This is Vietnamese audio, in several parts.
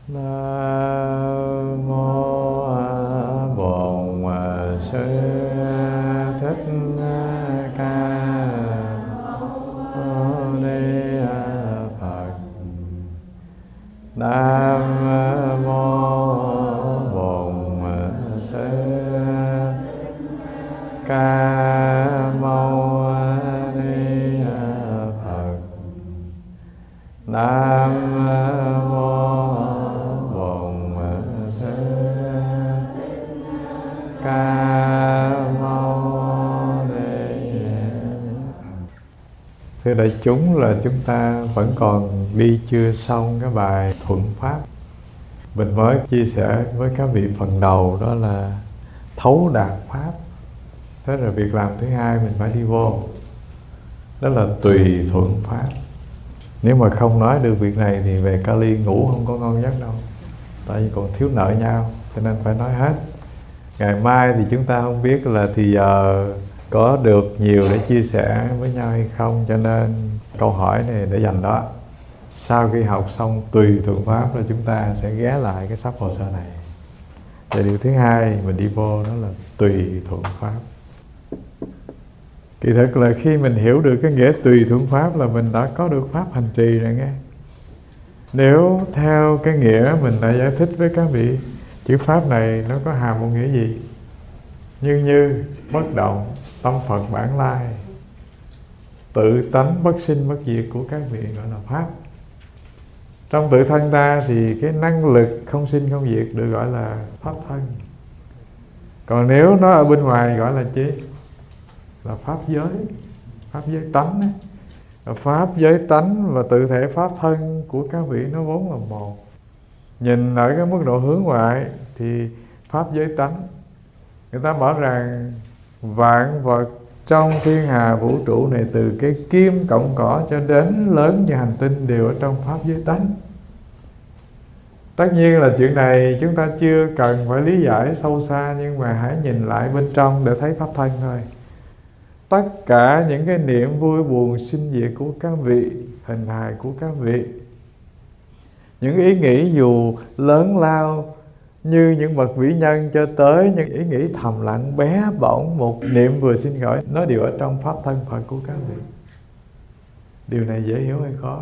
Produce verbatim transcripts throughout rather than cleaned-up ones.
Nam mô Bổn Sư Thích Ca Mâu Ni Phật. Nam mô Bổn Sư Ca Mâu Ni Phật. Nam Thưa đại chúng, là chúng ta vẫn còn đi chưa xong cái bài thuận pháp. Mình mới chia sẻ với các vị phần đầu đó là thấu đạt pháp. Thế rồi việc làm thứ hai mình phải đi vô, đó là tùy thuận pháp. Nếu mà không nói được việc này thì về Kali ngủ không có ngon giấc đâu. Tại vì còn thiếu nợ nhau, cho nên phải nói hết. Ngày mai thì chúng ta không biết là thì giờ có được nhiều để chia sẻ với nhau hay không, cho nên câu hỏi này để dành đó. Sau khi học xong tùy thuận pháp là chúng ta sẽ ghé lại cái sắp hồ sơ này. Và điều thứ hai mình đi vô đó là tùy thuận pháp. Kỳ thực là khi mình hiểu được cái nghĩa tùy thuận pháp là mình đã có được pháp hành trì rồi nghe. Nếu theo cái nghĩa mình đã giải thích với các vị, chữ pháp này nó có hàm một nghĩa gì? Như như, bất động, tâm Phật bản lai, tự tánh bất sinh bất diệt của các vị gọi là pháp. Trong tự thân ta thì cái năng lực không sinh không diệt được gọi là pháp thân. Còn nếu nó ở bên ngoài gọi là chi? Là pháp giới, pháp giới tánh ấy. Pháp giới tánh và tự thể pháp thân của các vị nó vốn là một. Nhìn ở cái mức độ hướng ngoại thì pháp giới tánh, người ta bảo rằng vạn vật trong thiên hà vũ trụ này, từ cái kim cộng cỏ cho đến lớn như hành tinh đều ở trong pháp giới tánh. Tất nhiên là chuyện này chúng ta chưa cần phải lý giải sâu xa, nhưng mà hãy nhìn lại bên trong để thấy pháp thân thôi. Tất cả những cái niệm vui buồn sinh diệt của các vị, hình hài của các vị, những ý nghĩ dù lớn lao như những bậc vĩ nhân cho tới những ý nghĩ thầm lặng bé bỏng, một niệm vừa sinh khởi, nó đều ở trong pháp thân Phật của các vị. Điều này dễ hiểu hay khó?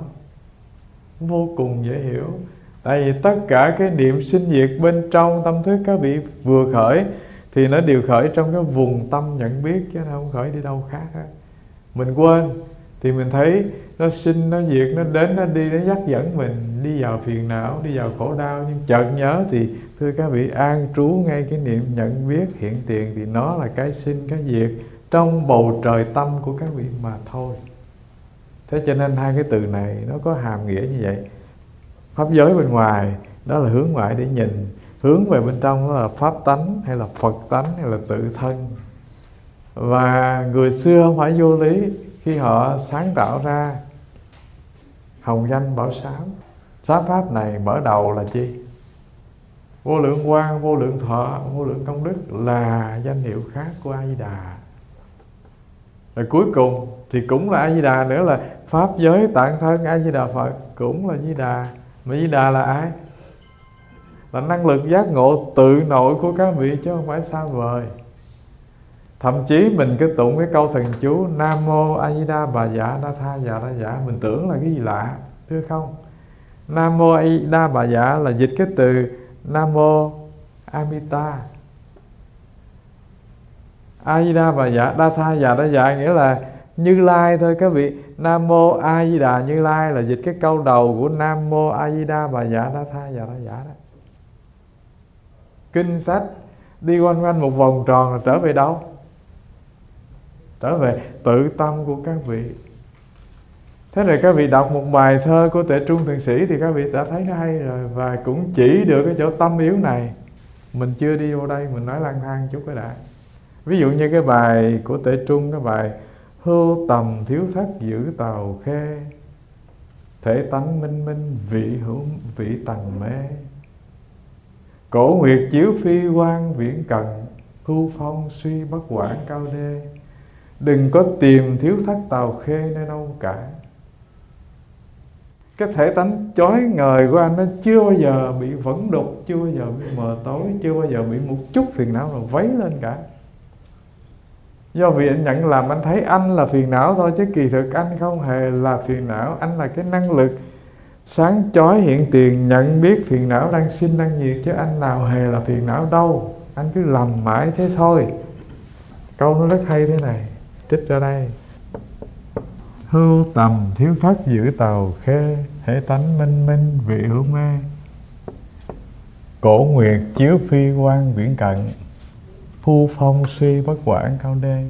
Vô cùng dễ hiểu. Tại vì tất cả cái niệm sinh diệt bên trong tâm thức các vị vừa khởi thì nó đều khởi trong cái vùng tâm nhận biết, chứ nó không khởi đi đâu khác hết. Mình quên thì mình thấy nó sinh, nó diệt, nó đến, nó đi, nó dắt dẫn mình đi vào phiền não, đi vào khổ đau. Nhưng chợt nhớ thì thưa các vị, an trú ngay cái niệm nhận biết hiện tiền, thì nó là cái sinh, cái diệt trong bầu trời tâm của các vị mà thôi. Thế cho nên hai cái từ này nó có hàm nghĩa như vậy. Pháp giới bên ngoài đó là hướng ngoại để nhìn, hướng về bên trong đó là pháp tánh hay là Phật tánh hay là tự thân. Và người xưa không phải vô lý khi họ sáng tạo ra hồng danh bảo sám. Sám pháp này mở đầu là chi? Vô lượng quang, vô lượng thọ, vô lượng công đức là danh hiệu khác của A Di Đà. Rồi cuối cùng thì cũng là A Di Đà nữa, là pháp giới tạng thân A Di Đà Phật cũng là Di Đà. Mà Di Đà là ai? Là năng lực giác ngộ tự nội của các vị, chứ không phải xa vời. Thậm chí mình cứ tụng cái câu thần chú Nam Mô A Di Đà Bà Dạ Đa Tha Dạ Đa Dạ, mình tưởng là cái gì lạ, thưa không? Nam Mô A Di Đà Bà Dạ là dịch cái từ Nam Mô Amita. A Di Đà Bà Dạ Đa Tha Dạ Đa Dạ nghĩa là Như Lai thôi các vị. Nam Mô A Di Đà Như Lai là dịch cái câu đầu của Nam Mô A Di Đà Bà Dạ Đa Tha Dạ Đa Dạ đó. Kinh sách đi quanh quanh một vòng tròn là trở về đâu? Trở về tự tâm của các vị. Thế rồi các vị đọc một bài thơ của Tuệ Trung Thượng Sĩ thì các vị đã thấy nó hay rồi, và cũng chỉ được cái chỗ tâm yếu này. Mình chưa đi vô đây, mình nói lang thang chút cái đã. Ví dụ như cái bài của Tuệ Trung, cái bài hưu tầm thiếu thất giữ tàu khê, thể tánh minh minh vị hữu vị tầng mê, cổ nguyệt chiếu phi quan viễn cần, thu phong suy bất quản cao đê, đừng có tìm thiếu thất tàu khê nơi đâu cả. Cái thể tánh chói ngời của anh nó chưa bao giờ bị vẫn đục, chưa bao giờ bị mờ tối, chưa bao giờ bị một chút phiền não nào vấy lên cả. Do vì anh nhận làm anh thấy anh là phiền não thôi, chứ kỳ thực anh không hề là phiền não. Anh là cái năng lực sáng chói hiện tiền nhận biết phiền não đang sinh đang diệt, chứ anh nào hề là phiền não đâu. Anh cứ lầm mãi thế thôi. Câu nó rất hay thế này, trích ra đây: hưu tầm thiếu thất giữ tàu khê, thể tánh minh minh vị hữu mê. Cổ nguyệt chiếu phi quan viễn cận, phu phong suy bất quản cao đê.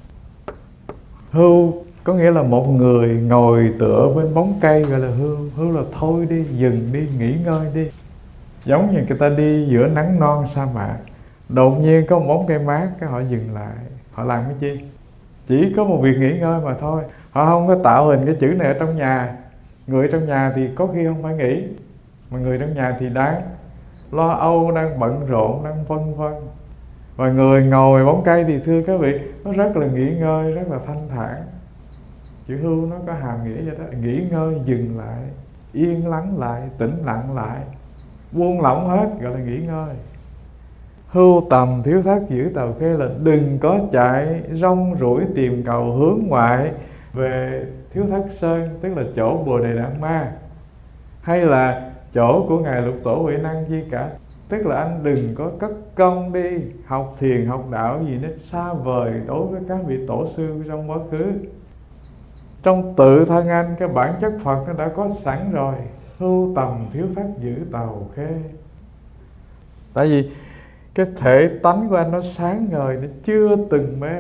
Hưu có nghĩa là một người ngồi tựa bên bóng cây gọi là hưu. Hưu là thôi đi, dừng đi, nghỉ ngơi đi. Giống như người ta đi giữa nắng non sa mạc, đột nhiên có một bóng cây mát, cái họ dừng lại. Họ làm cái gì? Chỉ có một việc nghỉ ngơi mà thôi. Họ không có tạo hình cái chữ này ở trong nhà. Người trong nhà thì có khi không phải nghỉ, mà người trong nhà thì đang lo âu, đang bận rộn, đang vân vân. Và người ngồi bóng cây thì thưa các vị, nó rất là nghỉ ngơi, rất là thanh thản. Chữ hưu nó có hàm nghĩa vậy đó, nghỉ ngơi, dừng lại, yên lắng lại, tĩnh lặng lại, buông lỏng hết, gọi là nghỉ ngơi. Hưu tầm thiếu thất giữ tàu khê là đừng có chạy rong ruổi tìm cầu hướng ngoại về Thiếu Thất Sơn, tức là chỗ Bồ Đề Đạt Ma, hay là chỗ của Ngài Lục Tổ Huệ Năng chi cả. Tức là anh đừng có cất công đi học thiền, học đạo gì nó xa vời đối với các vị tổ sư trong quá khứ. Trong tự thân anh, cái bản chất Phật nó đã có sẵn rồi. Hưu tầm thiếu thất giữ tàu khê. Tại vì cái thể tánh của anh nó sáng ngời, nó chưa từng mê.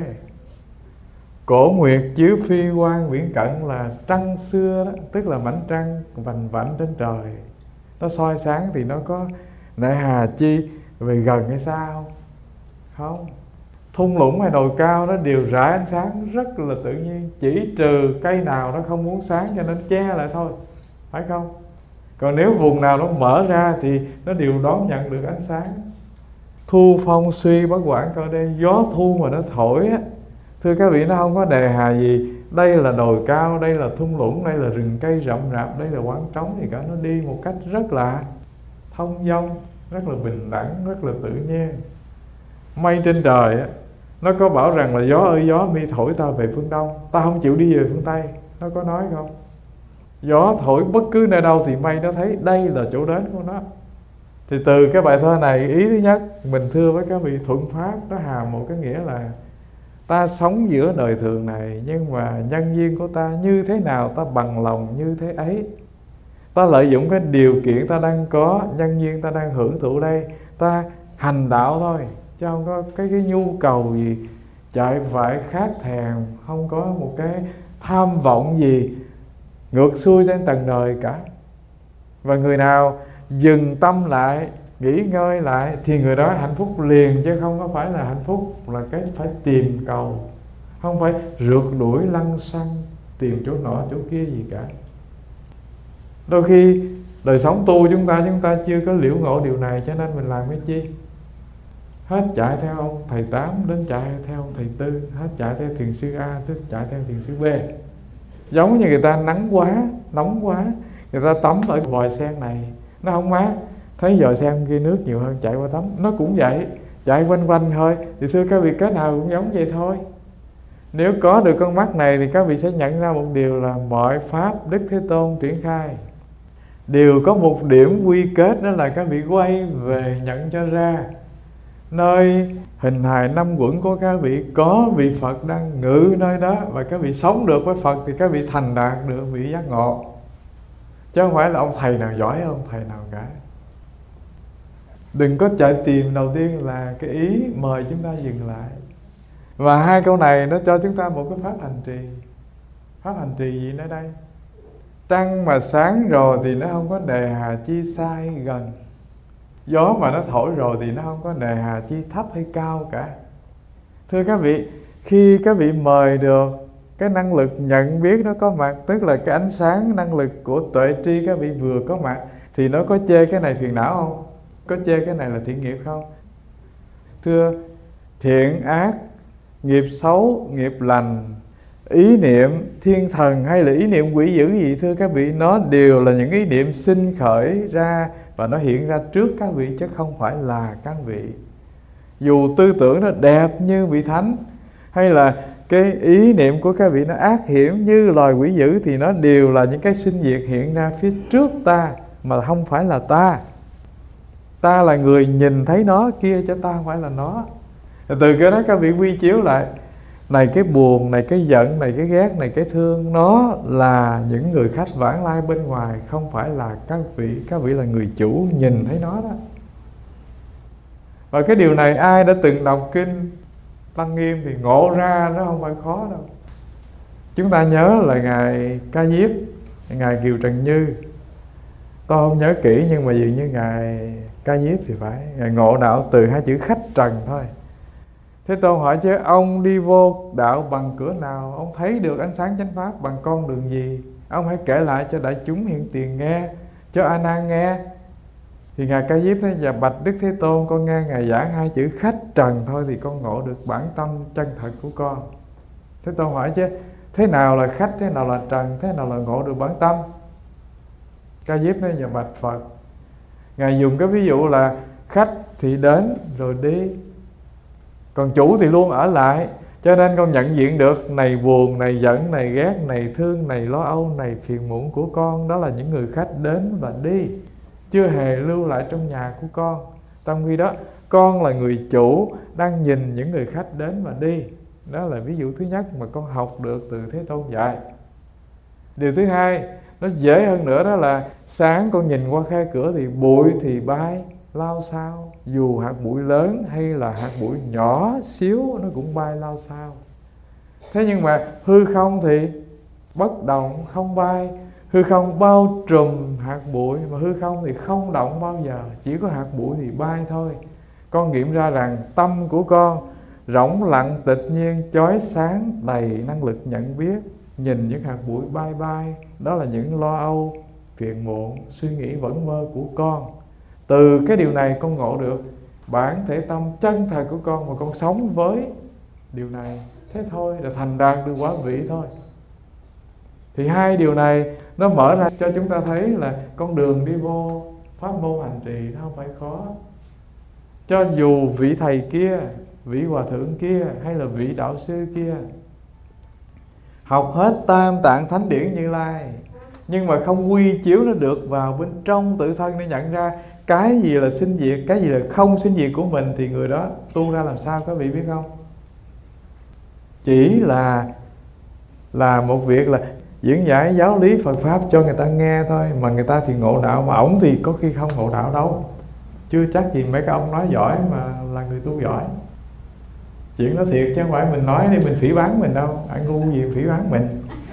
Cổ nguyệt chiếu phi quan viễn cận là trăng xưa đó, tức là mảnh trăng vành vảnh trên trời. Nó soi sáng thì nó có nệ hà chi về gần hay xa không? Không. Thung lũng hay đồi cao nó đều rải ánh sáng rất là tự nhiên, chỉ trừ cây nào nó không muốn sáng cho nên che lại thôi, phải không? Còn nếu vùng nào nó mở ra thì nó đều đón nhận được ánh sáng. Thu phong suy bất quản cơ đen, gió thu mà nó thổi á, thưa các vị, nó không có đề hà gì đây là đồi cao, đây là thung lũng, đây là rừng cây rậm rạp, đây là quán trống gì cả. Nó đi một cách rất là thông dong, rất là bình đẳng, rất là tự nhiên. Mây trên trời á, nó có bảo rằng là gió ơi gió mi thổi ta về phương đông, ta không chịu đi về phương tây, nó có nói không? Gió thổi bất cứ nơi đâu thì mây nó thấy đây là chỗ đến của nó. Thì từ cái bài thơ này, ý thứ nhất mình thưa với các vị, thuận pháp nó hàm một cái nghĩa là ta sống giữa đời thường này, nhưng mà nhân duyên của ta như thế nào ta bằng lòng như thế ấy. Ta lợi dụng cái điều kiện ta đang có, nhân duyên ta đang hưởng thụ đây, ta hành đạo thôi, chứ không có cái, cái nhu cầu gì chạy vải khát thèm, không có một cái tham vọng gì ngược xuôi trên tầng đời cả. Và người nào dừng tâm lại, nghỉ ngơi lại thì người đó hạnh phúc liền, chứ không có phải là hạnh phúc là cái phải tìm cầu, không phải rượt đuổi lăng xăng tìm chỗ nọ chỗ kia gì cả. Đôi khi đời sống tu chúng ta chúng ta chưa có liễu ngộ điều này, cho nên mình làm cái chi? Hết chạy theo ông thầy Tám đến chạy theo ông thầy Tư, hết chạy theo thiền sư A tới chạy theo thiền sư B. Giống như người ta nắng quá, nóng quá, người ta tắm ở vòi sen này nó không mát, thấy vòi sen kia nước nhiều hơn chạy qua tắm. Nó cũng vậy, chạy quanh quanh thôi. Thì thưa các vị, cái nào cũng giống vậy thôi. Nếu có được con mắt này thì các vị sẽ nhận ra một điều là mọi pháp Đức Thế Tôn triển khai đều có một điểm quy kết, đó là các vị quay về nhận cho ra. Nơi hình hài năm quẩn của các vị có vị Phật đang ngự nơi đó, và các vị sống được với Phật thì các vị thành đạt được vị giác ngộ, chứ không phải là ông thầy nào giỏi ông thầy nào cả. Đừng có chạy tìm. Đầu tiên là cái ý mời chúng ta dừng lại. Và hai câu này nó cho chúng ta một cái pháp hành trì. Pháp hành trì gì nữa đây? Trăng mà sáng rồi thì nó không có nề hà chi sai gần, gió mà nó thổi rồi thì nó không có nề hà chi thấp hay cao cả. Thưa các vị, khi các vị mời được cái năng lực nhận biết nó có mặt, tức là cái ánh sáng năng lực của tuệ tri các vị vừa có mặt, thì nó có chê cái này phiền não không? Có chê cái này là thiện nghiệp không? Thưa, thiện ác, nghiệp xấu, nghiệp lành ý niệm thiên thần hay là ý niệm quỷ dữ gì, thưa các vị, nó đều là những ý niệm sinh khởi ra và nó hiện ra trước các vị, chứ không phải là các vị. Dù tư tưởng nó đẹp như vị thánh, hay là cái ý niệm của các vị nó ác hiểm như loài quỷ dữ, thì nó đều là những cái sinh diệt hiện ra phía trước ta, mà không phải là ta. Ta là người nhìn thấy nó kia, chứ ta không phải là nó. Từ cái đó các vị quy chiếu lại, này cái buồn, này cái giận, này cái ghét, này cái thương, nó là những người khách vãng lai bên ngoài, không phải là các vị. Các vị là người chủ nhìn thấy nó đó. Và cái điều này ai đã từng đọc kinh Lăng Nghiêm thì ngộ ra nó không phải khó đâu. Chúng ta nhớ là Ngài Ca Diếp, Ngài Kiều Trần Như, tôi không nhớ kỹ nhưng mà dường như Ngài Ca Diếp thì phải, Ngài ngộ đạo từ hai chữ khách trần thôi. Thế Tôn hỏi chứ ông đi vô đạo bằng cửa nào? Ông thấy được ánh sáng chánh pháp bằng con đường gì? Ông hãy kể lại cho đại chúng hiện tiền nghe, cho A Nan nghe. Thì Ngài Ca Diếp nói: dạ bạch Đức Thế Tôn, con nghe Ngài giảng hai chữ khách trần thôi thì con ngộ được bản tâm chân thật của con. Thế Tôn hỏi chứ thế nào là khách, thế nào là trần, thế nào là ngộ được bản tâm? Ca Diếp nói: dạ bạch Phật, Ngài dùng cái ví dụ là khách thì đến rồi đi, còn chủ thì luôn ở lại. Cho nên con nhận diện được này buồn, này giận, này ghét, này thương, này lo âu, này phiền muộn của con, đó là những người khách đến và đi, chưa hề lưu lại trong nhà của con. Trong khi đó con là người chủ đang nhìn những người khách đến và đi. Đó là ví dụ thứ nhất mà con học được từ Thế Tôn dạy. Điều thứ hai, nó dễ hơn nữa, đó là sáng con nhìn qua khe cửa thì bụi thì bay lao sao. Dù hạt bụi lớn hay là hạt bụi nhỏ xíu nó cũng bay lao sao. Thế nhưng mà hư không thì bất động, không bay. Hư không bao trùm hạt bụi, mà hư không thì không động bao giờ, chỉ có hạt bụi thì bay thôi. Con nghiệm ra rằng tâm của con rỗng lặng tịch nhiên, chói sáng, đầy năng lực nhận biết. Nhìn những hạt bụi bay bay, đó là những lo âu, phiền muộn, suy nghĩ vẩn vơ của con. Từ cái điều này con ngộ được bản thể tâm chân thật của con, mà con sống với điều này. Thế thôi là thành đạt được quả vị thôi. Thì hai điều này nó mở ra cho chúng ta thấy là con đường đi vô pháp môn hành trì nó không phải khó. Cho dù vị thầy kia, vị hòa thượng kia, hay là vị đạo sư kia học hết Tam Tạng Thánh Điển Như Lai, nhưng mà không quy chiếu nó được vào bên trong tự thân để nhận ra cái gì là sinh diệt, cái gì là không sinh diệt của mình, thì người đó tu ra làm sao các vị biết không? Chỉ là là một việc là diễn giải giáo lý Phật Pháp cho người ta nghe thôi, mà người ta thì ngộ đạo, mà ổng thì có khi không ngộ đạo đâu. Chưa chắc gì mấy cái ông nói giỏi mà là người tu giỏi. Chuyện đó thiệt chứ không phải mình nói đi mình phỉ báng mình đâu. Anh ngu gì phỉ báng mình.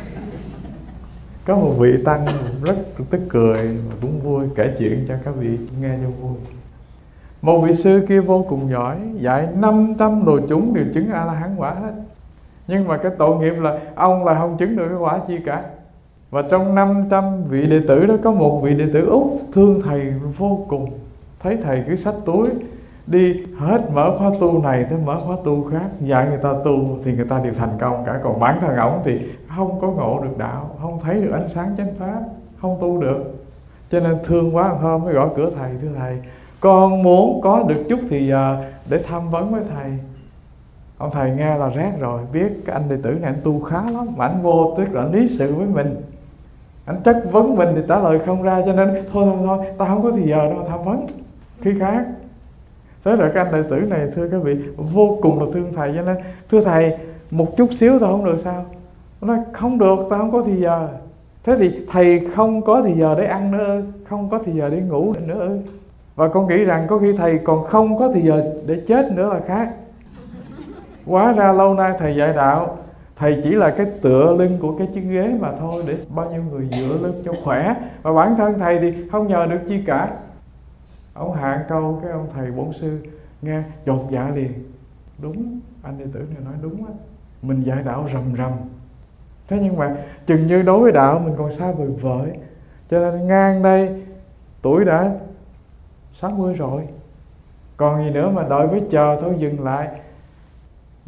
Có một vị tăng rất tức cười mà cũng vui, kể chuyện cho các vị nghe cho vui. Một vị sư kia vô cùng giỏi, dạy năm trăm đồ chúng đều chứng A-la-hán quả hết. Nhưng mà cái tội nghiệp là ông là không chứng được cái quả chi cả. Và trong năm trăm vị đệ tử đó có một vị đệ tử Úc thương thầy vô cùng. Thấy thầy cứ xách túi đi hết mở khóa tu này tới mở khóa tu khác, dạy người ta tu thì người ta đều thành công cả. Còn bản thân ổng thì không có ngộ được đạo, không thấy được ánh sáng chánh pháp, không tu được. Cho nên thương quá, hôm mới gõ cửa thầy: thưa thầy, con muốn có được chút thì giờ để tham vấn với thầy. Ông thầy nghe là rét rồi, biết cái anh đệ tử này anh tu khá lắm, mà anh vô tức là lý sự với mình, anh chất vấn mình thì trả lời không ra, cho nên thôi thôi thôi ta không có thì giờ đâu tham vấn khi khác. Thế rồi cái anh đệ tử này thưa các vị vô cùng là thương thầy, cho nên thưa thầy một chút xíu thôi không được sao? Nó nói không được, ta không có thì giờ. Thế thì thầy không có thì giờ để ăn nữa ư? Không có thì giờ để ngủ nữa ư? Và con nghĩ rằng có khi thầy còn không có thì giờ để chết nữa là khác. Hóa ra lâu nay thầy dạy đạo, thầy chỉ là cái tựa lưng của cái chiếc ghế mà thôi, để bao nhiêu người dựa lưng cho khỏe. Và bản thân thầy thì không nhờ được chi cả. Ông hạ câu, cái ông thầy bổn sư nghe chột dạ liền. Đúng, anh đệ tử này nói đúng á, mình dạy đạo rầm rầm. Thế nhưng mà chừng như đối với đạo mình còn xa vời vợi. Cho nên ngang đây tuổi đã sáu mươi rồi, còn gì nữa mà đợi với chờ thôi, dừng lại.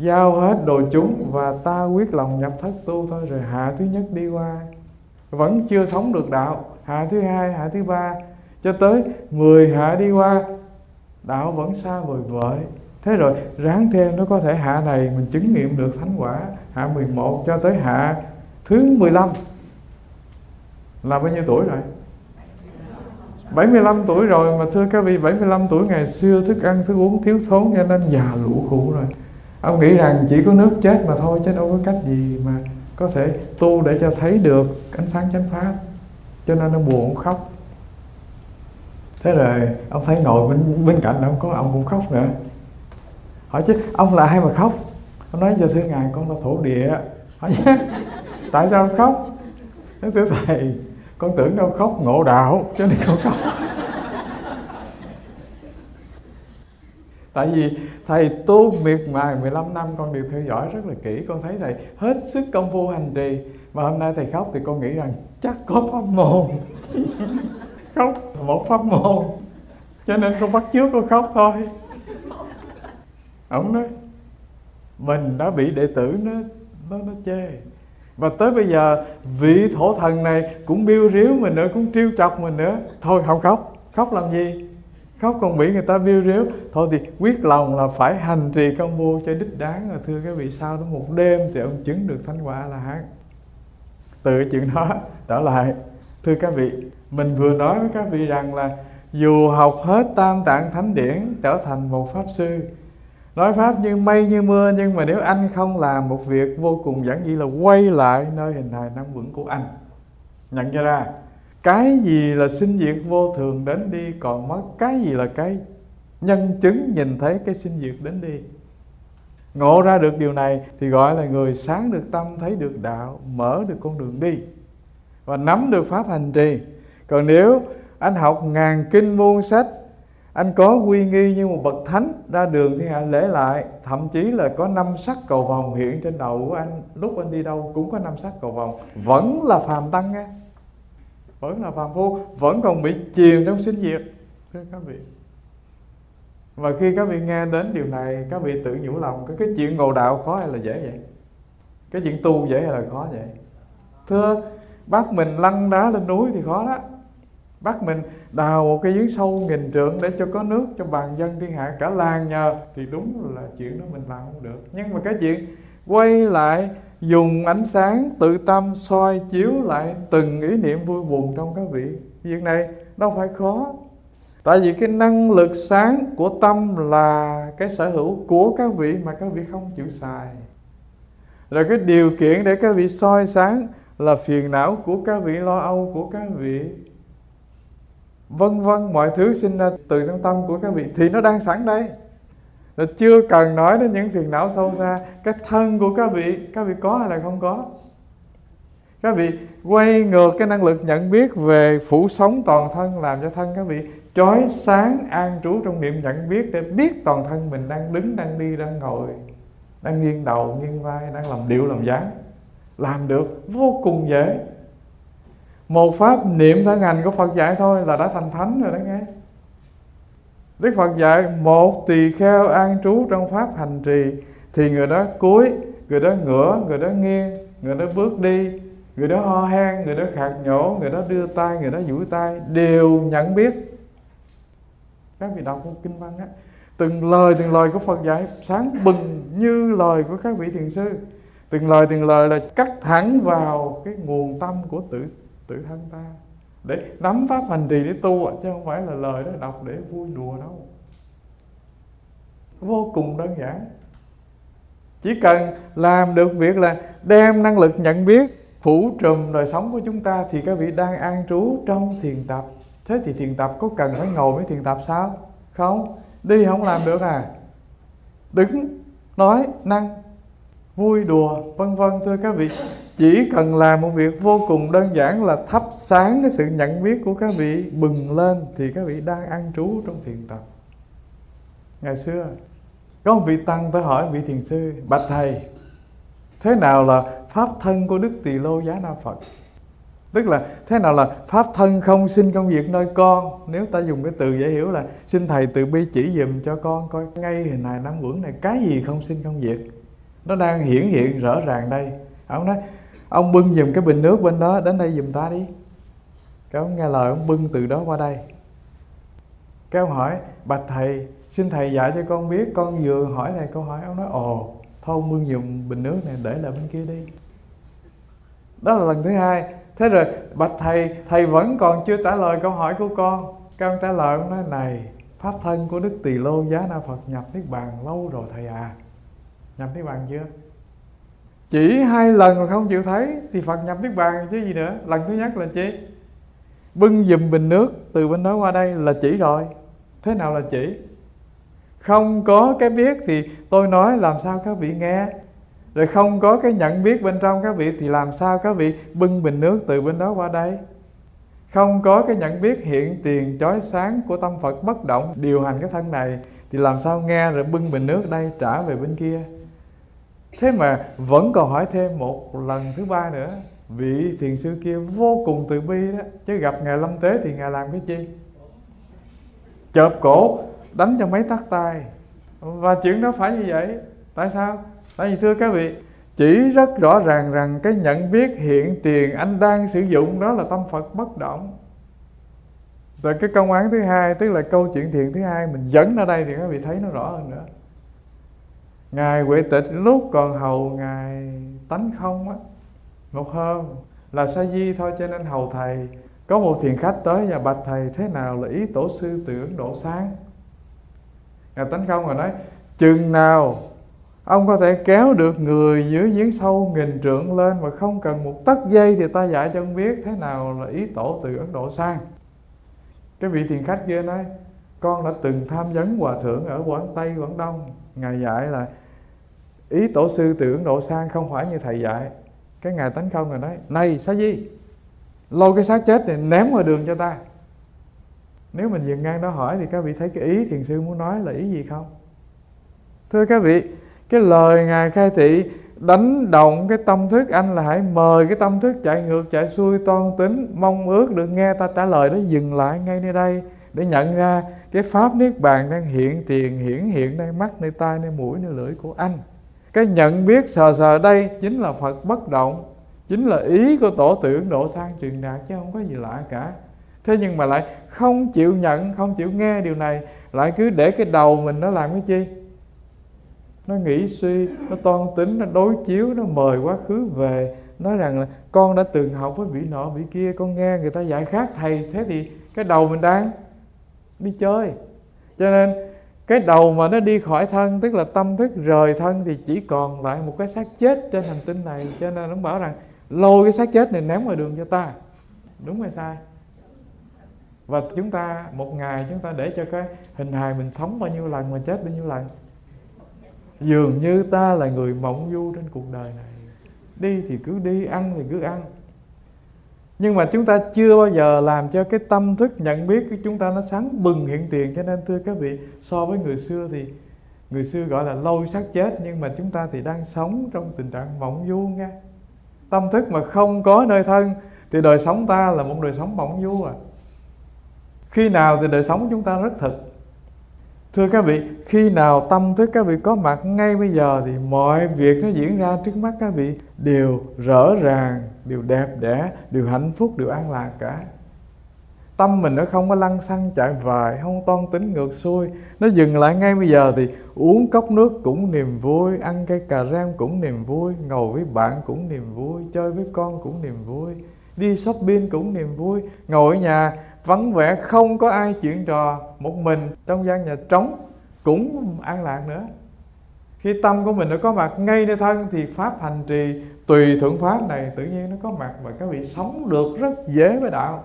giao hết đồ chúng và ta quyết lòng nhập thất tu thôi. Rồi hạ thứ nhất đi qua, vẫn chưa sống được đạo. Hạ thứ hai, hạ thứ ba, cho tới mười hạ đi qua, đạo vẫn xa vời vợi. Thế rồi ráng thêm, nó có thể hạ này mình chứng nghiệm được thánh quả. Hạ mười một cho tới hạ thứ mười lăm là bao nhiêu tuổi rồi? bảy mươi lăm tuổi rồi. Mà thưa các vị, bảy mươi lăm tuổi ngày xưa thức ăn thức uống thiếu thốn cho nên già lũ khủ rồi. Ông nghĩ rằng chỉ có nước chết mà thôi, chứ đâu có cách gì mà có thể tu để cho thấy được ánh sáng chánh pháp. Cho nên ông buồn, ông khóc. Thế rồi ông thấy ngồi bên, bên cạnh ông có ông cũng khóc nữa. Hỏi chứ ông là ai mà khóc? Ông nói: giờ thưa ngài, con là thổ địa. Hỏi chứ tại sao ông khóc? Nói: thưa thầy, con tưởng đâu khóc ngộ đạo cho nên con khóc. Tại vì thầy tu miệt mài mười lăm năm, con đều theo dõi rất là kỹ. Con thấy thầy hết sức công phu hành trì. Mà hôm nay thầy khóc thì con nghĩ rằng chắc có pháp môn. Khóc là một pháp môn, cho nên con bắt chước con khóc thôi. Ông nói mình đã bị đệ tử nó, nó, nó chê. Và tới bây giờ vị thổ thần này cũng biêu riếu mình nữa, cũng trêu chọc mình nữa. Thôi không khóc. Khóc làm gì? Khóc còn bị người ta biêu riếu. Thôi thì quyết lòng là phải hành trì công phu cho đích đáng. Rồi thưa các vị, sau đó một đêm thì ông chứng được thánh quả A-la-hán. Từ cái chuyện đó trở lại, thưa các vị, mình vừa nói với các vị rằng là dù học hết Tam Tạng Thánh Điển trở thành một pháp sư, nói pháp như mây như mưa, nhưng mà nếu anh không làm một việc vô cùng giản dị là quay lại nơi hình hài năm vững của anh, nhận cho ra cái gì là sinh diệt vô thường đến đi còn mất, cái gì là cái nhân chứng nhìn thấy cái sinh diệt đến đi. Ngộ ra được điều này thì gọi là người sáng được tâm, thấy được đạo, mở được con đường đi và nắm được pháp hành trì. Còn nếu anh học ngàn kinh muôn sách, anh có quy nghi như một bậc thánh, ra đường thiên hạ lễ lại, thậm chí là có năm sắc cầu vồng hiện trên đầu của anh, lúc anh đi đâu cũng có năm sắc cầu vồng, vẫn là phàm tăng nghe, vẫn là phàm phu, vẫn còn bị chìm trong sinh diệt. Thưa các vị, và khi các vị nghe đến điều này, các vị tự nhủ lòng, cái, cái chuyện ngộ đạo khó hay là dễ vậy? Cái chuyện tu dễ hay là khó vậy? Thưa, bắt mình lăn đá lên núi thì khó đó. Bắt mình đào một cái giếng sâu nghìn trượng để cho có nước cho bàn dân thiên hạ cả làng nhờ thì đúng là chuyện đó mình làm không được. Nhưng mà cái chuyện quay lại dùng ánh sáng tự tâm soi chiếu lại từng ý niệm vui buồn trong các vị, việc này đâu phải khó. Tại vì cái năng lực sáng của tâm là cái sở hữu của các vị mà các vị không chịu xài. Rồi cái điều kiện để các vị soi sáng là phiền não của các vị, lo âu của các vị, vân vân, mọi thứ sinh ra từ trong tâm của các vị thì nó đang sẵn đây. Rồi chưa cần nói đến những phiền não sâu xa. Cái thân của các vị, các vị có hay là không có? Các vị quay ngược cái năng lực nhận biết về phủ sống toàn thân, làm cho thân các vị chói sáng an trú trong niệm nhận biết, để biết toàn thân mình đang đứng, đang đi, đang ngồi, đang nghiêng đầu, nghiêng vai, đang làm điệu, làm dáng. Làm được vô cùng dễ. Một pháp niệm thân hành của Phật dạy thôi là đã thành thánh rồi đó nghe. Đức Phật dạy một tỳ kheo an trú trong pháp hành trì thì người đó cúi, người đó ngửa, người đó nghiêng, người đó bước đi, người đó ho hen, người đó khạc nhổ, người đó đưa tay, người đó duỗi tay, đều nhận biết. Các vị đọc kinh văn á, từng lời từng lời của Phật dạy sáng bừng như lời của các vị thiền sư. Từng lời từng lời là cắt thẳng vào cái nguồn tâm của tự tự thân ta để nắm pháp hành trì để tu, chứ không phải là lời đó đọc để vui đùa đâu. Vô cùng đơn giản. Chỉ cần làm được việc là đem năng lực nhận biết phủ trùm đời sống của chúng ta thì các vị đang an trú trong thiền tập. Thế thì thiền tập có cần phải ngồi với thiền tập sao? Không, đi không làm được à? Đứng, nói, năng, vui đùa, vân vân. Thưa các vị, chỉ cần làm một việc vô cùng đơn giản là thắp sáng cái sự nhận biết của các vị bừng lên thì các vị đang an trú trong thiền tập. Ngày xưa có một vị tăng tới hỏi vị thiền sư: bạch thầy, thế nào là pháp thân của Đức Tỳ Lô Giá Na Phật? Tức là thế nào là pháp thân không sinh công việc nơi con? Nếu ta dùng cái từ dễ hiểu là xin thầy từ bi chỉ dùm cho con coi ngay hình hài năm vững này, cái gì không sinh công việc? Nó đang hiển hiện rõ ràng đây. Ông nói ông bưng giùm cái bình nước bên đó đến đây giùm ta đi. Cái ông nghe lời ông bưng từ đó qua đây. Cái ông hỏi bạch thầy, xin thầy dạy cho con biết, con vừa hỏi thầy câu hỏi. Ông nói ồ, thôi ông bưng giùm bình nước này để lại bên kia đi. Đó là lần thứ hai. Thế rồi bạch thầy, thầy vẫn còn chưa trả lời câu hỏi của con. Cái ông trả lời ông nói này, pháp thân của Đức Tỳ Lô Giá Na Phật nhập Niết Bàn lâu rồi thầy à. Nhập Niết Bàn chưa? Chỉ hai lần mà không chịu thấy thì Phật nhập Niết Bàn chứ gì nữa. Lần thứ nhất là chi? Bưng giùm bình nước từ bên đó qua đây là chỉ rồi. Thế nào là chỉ? Không có cái biết thì tôi nói làm sao các vị nghe. Rồi không có cái nhận biết bên trong các vị thì làm sao các vị bưng bình nước từ bên đó qua đây. Không có cái nhận biết hiện tiền chói sáng của tâm Phật bất động điều hành cái thân này thì làm sao nghe rồi bưng bình nước đây trả về bên kia. Thế mà vẫn còn hỏi thêm một lần thứ ba nữa. Vị thiền sư kia vô cùng từ bi đó, chứ gặp Ngài Lâm Tế thì Ngài làm cái chi? Chộp cổ đánh cho mấy tát tay. Và chuyện đó phải như vậy. Tại sao? Tại vì thưa các vị, chỉ rất rõ ràng rằng cái nhận biết hiện tiền anh đang sử dụng đó là tâm Phật bất động. Rồi cái công án thứ hai, tức là câu chuyện thiền thứ hai, mình dẫn ra đây thì các vị thấy nó rõ hơn nữa. Ngài Huệ Tịch lúc còn hầu Ngài Tánh Không á, một hôm là sa di thôi cho nên hầu thầy. Có một thiền khách tới và bạch thầy thế nào là ý tổ sư từ Ấn Độ sang. Ngài Tánh Không rồi nói chừng nào ông có thể kéo được người dưới giếng sâu nghìn trượng lên mà không cần một tấc dây thì ta dạy cho ông biết thế nào là ý tổ từ Ấn Độ sang. Cái vị thiền khách kia nói con đã từng tham vấn hòa thượng ở Quảng Tây, Quảng Đông. Ngài dạy là ý tổ sư từ Ấn Độ sang không phải như thầy dạy. Cái Ngài Tánh Không rồi nói này sa di, lôi cái xác chết này ném ngoài đường cho ta. Nếu mình dừng ngang đó hỏi thì các vị thấy cái ý thiền sư muốn nói là ý gì không? Thưa các vị, cái lời Ngài khai thị đánh động cái tâm thức anh là hãy mời cái tâm thức chạy ngược chạy xuôi toan tính mong ước được nghe ta trả lời đó dừng lại ngay nơi đây để nhận ra cái pháp Niết Bàn đang hiện tiền hiển hiện nơi mắt, nơi tai, nơi mũi, nơi lưỡi của anh. Cái nhận biết sờ sờ đây chính là Phật bất động, chính là ý của tổ tử Ấn Độ sang truyền đạt chứ không có gì lạ cả. Thế nhưng mà lại không chịu nhận, không chịu nghe điều này, lại cứ để cái đầu mình nó làm cái chi? Nó nghĩ suy, nó toan tính, nó đối chiếu, nó mời quá khứ về, nói rằng là con đã từng học với vị nọ vị kia, con nghe người ta dạy khác thầy. Thế thì cái đầu mình đang đi chơi. Cho nên cái đầu mà nó đi khỏi thân, tức là tâm thức rời thân, thì chỉ còn lại một cái xác chết trên hành tinh này. Cho nên nó bảo rằng lôi cái xác chết này ném ngoài đường cho ta. Đúng hay sai? Và chúng ta một ngày chúng ta để cho cái hình hài mình sống bao nhiêu lần mà chết bao nhiêu lần. Dường như ta là người mộng du trên cuộc đời này. Đi thì cứ đi, ăn thì cứ ăn. Nhưng mà chúng ta chưa bao giờ làm cho cái tâm thức nhận biết của chúng ta nó sáng bừng hiện tiền. Cho nên thưa các vị, so với người xưa thì người xưa gọi là lôi xác chết, nhưng mà chúng ta thì đang sống trong tình trạng mộng du nha. Tâm thức mà không có nơi thân thì đời sống ta là một đời sống mộng du à. Khi nào thì đời sống của chúng ta rất thực. Thưa các vị, khi nào tâm thức các vị có mặt ngay bây giờ thì mọi việc nó diễn ra trước mắt các vị đều rõ ràng, đều đẹp đẽ, đều hạnh phúc, đều an lạc cả. Tâm mình nó không có lăng xăng chạy vài, không toan tính ngược xuôi. Nó dừng lại ngay bây giờ thì uống cốc nước cũng niềm vui, ăn cây cà rem cũng niềm vui, ngồi với bạn cũng niềm vui, chơi với con cũng niềm vui, đi shopping cũng niềm vui, ngồi ở nhà vắng vẻ không có ai chuyện trò, một mình trong gian nhà trống cũng an lạc nữa. Khi tâm của mình nó có mặt ngay nơi thân thì pháp hành trì tùy thuận pháp này tự nhiên nó có mặt và các vị sống được rất dễ với đạo.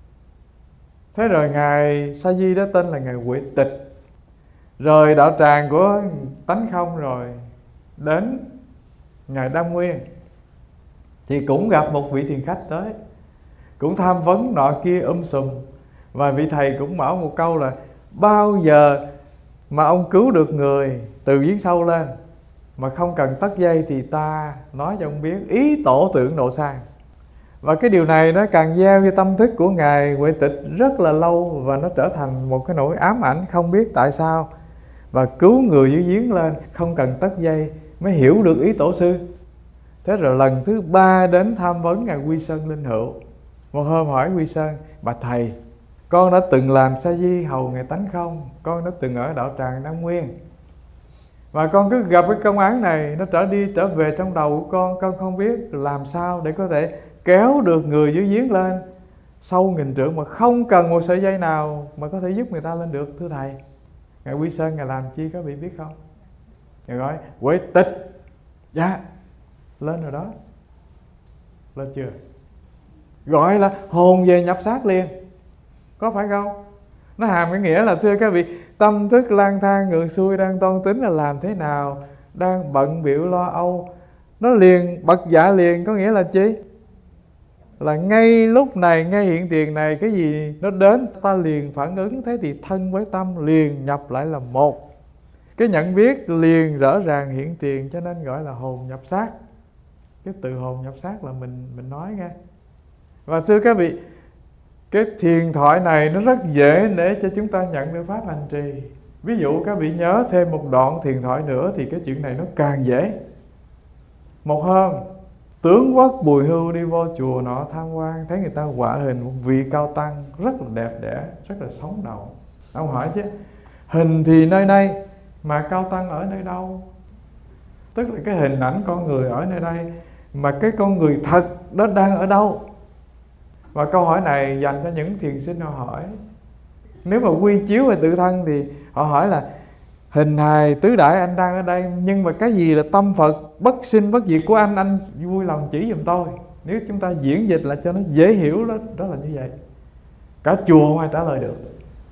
Thế rồi Ngài Sa Di đó tên là Ngài Huệ Tịch, rời đạo tràng của Tánh Không rồi đến Ngài Đam Nguyên thì cũng gặp một vị thiền khách tới, cũng tham vấn nọ kia um sùm. Và vị thầy cũng bảo một câu là bao giờ mà ông cứu được người từ giếng sâu lên mà không cần tắt dây thì ta nói cho ông biết ý tổ từ Ấn Độ sang. Và cái điều này nó càng gieo cho tâm thức của Ngài Huệ Tịch rất là lâu, và nó trở thành một cái nỗi ám ảnh không biết tại sao. Và cứu người dưới giếng lên không cần tắt dây mới hiểu được ý tổ sư. Thế rồi lần thứ ba đến tham vấn ngài Quy Sơn Linh Hữu. Một hôm hỏi Quy Sơn: bạch thầy, con đã từng làm sa di hầu ngài Tánh Không, con đã từng ở đạo tràng Nam Nguyên, và con cứ gặp cái công án này, nó trở đi trở về trong đầu của con. Con không biết làm sao để có thể kéo được người dưới giếng lên sâu nghìn trượng mà không cần một sợi dây nào mà có thể giúp người ta lên được, thưa thầy. Ngài Quy Sơn ngài làm chi, các vị biết không? Ngài nói: Quế Tịch. Dạ, lên rồi đó. Lên chưa? Gọi là hồn về nhập xác liền, có phải không? Nó hàm cái nghĩa là, thưa các vị, tâm thức lang thang ngược xuôi đang toan tính là làm thế nào, đang bận bịu lo âu, nó liền bật dạ liền. Có nghĩa là chi? Là ngay lúc này, ngay hiện tiền này, cái gì nó đến ta liền phản ứng. Thế thì thân với tâm liền nhập lại là một. Cái nhận biết liền rõ ràng hiện tiền, cho nên gọi là hồn nhập xác. Cái từ hồn nhập xác là mình mình nói nghe. Và thưa các vị, cái thiền thoại này nó rất dễ để cho chúng ta nhận được pháp hành trì. Ví dụ các vị nhớ thêm một đoạn thiền thoại nữa thì cái chuyện này nó càng dễ. Một hôm, tướng quốc Bùi Hưu đi vô chùa nọ tham quan, thấy người ta họa hình một vị cao tăng rất là đẹp đẽ, rất là sống động. Ông hỏi chứ, hình thì nơi đây mà cao tăng ở nơi đâu? Tức là cái hình ảnh con người ở nơi đây, mà cái con người thật đó đang ở đâu? Và câu hỏi này dành cho những thiền sinh họ hỏi. Nếu mà quy chiếu về tự thân thì họ hỏi là hình hài tứ đại anh đang ở đây, nhưng mà cái gì là tâm Phật bất sinh bất diệt của anh, anh vui lòng chỉ giùm tôi. Nếu chúng ta diễn dịch lại cho nó dễ hiểu đó, đó là như vậy. Cả chùa không ai trả lời được.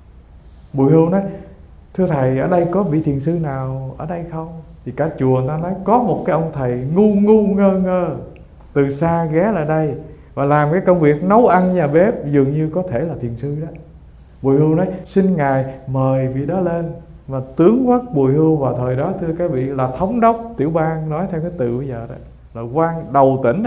Bùi Hưu nói: thưa thầy, ở đây có vị thiền sư nào ở đây không? Thì cả chùa người ta nói: có một cái ông thầy ngu ngu ngơ ngơ từ xa ghé lại đây và làm cái công việc nấu ăn nhà bếp, dường như có thể là thiền sư đó. Bùi Hưu nói: xin ngài mời vị đó lên. Và tướng quốc Bùi Hưu vào thời đó, thưa các vị, là thống đốc tiểu bang, nói theo cái từ bây giờ đó, là quan đầu tỉnh đó.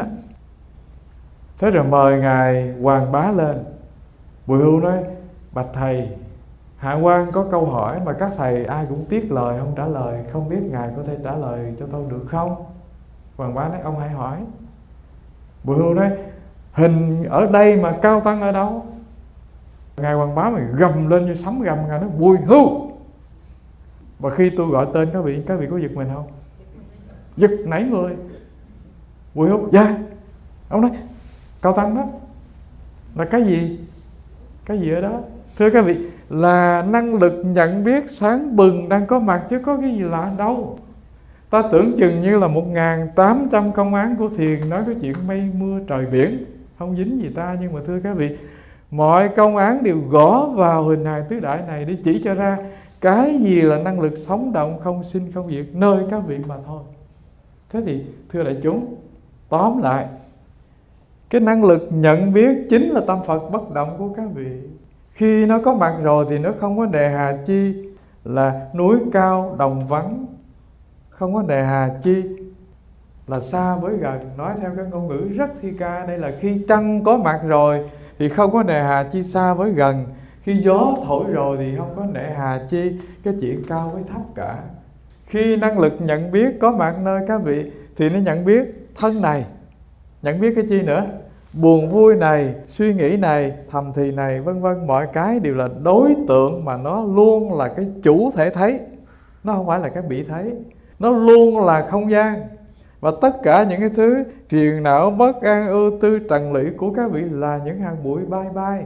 Thế rồi mời ngài Hoàng Bá lên. Bùi Hưu nói: bạch thầy, hạ quan có câu hỏi mà các thầy ai cũng tiếc lời không trả lời, không biết ngài có thể trả lời cho tôi được không? Hoàng Bá nói: ông hãy hỏi. Bùi Hưu nói: hình ở đây mà cao tăng ở đâu? Ngài Hoàng Bá mà gầm lên như sấm gầm, ngài nói: Bùi Hưu. Và khi tôi gọi tên các vị, các vị có giật mình không? Giật nảy người. Bùi Hưu: dạ. Ông nói: cao tăng đó là cái gì? Cái gì ở đó? Thưa các vị, là năng lực nhận biết sáng bừng đang có mặt, chứ có cái gì lạ đâu. Ta tưởng chừng như là một nghìn tám trăm công án của thiền nói cái chuyện mây mưa trời biển, không dính gì ta. Nhưng mà thưa các vị, mọi công án đều gõ vào hình hài tứ đại này để chỉ cho ra cái gì là năng lực sống động không sinh không diệt nơi các vị mà thôi. Thế thì thưa đại chúng, tóm lại, cái năng lực nhận biết chính là tâm Phật bất động của các vị. Khi nó có mặt rồi thì nó không có nề hà chi là núi cao đồng vắng, không có nề hà chi là xa với gần. Nói theo cái ngôn ngữ rất thi ca, đây là khi trăng có mặt rồi thì không có nề hà chi xa với gần. Khi gió thổi rồi thì không có nề hà chi cái chuyện cao với thấp cả. Khi năng lực nhận biết có mặt nơi các vị thì nó nhận biết thân này, nhận biết cái chi nữa? Buồn vui này, suy nghĩ này, thầm thì này, vân vân. Mọi cái đều là đối tượng mà nó luôn là cái chủ thể thấy, nó không phải là cái bị thấy. Nó luôn là không gian. Và tất cả những cái thứ phiền não, bất an, ưu tư, trần lụy của các vị là những hạt bụi bay bay.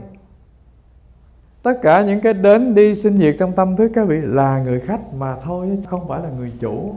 Tất cả những cái đến đi sinh diệt trong tâm thức các vị là người khách mà thôi, không phải là người chủ.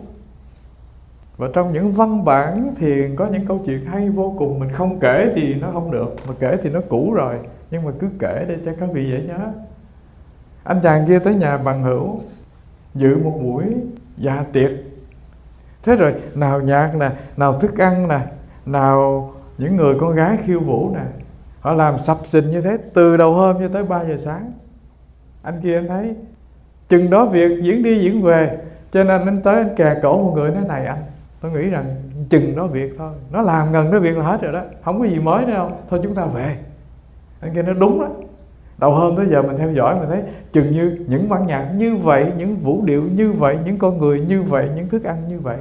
Và trong những văn bản thiền có những câu chuyện hay vô cùng, mình không kể thì nó không được, mà kể thì nó cũ rồi, nhưng mà cứ kể để cho các vị dễ nhớ. Anh chàng kia tới nhà bằng hữu dự một buổi dạ tiệc. Thế rồi nào nhạc nè, nào thức ăn nè, nào những người con gái khiêu vũ nè, họ làm sập sình như thế từ đầu hôm cho tới ba giờ sáng. Anh kia anh thấy chừng đó việc diễn đi diễn về, cho nên anh tới anh kè cổ một người nói: này anh, tôi nghĩ rằng chừng đó việc thôi, nó làm gần đó việc là hết rồi đó, không có gì mới nữa đâu, thôi chúng ta về. Anh kia nói: đúng đó. Đầu hôm tới giờ mình theo dõi mình thấy chừng như những bản nhạc như vậy, những vũ điệu như vậy, những con người như vậy, những thức ăn như vậy,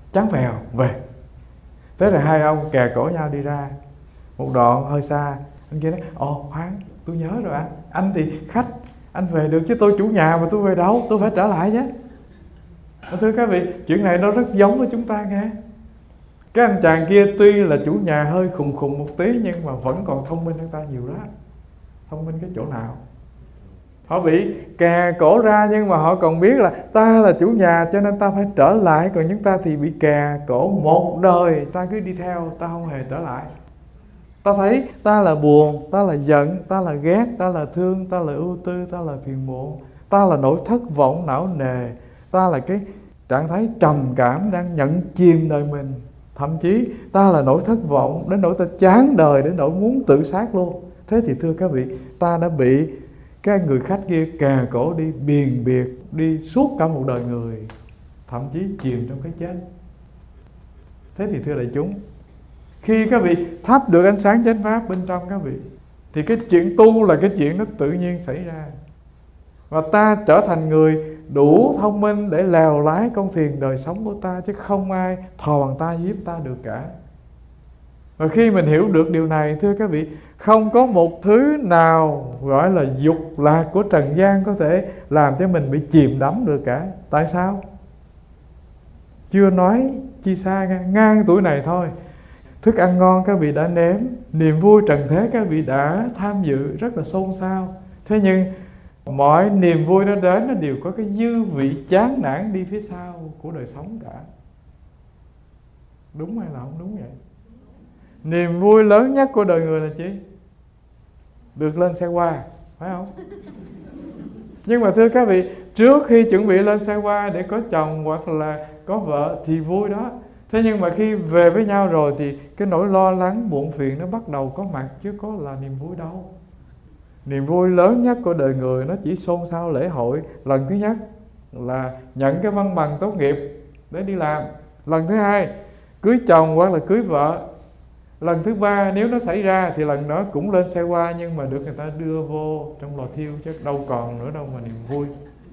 chán phèo về. Thế rồi hai ông kè cổ nhau đi ra. Một đoạn hơi xa, anh kia nói: ồ khoan, tôi nhớ rồi anh. Anh thì khách, anh về được chứ tôi chủ nhà mà tôi về đâu, tôi phải trở lại chứ. Thưa các vị, chuyện này nó rất giống với chúng ta nghe. Cái anh chàng kia tuy là chủ nhà hơi khùng khùng một tí, nhưng mà vẫn còn thông minh hơn ta nhiều đó. Thông minh cái chỗ nào? Họ bị kè cổ ra, nhưng mà họ còn biết là ta là chủ nhà cho nên ta phải trở lại. Còn chúng ta thì bị kè cổ một đời, ta cứ đi theo, ta không hề trở lại. Ta thấy ta là buồn, ta là giận, ta là ghét, ta là thương, ta là ưu tư, ta là phiền muộn, ta là nỗi thất vọng não nề, ta là cái trạng thái trầm cảm đang nhận chìm đời mình. Thậm chí ta là nỗi thất vọng đến nỗi ta chán đời, đến nỗi muốn tự sát luôn. Thế thì thưa các vị, ta đã bị cái người khách kia kè cổ đi biền biệt, đi suốt cả một đời người, thậm chí chìm trong cái chết. Thế thì thưa đại chúng, khi các vị thắp được ánh sáng chánh pháp bên trong các vị, thì cái chuyện tu là cái chuyện nó tự nhiên xảy ra. Và ta trở thành người đủ thông minh để lèo lái con thuyền đời sống của ta, chứ không ai thò bàn tay giúp ta được cả. Và khi mình hiểu được điều này, thưa các vị, không có một thứ nào gọi là dục lạc của trần gian có thể làm cho mình bị chìm đắm được cả. Tại sao? Chưa nói chi xa, ngang, ngang tuổi này thôi, thức ăn ngon các vị đã nếm, niềm vui trần thế các vị đã tham dự rất là xôn xao. Thế nhưng mọi niềm vui nó đến, nó đều có cái dư vị chán nản đi phía sau của đời sống cả. Đúng hay là không đúng vậy? Niềm vui lớn nhất của đời người là chi? Được lên xe hoa, phải không? Nhưng mà thưa các vị, trước khi chuẩn bị lên xe hoa để có chồng hoặc là có vợ thì vui đó. Thế nhưng mà khi về với nhau rồi thì cái nỗi lo lắng muộn phiền nó bắt đầu có mặt, chứ có là niềm vui đâu. Niềm vui lớn nhất của đời người nó chỉ xôn xao lễ hội. Lần thứ nhất là nhận cái văn bằng tốt nghiệp để đi làm. Lần thứ hai cưới chồng hoặc là cưới vợ. Lần thứ ba nếu nó xảy ra thì lần đó cũng lên xe hoa, nhưng mà được người ta đưa vô trong lò thiêu, chứ đâu còn nữa đâu mà niềm vui.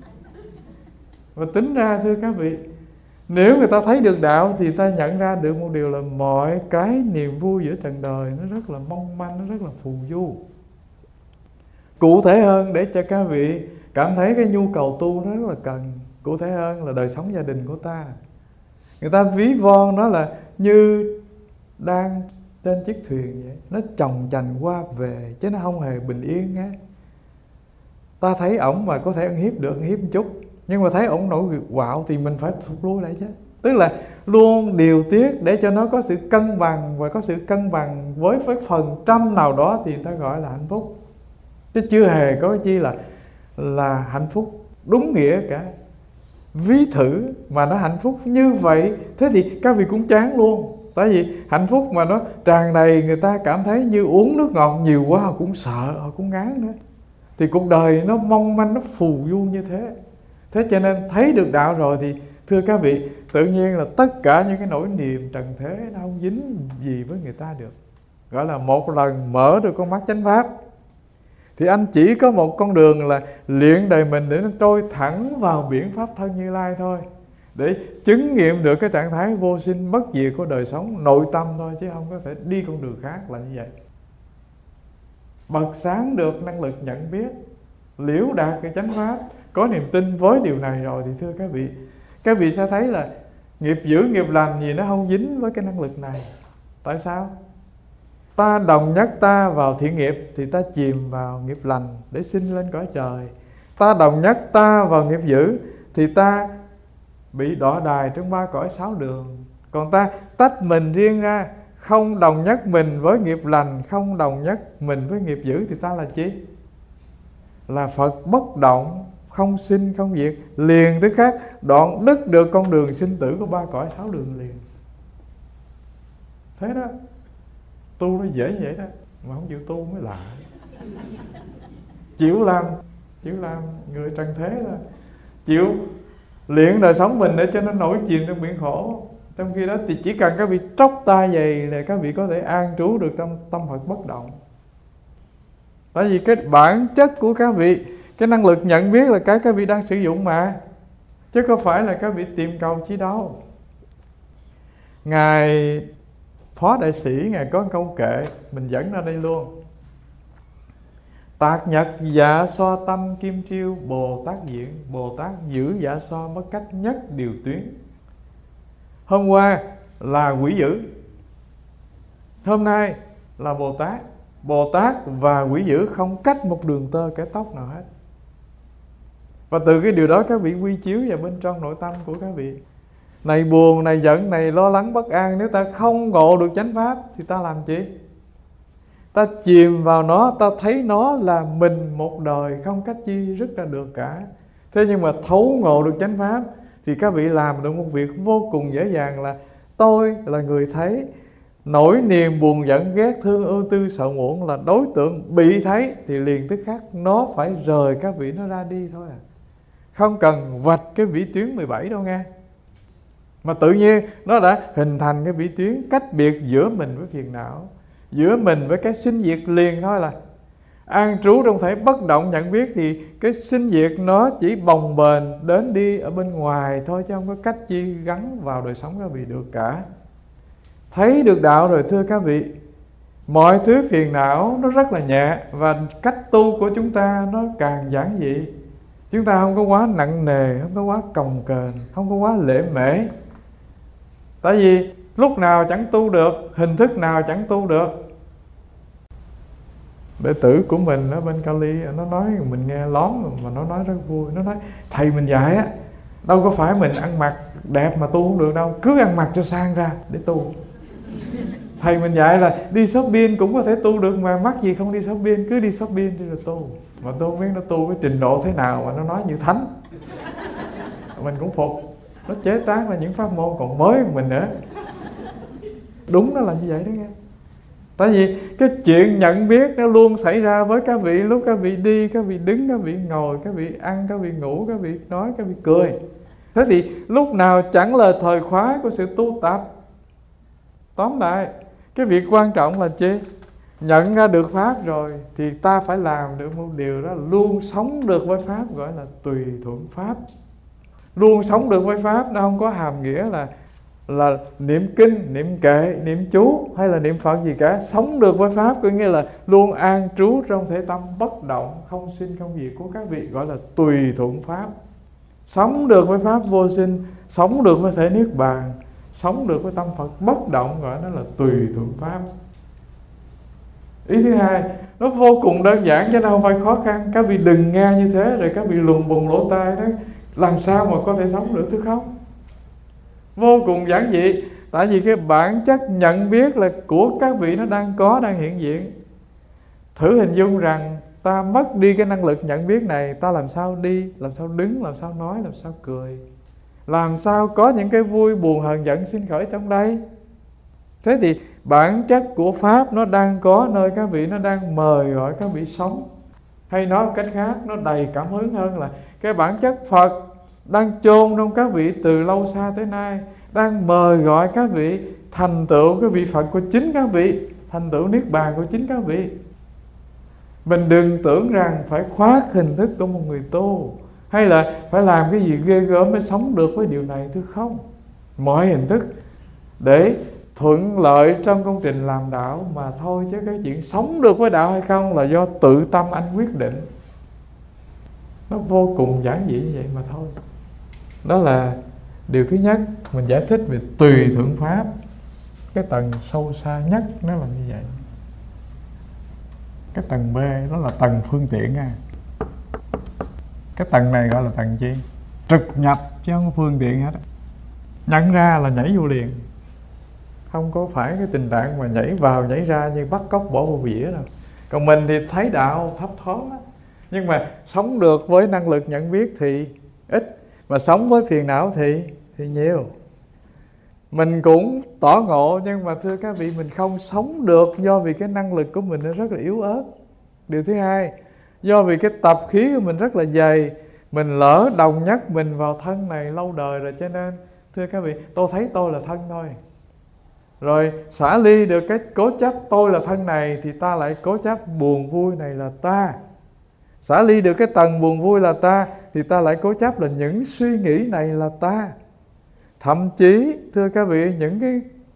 Và tính ra thưa các vị, nếu người ta thấy được đạo thì ta nhận ra được một điều là mọi cái niềm vui giữa trần đời nó rất là mong manh, nó rất là phù du. Cụ thể hơn, để cho các vị cảm thấy cái nhu cầu tu nó rất là cần, cụ thể hơn là đời sống gia đình của ta. Người ta ví von nó là như đang trên chiếc thuyền vậy, nó chồng chành qua về chứ nó không hề bình yên á. Ta thấy ổng mà có thể ăn hiếp được, ăn hiếp một chút, nhưng mà thấy ổng nổi quạo thì mình phải thụt lui lại chứ. Tức là luôn điều tiết để cho nó có sự cân bằng, và có sự cân bằng với với phần trăm nào đó thì ta gọi là hạnh phúc, chứ chưa hề có chi là là hạnh phúc đúng nghĩa cả. Ví thử mà nó hạnh phúc như vậy, thế thì các vị cũng chán luôn. Tại vì hạnh phúc mà nó tràn đầy, người ta cảm thấy như uống nước ngọt nhiều quá họ cũng sợ, họ cũng ngán nữa. Thì cuộc đời nó mong manh, nó phù du như thế. Thế cho nên thấy được đạo rồi thì thưa các vị, tự nhiên là tất cả những cái nỗi niềm trần thế nó không dính gì với người ta được. Gọi là một lần mở được con mắt chánh pháp thì anh chỉ có một con đường là luyện đời mình để nó trôi thẳng vào biển pháp thân Như Lai thôi, để chứng nghiệm được cái trạng thái vô sinh bất diệt của đời sống nội tâm thôi, chứ không có thể đi con đường khác là như vậy. Bật sáng được năng lực nhận biết, liễu đạt cái chánh pháp, có niềm tin với điều này rồi thì thưa các vị, các vị sẽ thấy là nghiệp dữ nghiệp lành gì nó không dính với cái năng lực này. Tại sao? Ta đồng nhất ta vào thiện nghiệp thì ta chìm vào nghiệp lành để sinh lên cõi trời. Ta đồng nhất ta vào nghiệp dữ thì ta bị đọa đài trong ba cõi sáu đường. Còn ta tách mình riêng ra, không đồng nhất mình với nghiệp lành, không đồng nhất mình với nghiệp dữ thì ta là chi? Là Phật bất động, không sinh không diệt, liền tức khác đoạn đứt được con đường sinh tử của ba cõi sáu đường liền. Thế đó, tu nó dễ vậy đó, mà không chịu tu mới lạ. Chịu làm, chịu làm người trần thế là chịu luyện đời sống mình để cho nó nổi chìm trong biển khổ. Trong khi đó thì chỉ cần các vị tróc tay vậy là các vị có thể an trú được trong tâm Phật bất động. Tại vì cái bản chất của các vị, cái năng lực nhận biết là cái các vị đang sử dụng mà, chứ có phải là các vị tìm cầu chi đâu. Ngài Phó Đại Sĩ Ngài có câu kệ, mình dẫn ra đây luôn. Tạc nhật dạ so tâm kim triêu, Bồ Tát diện, Bồ Tát giữ dạ so mất cách nhất điều tuyến. Hôm qua là quỷ dữ, hôm nay là Bồ Tát. Bồ Tát và quỷ dữ không cách một đường tơ kẻ tóc nào hết. Và từ cái điều đó các vị quy chiếu vào bên trong nội tâm của các vị. Này buồn, này giận, này lo lắng bất an, nếu ta không ngộ được chánh pháp thì ta làm chi? Ta chìm vào nó, ta thấy nó là mình một đời, không cách chi rứt ra được cả. Thế nhưng mà thấu ngộ được chánh pháp thì các vị làm được một việc vô cùng dễ dàng, là tôi là người thấy. Nỗi niềm buồn giận ghét thương ưu tư sợ muộn là đối tượng bị thấy, thì liền tức khắc nó phải rời các vị, nó ra đi thôi à. Không cần vạch cái vĩ tuyến mười bảy đâu nghe. Mà tự nhiên nó đã hình thành cái vĩ tuyến cách biệt giữa mình với phiền não, giữa mình với cái sinh diệt liền thôi. Là an trú trong thể bất động nhận biết, thì cái sinh diệt nó chỉ bồng bềnh đến đi ở bên ngoài thôi, chứ không có cách chi gắn vào đời sống các vị được cả. Thấy được đạo rồi thưa các vị, mọi thứ phiền não nó rất là nhẹ, và cách tu của chúng ta nó càng giản dị. Chúng ta không có quá nặng nề, không có quá cồng kềnh, không có quá lễ mễ. Tại vì lúc nào chẳng tu được, hình thức nào chẳng tu được. Đệ tử của mình ở bên Cali, nó nói mình nghe lón mà nó nói rất vui. Nó nói thầy mình dạy á, đâu có phải mình ăn mặc đẹp mà tu không được đâu, cứ ăn mặc cho sang ra để tu. Thầy mình dạy là đi shopping cũng có thể tu được mà, mắc gì không đi shopping, cứ đi shopping đi rồi tu. Mà tôi không biết nó tu cái trình độ thế nào mà nó nói như thánh. Mình cũng phục. Nó chế tác là những pháp môn còn mới của mình nữa. Đúng nó là như vậy đó nghe. Tại vì cái chuyện nhận biết nó luôn xảy ra với các vị. Lúc các vị đi, các vị đứng, các vị ngồi, các vị ăn, các vị ngủ, các vị nói, các vị cười. Thế thì lúc nào chẳng là thời khóa của sự tu tập. Tóm lại, cái việc quan trọng là chi? Nhận ra được Pháp rồi thì ta phải làm được một điều đó, luôn sống được với Pháp, gọi là tùy thuận Pháp. Luôn sống được với Pháp nó không có hàm nghĩa là là niệm kinh, niệm kệ, niệm chú hay là niệm Phật gì cả. Sống được với Pháp có nghĩa là luôn an trú trong thể tâm bất động, không sinh không diệt của các vị, gọi là tùy thuận Pháp. Sống được với Pháp vô sinh, sống được với thể Niết Bàn, sống được với tâm Phật bất động, gọi nó là tùy thuận Pháp. Ý thứ hai, nó vô cùng đơn giản chứ nó không phải khó khăn. Các vị đừng nghe như thế rồi các vị lùng bùng lỗ tai đó, làm sao mà có thể sống được, thứ không? Vô cùng giản dị. Tại vì cái bản chất nhận biết là của các vị nó đang có, đang hiện diện. Thử hình dung rằng ta mất đi cái năng lực nhận biết này, ta làm sao đi, làm sao đứng, làm sao nói, làm sao cười, làm sao có những cái vui buồn hờn giận sinh khởi trong đây. Thế thì bản chất của Pháp nó đang có nơi các vị, nó đang mời gọi các vị sống. Hay nói một cách khác, nó đầy cảm hứng hơn là cái bản chất Phật đang chôn trong các vị từ lâu xa tới nay, đang mời gọi các vị thành tựu cái vị Phật của chính các vị, thành tựu Niết Bàn của chính các vị. Mình đừng tưởng rằng phải khoác hình thức của một người tu, hay là phải làm cái gì ghê gớm mới sống được với điều này, thưa không. Mọi hình thức để thuận lợi trong công trình làm đạo mà thôi, chứ cái chuyện sống được với đạo hay không là do tự tâm anh quyết định. Nó vô cùng giản dị như vậy mà thôi. Đó là điều thứ nhất, mình giải thích về tùy thuận Pháp. Cái tầng sâu xa nhất nó là như vậy. Cái tầng B đó là tầng phương tiện nha. Cái tầng này gọi là tầng chi? Trực nhập, chứ không có phương tiện hết. Nhận ra là nhảy vô liền. Không có phải cái tình trạng mà nhảy vào nhảy ra như bắt cóc bỏ vô vỉa đâu. Còn mình thì thấy đạo thấp thoáng á, nhưng mà sống được với năng lực nhận biết thì ít, mà sống với phiền não thì thì nhiều. Mình cũng tỏ ngộ, nhưng mà thưa các vị, mình không sống được do vì cái năng lực của mình nó rất là yếu ớt. Điều thứ hai, do vì cái tập khí của mình rất là dày, mình lỡ đồng nhất mình vào thân này lâu đời rồi, cho nên thưa các vị, tôi thấy tôi là thân thôi. Rồi xả ly được cái cố chấp tôi là thân này, thì ta lại cố chấp buồn vui này là ta. Xả ly được cái tầng buồn vui là ta, thì ta lại cố chấp là những suy nghĩ này là ta. Thậm chí thưa các vị, những cái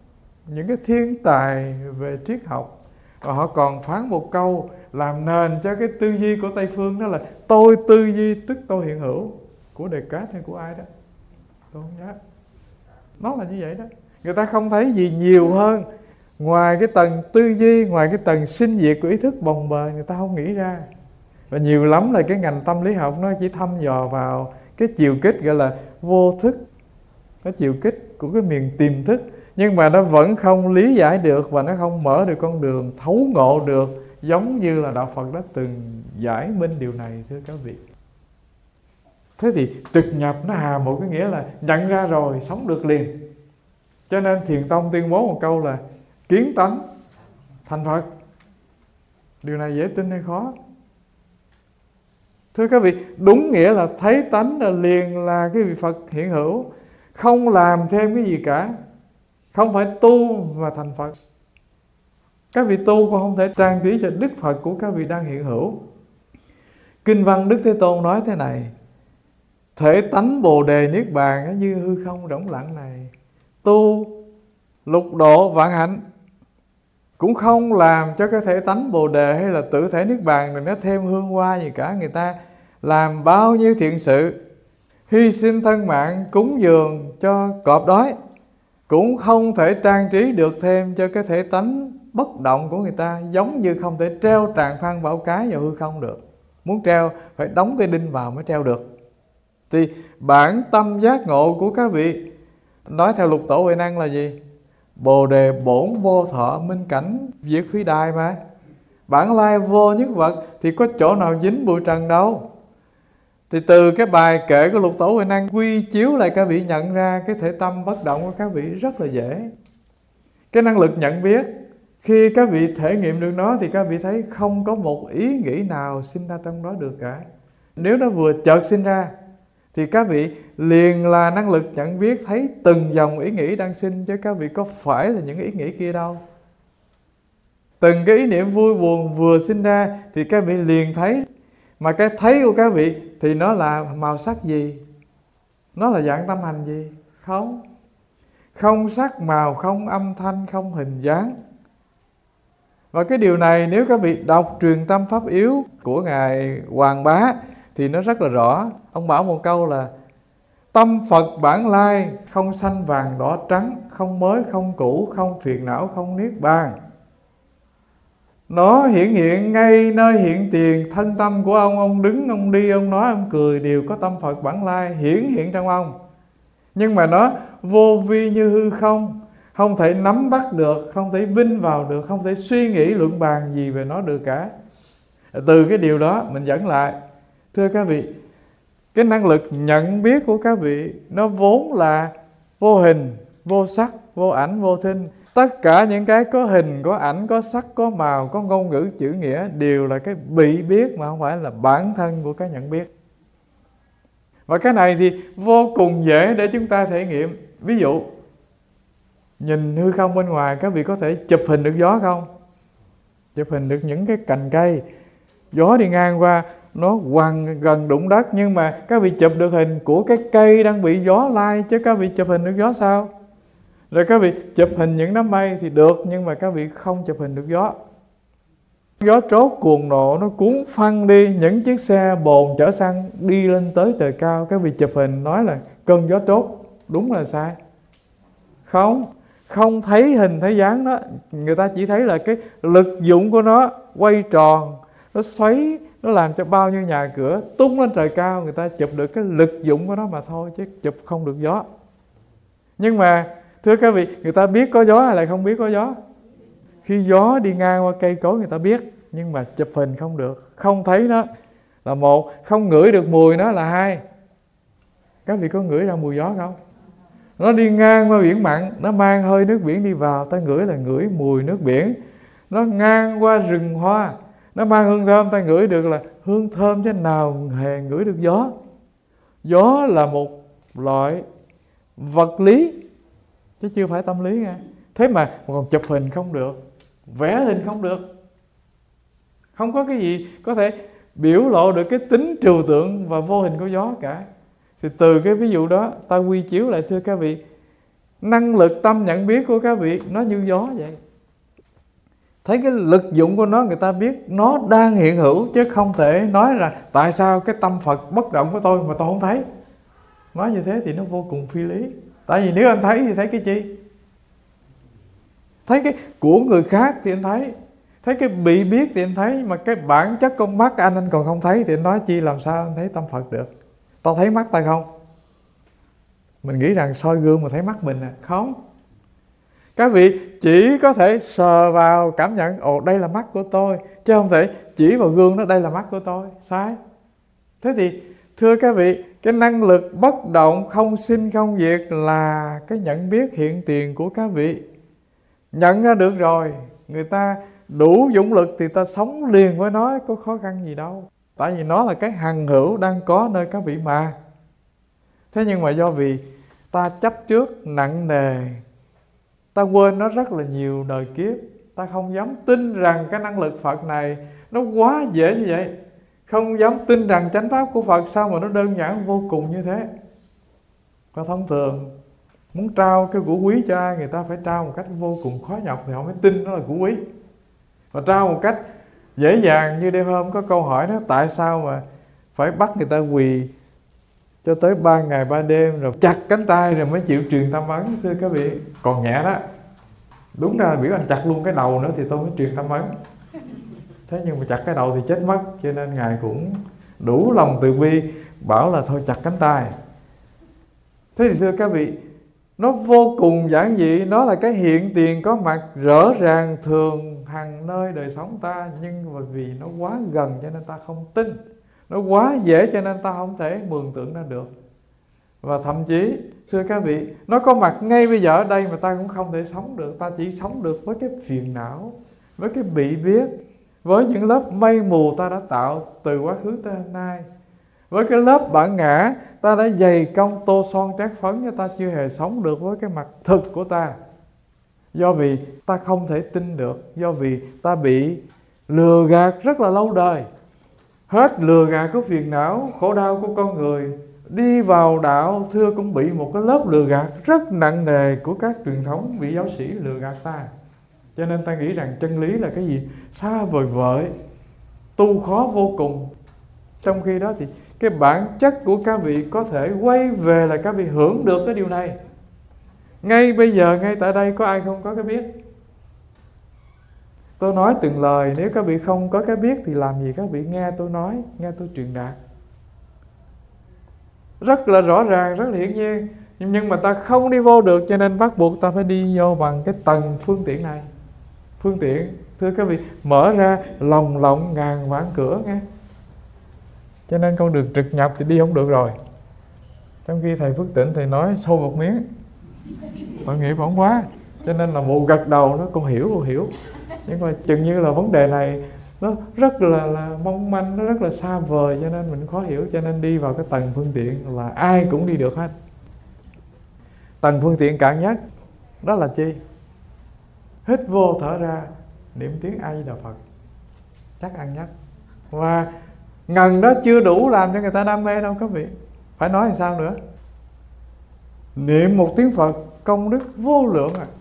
những cái thiên tài về triết học, và họ còn phán một câu làm nền cho cái tư duy của Tây phương, đó là tôi tư duy tức tôi hiện hữu, của Descartes hay của ai đó, tôi không nhớ. Nó là như vậy đó. Người ta không thấy gì nhiều hơn ngoài cái tầng tư duy, ngoài cái tầng sinh diệt của ý thức bồng bềnh, người ta không nghĩ ra. Và nhiều lắm là cái ngành tâm lý học nó chỉ thăm dò vào cái chiều kích gọi là vô thức, cái chiều kích của cái miền tiềm thức, nhưng mà nó vẫn không lý giải được và nó không mở được con đường thấu ngộ được, giống như là Đạo Phật đã từng giải minh điều này, thưa các vị. Thế thì trực nhập nó hàm một cái nghĩa là nhận ra rồi sống được liền. Cho nên Thiền Tông tuyên bố một câu là kiến tánh thành Phật. Điều này dễ tin hay khó? Thưa các vị, đúng nghĩa là thấy tánh là liền là cái vị Phật hiện hữu, không làm thêm cái gì cả, không phải tu mà thành Phật. Các vị tu cũng không thể trang trí cho Đức Phật của các vị đang hiện hữu. Kinh văn Đức Thế Tôn nói thế này: thể tánh Bồ Đề Niết Bàn như hư không rỗng lặng này, tu lục độ vạn hạnh cũng không làm cho cái thể tánh Bồ Đề hay là tự thể Niết Bàn này nó thêm hương hoa gì cả. Người ta làm bao nhiêu thiện sự, hy sinh thân mạng cúng dường cho cọp đói, cũng không thể trang trí được thêm cho cái thể tánh bất động của người ta, giống như không thể treo tràng phan bảo cái vào hư không được. Muốn treo phải đóng cái đinh vào mới treo được. Thì bản tâm giác ngộ của các vị, nói theo Lục Tổ Huệ Năng là gì? Bồ Đề bổn vô thọ minh cảnh diệt phi đài mà. Bản lai vô nhất vật thì có chỗ nào dính bụi trần đâu. Thì từ cái bài kệ của Lục Tổ Huệ Năng quy chiếu lại các vị nhận ra cái thể tâm bất động của các vị rất là dễ. Cái năng lực nhận biết, khi các vị thể nghiệm được nó thì các vị thấy không có một ý nghĩ nào sinh ra trong đó được cả. Nếu nó vừa chợt sinh ra thì các vị liền là năng lực nhận biết thấy từng dòng ý nghĩ đang sinh, chứ các vị có phải là những ý nghĩ kia đâu. Từng cái ý niệm vui buồn vừa sinh ra thì các vị liền thấy. Mà cái thấy của các vị thì nó là màu sắc gì? Nó là dạng tâm hành gì? Không. Không sắc màu, không âm thanh, không hình dáng. Và cái điều này nếu các vị đọc Truyền Tâm Pháp Yếu của Ngài Hoàng Bá thì nó rất là rõ. Ông bảo một câu là tâm Phật bản lai không xanh vàng đỏ trắng, không mới không cũ, không phiền não, không niết bàn. Nó hiện hiện ngay nơi hiện tiền thân tâm của ông. Ông đứng, ông đi, ông nói, ông cười, đều có tâm Phật bản lai hiển hiện trong ông. Nhưng mà nó vô vi như hư không, không thể nắm bắt được, không thể vinh vào được, không thể suy nghĩ luận bàn gì về nó được cả. Từ cái điều đó mình dẫn lại, thưa các vị, cái năng lực nhận biết của các vị nó vốn là vô hình, vô sắc, vô ảnh, vô thinh. Tất cả những cái có hình, có ảnh, có sắc, có màu, có ngôn ngữ chữ nghĩa đều là cái bị biết mà không phải là bản thân của cái nhận biết. Và cái này thì vô cùng dễ để chúng ta thể nghiệm. Ví dụ, nhìn hư không bên ngoài, các vị có thể chụp hình được gió không? Chụp hình được những cái cành cây, gió đi ngang qua, nó quằn gần đụng đất, nhưng mà các vị chụp được hình của cái cây đang bị gió lai, chứ các vị chụp hình được gió sao? Rồi các vị chụp hình những đám mây thì được, nhưng mà các vị không chụp hình được gió. Gió trốt cuồng nộ nó cuốn phăng đi những chiếc xe bồn chở xăng đi lên tới trời cao. Các vị chụp hình nói là cơn gió trốt, đúng là sai. Không, không thấy hình thấy dáng đó. Người ta chỉ thấy là cái lực dụng của nó quay tròn, nó xoáy, nó làm cho bao nhiêu nhà cửa tung lên trời cao. Người ta chụp được cái lực dụng của nó mà thôi, chứ chụp không được gió. Nhưng mà thưa các vị, người ta biết có gió hay là không biết có gió? Khi gió đi ngang qua cây cối người ta biết, nhưng mà chụp hình không được, không thấy nó là một, không ngửi được mùi nó là hai. Các vị có ngửi ra mùi gió không? Nó đi ngang qua biển mặn, nó mang hơi nước biển đi vào, ta ngửi là ngửi mùi nước biển. Nó ngang qua rừng hoa, nó mang hương thơm, ta ngửi được là hương thơm, chứ nào hề ngửi được gió. Gió là một loại vật lý, chứ chưa phải tâm lý nha. Thế mà còn chụp hình không được, vẽ hình không được. Không có cái gì có thể biểu lộ được cái tính trừu tượng và vô hình của gió cả. Thì từ cái ví dụ đó ta quy chiếu lại, thưa các vị, năng lực tâm nhận biết của các vị nó như gió vậy. Thấy cái lực dụng của nó, người ta biết nó đang hiện hữu, chứ không thể nói là tại sao cái tâm Phật bất động của tôi mà tôi không thấy. Nói như thế thì nó vô cùng phi lý. Tại vì nếu anh thấy thì thấy cái chi? Thấy cái của người khác thì anh thấy, thấy cái bị biết thì anh thấy, mà cái bản chất con mắt anh anh còn không thấy thì anh nói chi làm sao anh thấy tâm Phật được? Tao thấy mắt ta không? Mình nghĩ rằng soi gương mà thấy mắt mình à? Không. Các vị chỉ có thể sờ vào cảm nhận, ồ đây là mắt của tôi, chứ không thể chỉ vào gương đó đây là mắt của tôi. Sai. Thế thì thưa các vị, cái năng lực bất động không sinh không diệt là cái nhận biết hiện tiền của các vị. Nhận ra được rồi, người ta đủ dũng lực thì ta sống liền với nó, có khó khăn gì đâu. Tại vì nó là cái hằng hữu đang có nơi các vị mà. Thế nhưng mà do vì ta chấp trước nặng nề, ta quên nó rất là nhiều đời kiếp, ta không dám tin rằng cái năng lực Phật này nó quá dễ như vậy. Không dám tin rằng chánh pháp của Phật sao mà nó đơn giản vô cùng như thế. Và thông thường muốn trao cái của quý cho ai, người ta phải trao một cách vô cùng khó nhọc thì họ mới tin nó là của quý. Và trao một cách dễ dàng, như đêm hôm có câu hỏi đó, tại sao mà phải bắt người ta quỳ cho tới ba ngày ba đêm rồi chặt cánh tay rồi mới chịu truyền tâm ấn? Thưa các vị, còn nhẹ đó. Đúng ra biểu anh chặt luôn cái đầu nữa thì tôi mới truyền tâm ấn. Thế nhưng mà chặt cái đầu thì chết mất, cho nên Ngài cũng đủ lòng từ bi bảo là thôi chặt cánh tay. Thế thì thưa các vị, nó vô cùng giản dị, nó là cái hiện tiền có mặt rõ ràng thường hằng nơi đời sống ta, nhưng mà vì nó quá gần cho nên ta không tin, nó quá dễ cho nên ta không thể mường tượng ra được. Và thậm chí thưa các vị, nó có mặt ngay bây giờ ở đây mà ta cũng không thể sống được. Ta chỉ sống được với cái phiền não, với cái bị biết, với những lớp mây mù ta đã tạo từ quá khứ tới hôm nay, với cái lớp bản ngã ta đã dày công tô son trát phấn, cho ta chưa hề sống được với cái mặt thực của ta. Do vì ta không thể tin được, do vì ta bị lừa gạt rất là lâu đời. Hết lừa gạt của phiền não, khổ đau của con người, đi vào đạo thưa cũng bị một cái lớp lừa gạt rất nặng nề của các truyền thống vị giáo sĩ lừa gạt ta. Cho nên ta nghĩ rằng chân lý là cái gì xa vời vợi, tu khó vô cùng. Trong khi đó thì cái bản chất của các vị có thể quay về là các vị hưởng được cái điều này. Ngay bây giờ, ngay tại đây có ai không có cái biết? Tôi nói từng lời, nếu các vị không có cái biết thì làm gì các vị nghe tôi nói, nghe tôi truyền đạt. Rất là rõ ràng, rất là hiển nhiên. Nhưng mà ta không đi vô được, cho nên bắt buộc ta phải đi vô bằng cái tầng phương tiện này. Phương tiện, thưa các vị, mở ra lòng lộng ngàn vạn cửa nghe. Cho nên con đường trực nhập thì đi không được rồi. Trong khi thầy Phước Tịnh thầy nói sâu một miếng, tội nghiệp ổng quá. Cho nên là một gật đầu nó con hiểu, con hiểu. Nhưng mà chừng như là vấn đề này nó rất là, là mong manh, nó rất là xa vời, cho nên mình khó hiểu. Cho nên đi vào cái tầng phương tiện là ai cũng đi được hết. Tầng phương tiện cạn nhất đó là chi? Hít vô thở ra, niệm tiếng A Di Đà Phật, chắc ăn nhất. Và ngần đó chưa đủ làm cho người ta đam mê đâu các vị. Phải nói làm sao nữa? Niệm một tiếng Phật công đức vô lượng à.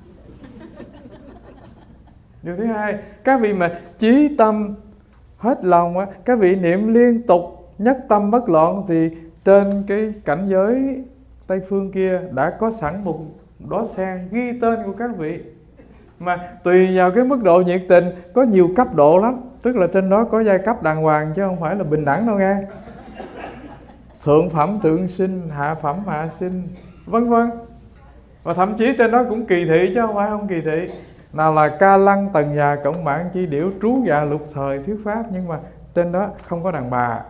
Điều thứ hai, các vị mà chí tâm hết lòng á, các vị niệm liên tục nhất tâm bất loạn, thì trên cái cảnh giới Tây phương kia đã có sẵn một đóa sen ghi tên của các vị. Mà tùy vào cái mức độ nhiệt tình, có nhiều cấp độ lắm. Tức là trên đó có giai cấp đàng hoàng, chứ không phải là bình đẳng đâu nghe. Thượng phẩm thượng sinh, hạ phẩm hạ sinh, vân vân. Và thậm chí trên đó cũng kỳ thị chứ không phải không kỳ thị. Nào là ca lăng tần già cộng bản chi điểu trú dạ lục thời thuyết pháp, nhưng mà trên đó không có đàn bà.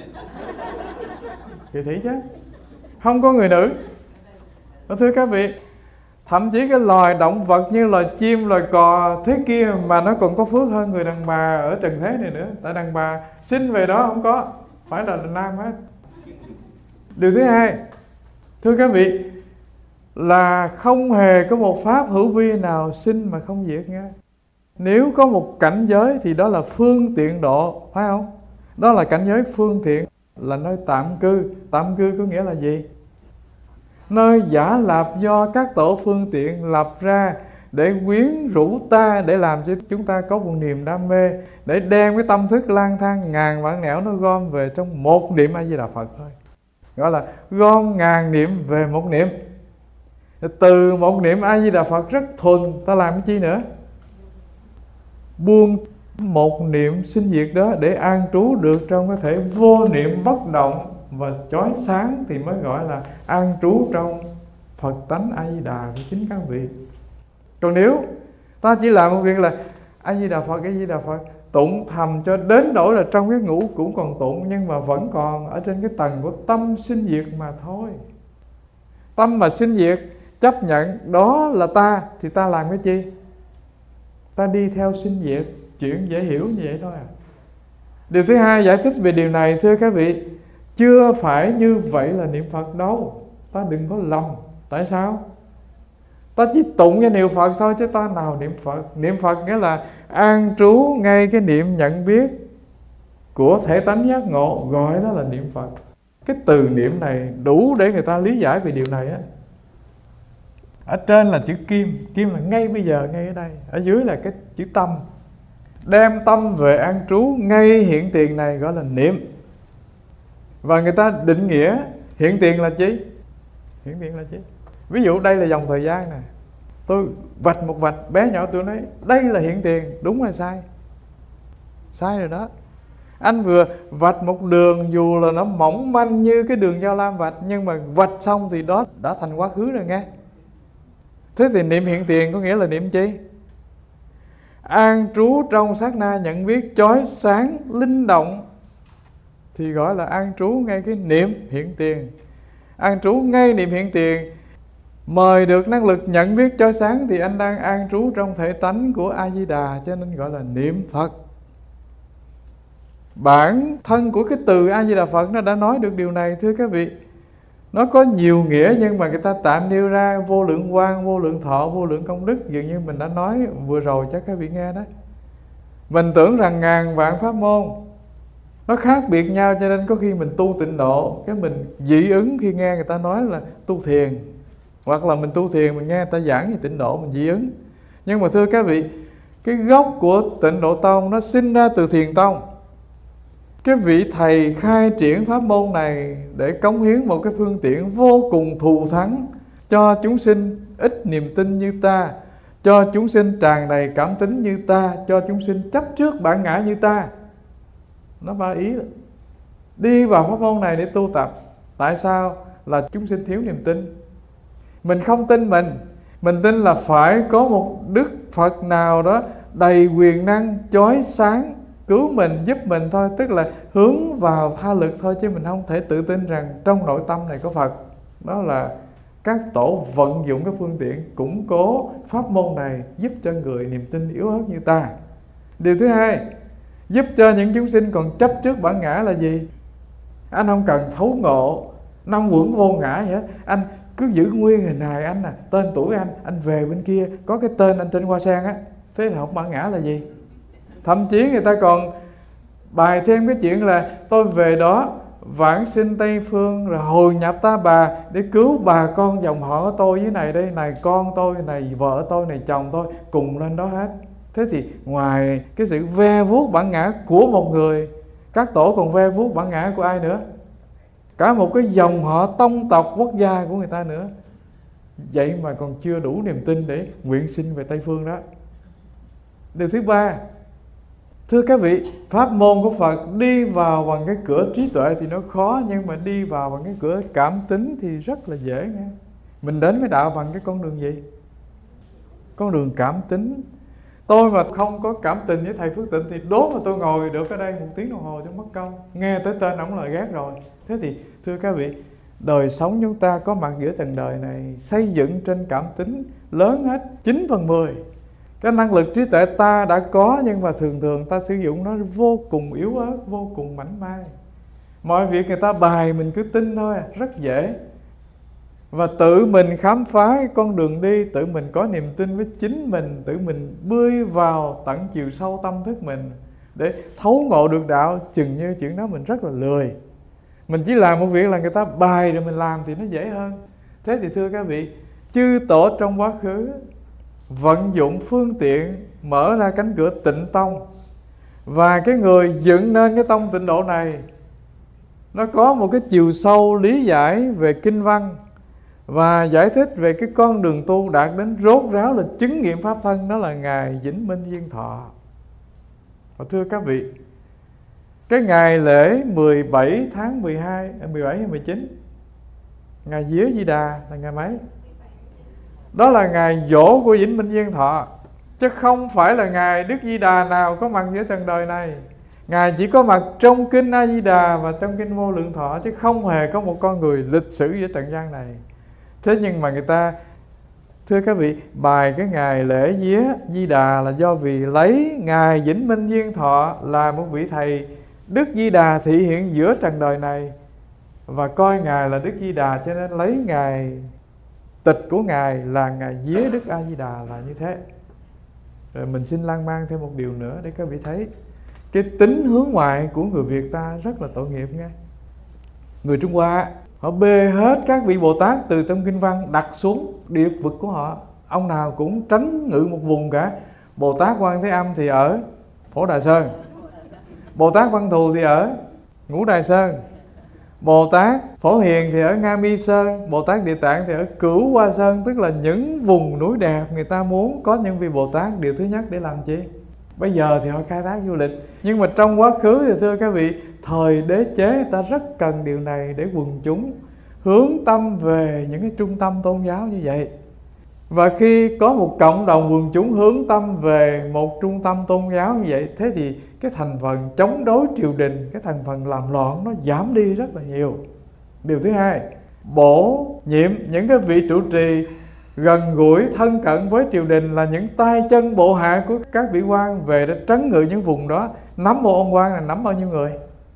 Kỳ thị chứ. Không có người nữ. Và thưa các vị, thậm chí cái loài động vật như loài chim, loài cò thế kia mà nó còn có phước hơn người đàn bà ở trần thế này nữa. Tại đàn bà sinh về đó không có, phải là nam hết. Điều thứ hai, thưa các vị, là không hề có một pháp hữu vi nào sinh mà không diệt nha. Nếu có một cảnh giới thì đó là phương tiện độ, phải không? Đó là cảnh giới phương tiện, là nơi tạm cư. Tạm cư có nghĩa là gì? nơi giả lạp do các tổ phương tiện lập ra để quyến rũ ta, để làm cho chúng ta có một niềm đam mê, để đem cái tâm thức lang thang ngàn vạn nẻo nó gom về trong một niệm A Di Đà Phật thôi. Gọi là gom ngàn niệm về một niệm. Từ một niệm A Di Đà Phật rất thuần, ta làm cái chi nữa? Buông một niệm sinh diệt đó để an trú được trong cái thể vô niệm bất động và chói sáng, thì mới gọi là an trú trong Phật tánh A Di Đà của chính các vị. Còn nếu ta chỉ làm một việc là A Di Đà Phật, A Di Đà Phật, tụng thầm cho đến nỗi là trong cái ngủ cũng còn tụng, nhưng mà vẫn còn ở trên cái tầng của tâm sinh diệt mà thôi. Tâm mà sinh diệt, chấp nhận đó là ta, thì ta làm cái chi? Ta đi theo sinh diệt. Chuyện dễ hiểu như vậy thôi à. Điều thứ hai giải thích về điều này, thưa các vị, chưa phải như vậy là niệm Phật đâu. Ta đừng có lầm. Tại sao? Ta chỉ tụng với niệm Phật thôi, chứ ta nào niệm Phật. Niệm Phật nghĩa là an trú ngay cái niệm nhận biết của thể tánh giác ngộ, gọi đó là niệm Phật. Cái từ niệm này đủ để người ta lý giải về điều này á. Ở trên là chữ kim, kim là ngay bây giờ, ngay ở đây. Ở dưới là cái chữ tâm. Đem tâm về an trú ngay hiện tiền này gọi là niệm. Và người ta định nghĩa hiện tiền là chi? Hiện tiền là chi? Ví dụ đây là dòng thời gian nè, tôi vạch một vạch bé nhỏ, tôi nói đây là hiện tiền. Đúng hay sai? Sai rồi đó. Anh vừa vạch một đường, dù là nó mỏng manh như cái đường Giao Lam vạch, nhưng mà vạch xong thì đó đã thành quá khứ rồi nghe. Thế thì niệm hiện tiền có nghĩa là niệm chi? An trú trong sát na nhận biết chói sáng linh động, thì gọi là an trú ngay cái niệm hiện tiền. An trú ngay niệm hiện tiền, mời được năng lực nhận biết chói sáng, thì anh đang an trú trong thể tánh của A Di Đà, cho nên gọi là niệm Phật. Bản thân của cái từ A Di Đà Phật nó đã nói được điều này, thưa các vị. Nó có nhiều nghĩa, nhưng mà người ta tạm nêu ra vô lượng quang, vô lượng thọ, vô lượng công đức, dường như mình đã nói vừa rồi chắc các vị nghe đó. Mình tưởng rằng ngàn vạn pháp môn nó khác biệt nhau, cho nên có khi mình tu tịnh độ, cái mình dị ứng khi nghe người ta nói là tu thiền, hoặc là mình tu thiền mình nghe người ta giảng về tịnh độ mình dị ứng. Nhưng mà thưa các vị, cái gốc của Tịnh Độ Tông nó sinh ra từ Thiền Tông. Cái vị thầy khai triển pháp môn này để cống hiến một cái phương tiện vô cùng thù thắng cho chúng sinh ít niềm tin như ta, cho chúng sinh tràn đầy cảm tính như ta, cho chúng sinh chấp trước bản ngã như ta. Nó ba ý đó. Đi vào pháp môn này để tu tập. Tại sao? Là chúng sinh thiếu niềm tin. Mình không tin mình, mình tin là phải có một Đức Phật nào đó đầy quyền năng, chói sáng, cứu mình, giúp mình thôi. Tức là hướng vào tha lực thôi, chứ mình không thể tự tin rằng trong nội tâm này có Phật. Đó là các tổ vận dụng cái phương tiện củng cố pháp môn này, giúp cho người niềm tin yếu ớt như ta. Điều thứ hai, giúp cho những chúng sinh còn chấp trước bản ngã là gì? Anh không cần thấu ngộ năm quẩn vô ngã vậy. Anh cứ giữ nguyên hình hài anh à, tên tuổi anh, anh về bên kia có cái tên anh trên hoa sen á, thế thì không bản ngã là gì? Thậm chí người ta còn bài thêm cái chuyện là tôi về đó vãng sinh Tây Phương rồi hồi nhập Ta Bà để cứu bà con dòng họ của tôi với này đây, này con tôi, này vợ tôi, này chồng tôi, cùng lên đó hết. Thế thì ngoài cái sự ve vuốt bản ngã của một người, các tổ còn ve vuốt bản ngã của ai nữa? Cả một cái dòng họ tông tộc quốc gia của người ta nữa. Vậy mà còn chưa đủ niềm tin để nguyện sinh về Tây Phương đó. Điều thứ ba, thưa các vị, pháp môn của Phật đi vào bằng cái cửa trí tuệ thì nó khó, nhưng mà đi vào bằng cái cửa cảm tính thì rất là dễ nghe. Mình đến với đạo bằng cái con đường gì? Con đường cảm tính. Tôi mà không có cảm tình với thầy Phước Tịnh thì đố mà tôi ngồi được ở đây một tiếng đồng hồ cho mất công. Nghe tới tên ổng là ghét rồi. Thế thì thưa các vị, đời sống chúng ta có mặt giữa trần đời này xây dựng trên cảm tính lớn hết chín phần mười. Cái năng lực trí tuệ ta đã có, nhưng mà thường thường ta sử dụng nó vô cùng yếu ớt, vô cùng mảnh mai. Mọi việc người ta bài mình cứ tin thôi, rất dễ. Và tự mình khám phá con đường đi, tự mình có niềm tin với chính mình, tự mình bơi vào tận chiều sâu tâm thức mình để thấu ngộ được đạo, chừng như chuyện đó mình rất là lười. Mình chỉ làm một việc là người ta bài rồi mình làm thì nó dễ hơn. Thế thì thưa các vị, chư tổ trong quá khứ vận dụng phương tiện mở ra cánh cửa Tịnh Tông, và cái người dựng nên cái tông Tịnh Độ này nó có một cái chiều sâu lý giải về kinh văn và giải thích về cái con đường tu đạt đến rốt ráo là chứng nghiệm pháp thân, đó là Ngài Vĩnh Minh Viên Thọ. Và thưa các vị, cái ngày lễ mười bảy tháng mười hai, mười bảy hay mười chín, ngày Vía Di Đà là ngày mấy? Đó là ngày giỗ của Vĩnh Minh Viên Thọ, chứ không phải là ngày Đức Di Đà nào có mặt giữa trần đời này. Ngài chỉ có mặt trong kinh A Di Đà và trong kinh Vô Lượng Thọ, chứ không hề có một con người lịch sử giữa trần gian này. Thế nhưng mà người ta, thưa các vị, bài cái ngày lễ Vía Di Đà là do vì lấy Ngài Vĩnh Minh Viên Thọ là một vị thầy Đức Di Đà thị hiện giữa trần đời này, và coi Ngài là Đức Di Đà, cho nên lấy ngày tịch của Ngài là ngày Vía Đức A Di Đà là như thế. Rồi mình xin lan man thêm một điều nữa để các vị thấy cái tính hướng ngoại của người Việt ta rất là tội nghiệp nghe. Người Trung Hoa họ bê hết các vị Bồ Tát từ trong kinh văn đặt xuống địa vực của họ, ông nào cũng trấn ngự một vùng cả. Bồ Tát Quan Thế Âm thì ở Phổ Đà Sơn, Bồ Tát Văn Thù thì ở Ngũ Đài Sơn, Bồ Tát Phổ Hiền thì ở Nga Mi Sơn, Bồ Tát Địa Tạng thì ở Cửu Hoa Sơn. Tức là những vùng núi đẹp, người ta muốn có những vị Bồ Tát, điều thứ nhất để làm chi? Bây giờ thì họ khai thác du lịch, nhưng mà trong quá khứ thì thưa các vị, thời đế chế người ta rất cần điều này để quần chúng hướng tâm về những cái trung tâm tôn giáo như vậy. Và khi có một cộng đồng quần chúng hướng tâm về một trung tâm tôn giáo như vậy, thế thì cái thành phần chống đối triều đình, cái thành phần làm loạn nó giảm đi rất là nhiều. Điều thứ hai, bổ nhiệm những cái vị trụ trì gần gũi thân cận với triều đình, là những tay chân bộ hạ của các vị quan về để trấn ngự những vùng đó. Nắm một ông quan là nắm bao nhiêu người?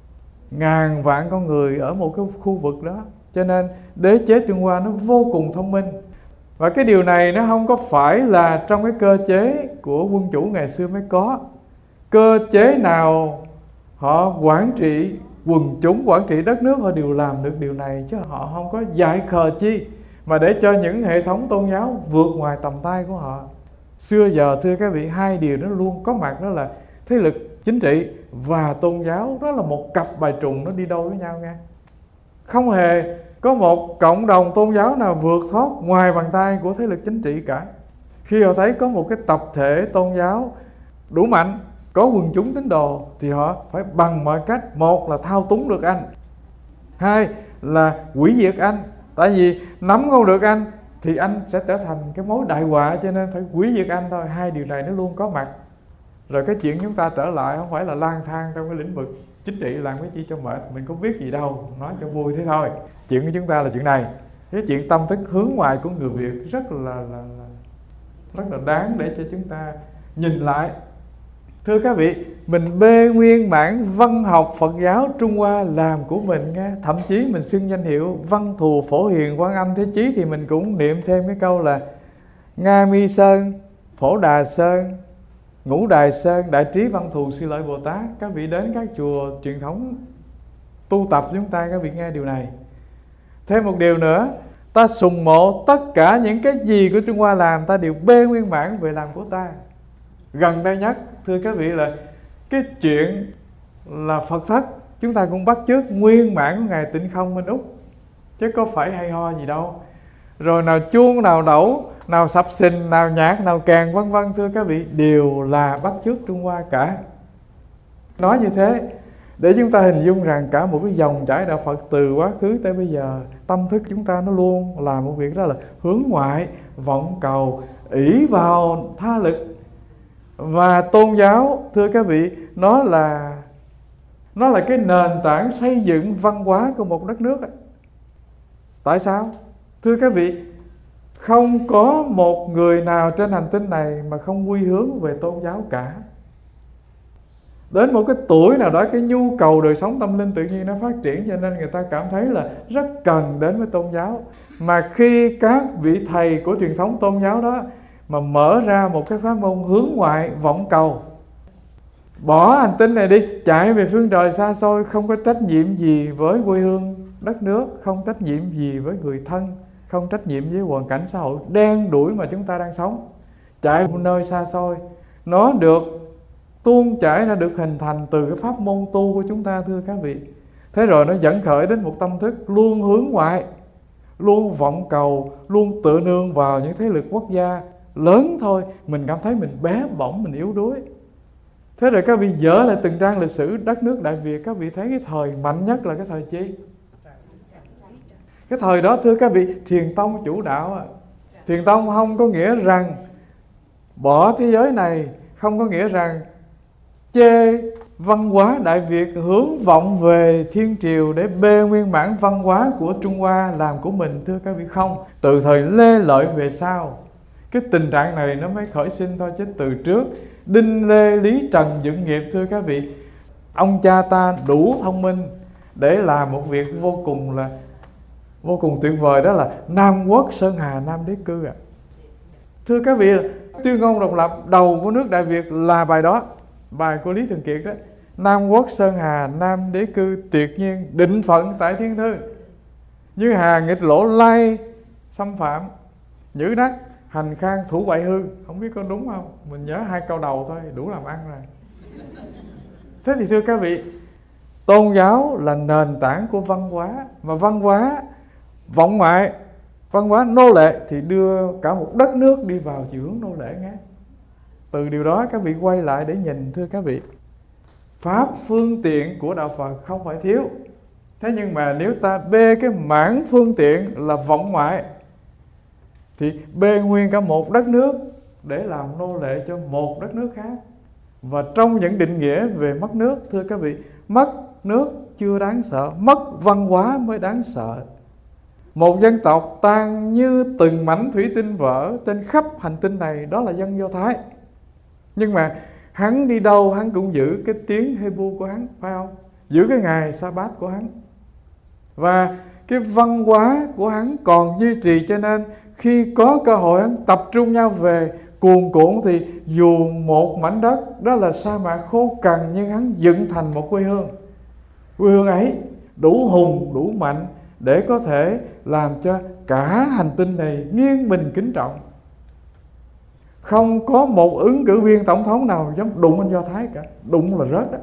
Ngàn vạn con người ở một cái khu vực đó. Cho nên đế chế Trung Hoa nó vô cùng thông minh. Và cái điều này nó không có phải là trong cái cơ chế của quân chủ ngày xưa mới có. Cơ chế nào họ quản trị quần chúng, quản trị đất nước, họ đều làm được điều này, chứ họ không có dại khờ chi mà để cho những hệ thống tôn giáo vượt ngoài tầm tay của họ. Xưa giờ thưa các vị, hai điều nó luôn có mặt, đó là thế lực chính trị và tôn giáo. Đó là một cặp bài trùng, nó đi đôi với nhau nha. Không hề có một cộng đồng tôn giáo nào vượt thoát ngoài bàn tay của thế lực chính trị cả. Khi họ thấy có một cái tập thể tôn giáo đủ mạnh, có quần chúng tín đồ, thì họ phải bằng mọi cách, một là thao túng được anh, hai là hủy diệt anh. Tại vì nắm không được anh thì anh sẽ trở thành cái mối đại họa, cho nên phải hủy diệt anh thôi. Hai điều này nó luôn có mặt. Rồi cái chuyện chúng ta trở lại không phải là lang thang trong cái lĩnh vực chính trị làm cái chi cho mệt, mình có biết gì đâu, nói cho vui thế thôi. Chuyện của chúng ta là chuyện này. Cái chuyện tâm thức hướng ngoại của người Việt rất là, là, là rất là đáng để cho chúng ta nhìn lại. Thưa các vị, mình bê nguyên bản văn học Phật giáo Trung Hoa làm của mình nghe. Thậm chí mình xưng danh hiệu Văn Thù Phổ Hiền Quan Âm Thế Chí thì mình cũng niệm thêm cái câu là Nga Mi Sơn, Phổ Đà Sơn, Ngũ Đài Sơn, Đại Trí Văn Thù Sư Lợi Bồ Tát. Các vị đến các chùa truyền thống tu tập chúng ta, các vị nghe điều này. Thêm một điều nữa, ta sùng mộ tất cả những cái gì của Trung Hoa làm, ta đều bê nguyên bản về làm của ta. Gần đây nhất thưa các vị là cái chuyện là Phật thất, chúng ta cũng bắt chước nguyên bản của Ngài Tịnh Không bên Úc, chứ có phải hay ho gì đâu. Rồi nào chuông, nào đẩu, nào sập sình, nào nhạc, nào kèn, vân vân, thưa các vị, đều là bắt chước Trung Hoa cả. Nói như thế để chúng ta hình dung rằng cả một cái dòng chảy đạo Phật từ quá khứ tới bây giờ, tâm thức chúng ta nó luôn làm một việc đó là hướng ngoại, vọng cầu, ỷ vào tha lực. Và tôn giáo thưa các vị, nó là nó là cái nền tảng xây dựng văn hóa của một đất nước ấy. Tại sao? Thưa các vị, không có một người nào trên hành tinh này mà không quy hướng về tôn giáo cả. Đến một cái tuổi nào đó, cái nhu cầu đời sống tâm linh tự nhiên nó phát triển, cho nên người ta cảm thấy là rất cần đến với tôn giáo. Mà khi các vị thầy của truyền thống tôn giáo đó mà mở ra một cái pháp môn hướng ngoại, vọng cầu, bỏ hành tinh này đi, chạy về phương trời xa xôi, không có trách nhiệm gì với quê hương đất nước, không trách nhiệm gì với người thân, không trách nhiệm với hoàn cảnh xã hội đen đủi mà chúng ta đang sống, chạy một nơi xa xôi. Nó được tuôn chảy ra, được hình thành từ cái pháp môn tu của chúng ta, thưa các vị. Thế rồi nó dẫn khởi đến một tâm thức luôn hướng ngoại, luôn vọng cầu, luôn tự nương vào những thế lực quốc gia lớn thôi. Mình cảm thấy mình bé bỏng, mình yếu đuối. Thế rồi các vị dở lại từng trang lịch sử đất nước Đại Việt, các vị thấy cái thời mạnh nhất là cái thời chi? Cái thời đó thưa các vị, Thiền Tông chủ đạo. Thiền Tông không có nghĩa rằng bỏ thế giới này, không có nghĩa rằng chê văn hóa Đại Việt, hướng vọng về Thiên Triều để bê nguyên bản văn hóa của Trung Hoa làm của mình, thưa các vị. Không, từ thời Lê Lợi về sau cái tình trạng này nó mới khởi sinh thôi, chứ từ trước Đinh Lê Lý Trần dựng nghiệp, thưa các vị. Ông cha ta đủ thông minh để làm một việc vô cùng là vô cùng tuyệt vời, đó là Nam Quốc Sơn Hà Nam Đế Cư ạ. À. Thưa các vị, tuyên ngôn độc lập đầu của nước Đại Việt là bài đó, bài của Lý Thường Kiệt đó. Nam Quốc Sơn Hà Nam Đế Cư, tuyệt nhiên định phận tại thiên thư. Như hà nghịch lỗ lai xâm phạm, nhữ đắc hành khang thủ bại hư. Không biết có đúng không? Mình nhớ hai câu đầu thôi đủ làm ăn rồi. Thế thì thưa các vị, tôn giáo là nền tảng của văn hóa, mà văn hóa vọng ngoại, văn hóa nô lệ thì đưa cả một đất nước đi vào chiều hướng nô lệ nghe. Từ điều đó các vị quay lại để nhìn, thưa các vị, pháp phương tiện của đạo Phật không phải thiếu. Thế nhưng mà nếu ta bê cái mảng phương tiện là vọng ngoại thì bê nguyên cả một đất nước để làm nô lệ cho một đất nước khác. Và trong những định nghĩa về mất nước, thưa các vị, mất nước chưa đáng sợ, mất văn hóa mới đáng sợ. Một dân tộc tan như từng mảnh thủy tinh vỡ trên khắp hành tinh này, đó là dân Do Thái. Nhưng mà hắn đi đâu hắn cũng giữ cái tiếng Hebrew của hắn, phải không? Giữ cái ngày Sa-bát của hắn. Và cái văn hóa của hắn còn duy trì, cho nên khi có cơ hội hắn tập trung nhau về cuồn cuộn thì dù một mảnh đất đó là sa mạc khô cằn, nhưng hắn dựng thành một quê hương. Quê hương ấy đủ hùng, đủ mạnh để có thể làm cho cả hành tinh này nghiêng mình kính trọng. Không có một ứng cử viên tổng thống nào dám đụng anh Do Thái cả, đụng là rớt đó.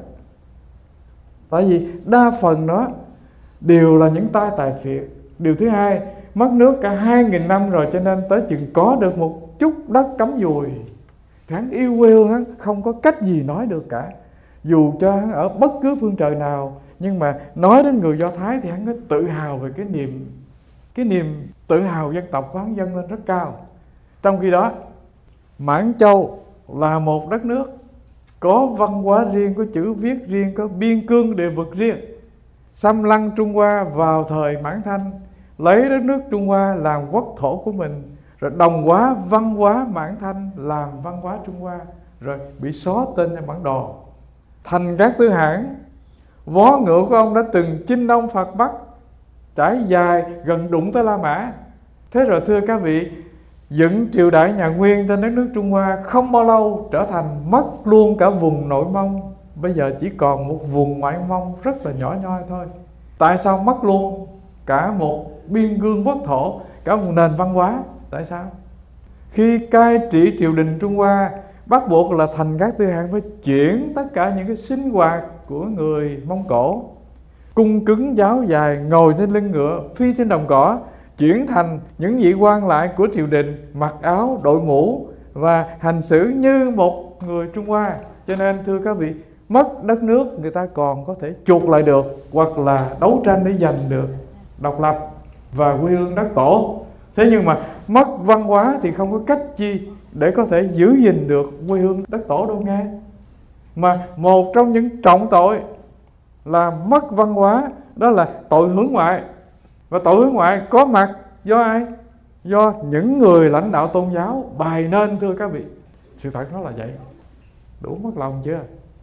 Tại vì đa phần đó đều là những tai tài phiệt. Điều thứ hai, mất nước cả hai nghìn năm rồi, cho nên tới chừng có được một chút đất cắm dùi, hắn yêu quê hương, hắn không có cách gì nói được cả. Dù cho hắn ở bất cứ phương trời nào, nhưng mà nói đến người Do Thái thì hắn có tự hào về cái niềm cái niềm tự hào dân tộc của hắn dâng lên rất cao. Trong khi đó, Mãn Châu là một đất nước có văn hóa riêng, có chữ viết riêng, có biên cương địa vực riêng. Xâm lăng Trung Hoa vào thời Mãn Thanh, lấy đất nước Trung Hoa làm quốc thổ của mình, rồi đồng hóa văn hóa Mãn Thanh làm văn hóa Trung Hoa, rồi bị xóa tên trên bản đồ. Thành Cát Tư Hãn, vó ngựa của ông đã từng chinh đông Phật Bắc, trải dài gần đụng tới La Mã. Thế rồi thưa các vị, dựng triều đại nhà Nguyên trên đất nước Trung Hoa không bao lâu trở thành mất luôn cả vùng Nội Mông. Bây giờ chỉ còn một vùng Ngoại Mông rất là nhỏ nhoi thôi. Tại sao mất luôn cả một biên cương quốc thổ, cả một nền văn hóa? Tại sao? Khi cai trị triều đình Trung Hoa, bắt buộc là Thành Cát Tư Hãn phải chuyển tất cả những cái sinh hoạt của người Mông Cổ, cung cứng giáo dài, ngồi trên lưng ngựa, phi trên đồng cỏ, chuyển thành những vị quan lại của triều đình, mặc áo, đội mũ và hành xử như một người Trung Hoa. Cho nên thưa các vị, mất đất nước người ta còn có thể chuộc lại được, hoặc là đấu tranh để giành được độc lập và quê hương đất tổ. Thế nhưng mà mất văn hóa thì không có cách chi để có thể giữ gìn được quê hương đất tổ đâu nghe. Mà một trong những trọng tội là mất văn hóa, đó là tội hướng ngoại. Và tội hướng ngoại có mặt do ai? Do những người lãnh đạo tôn giáo bày nên, thưa các vị. Sự thật nó là vậy. Đủ mất lòng chưa?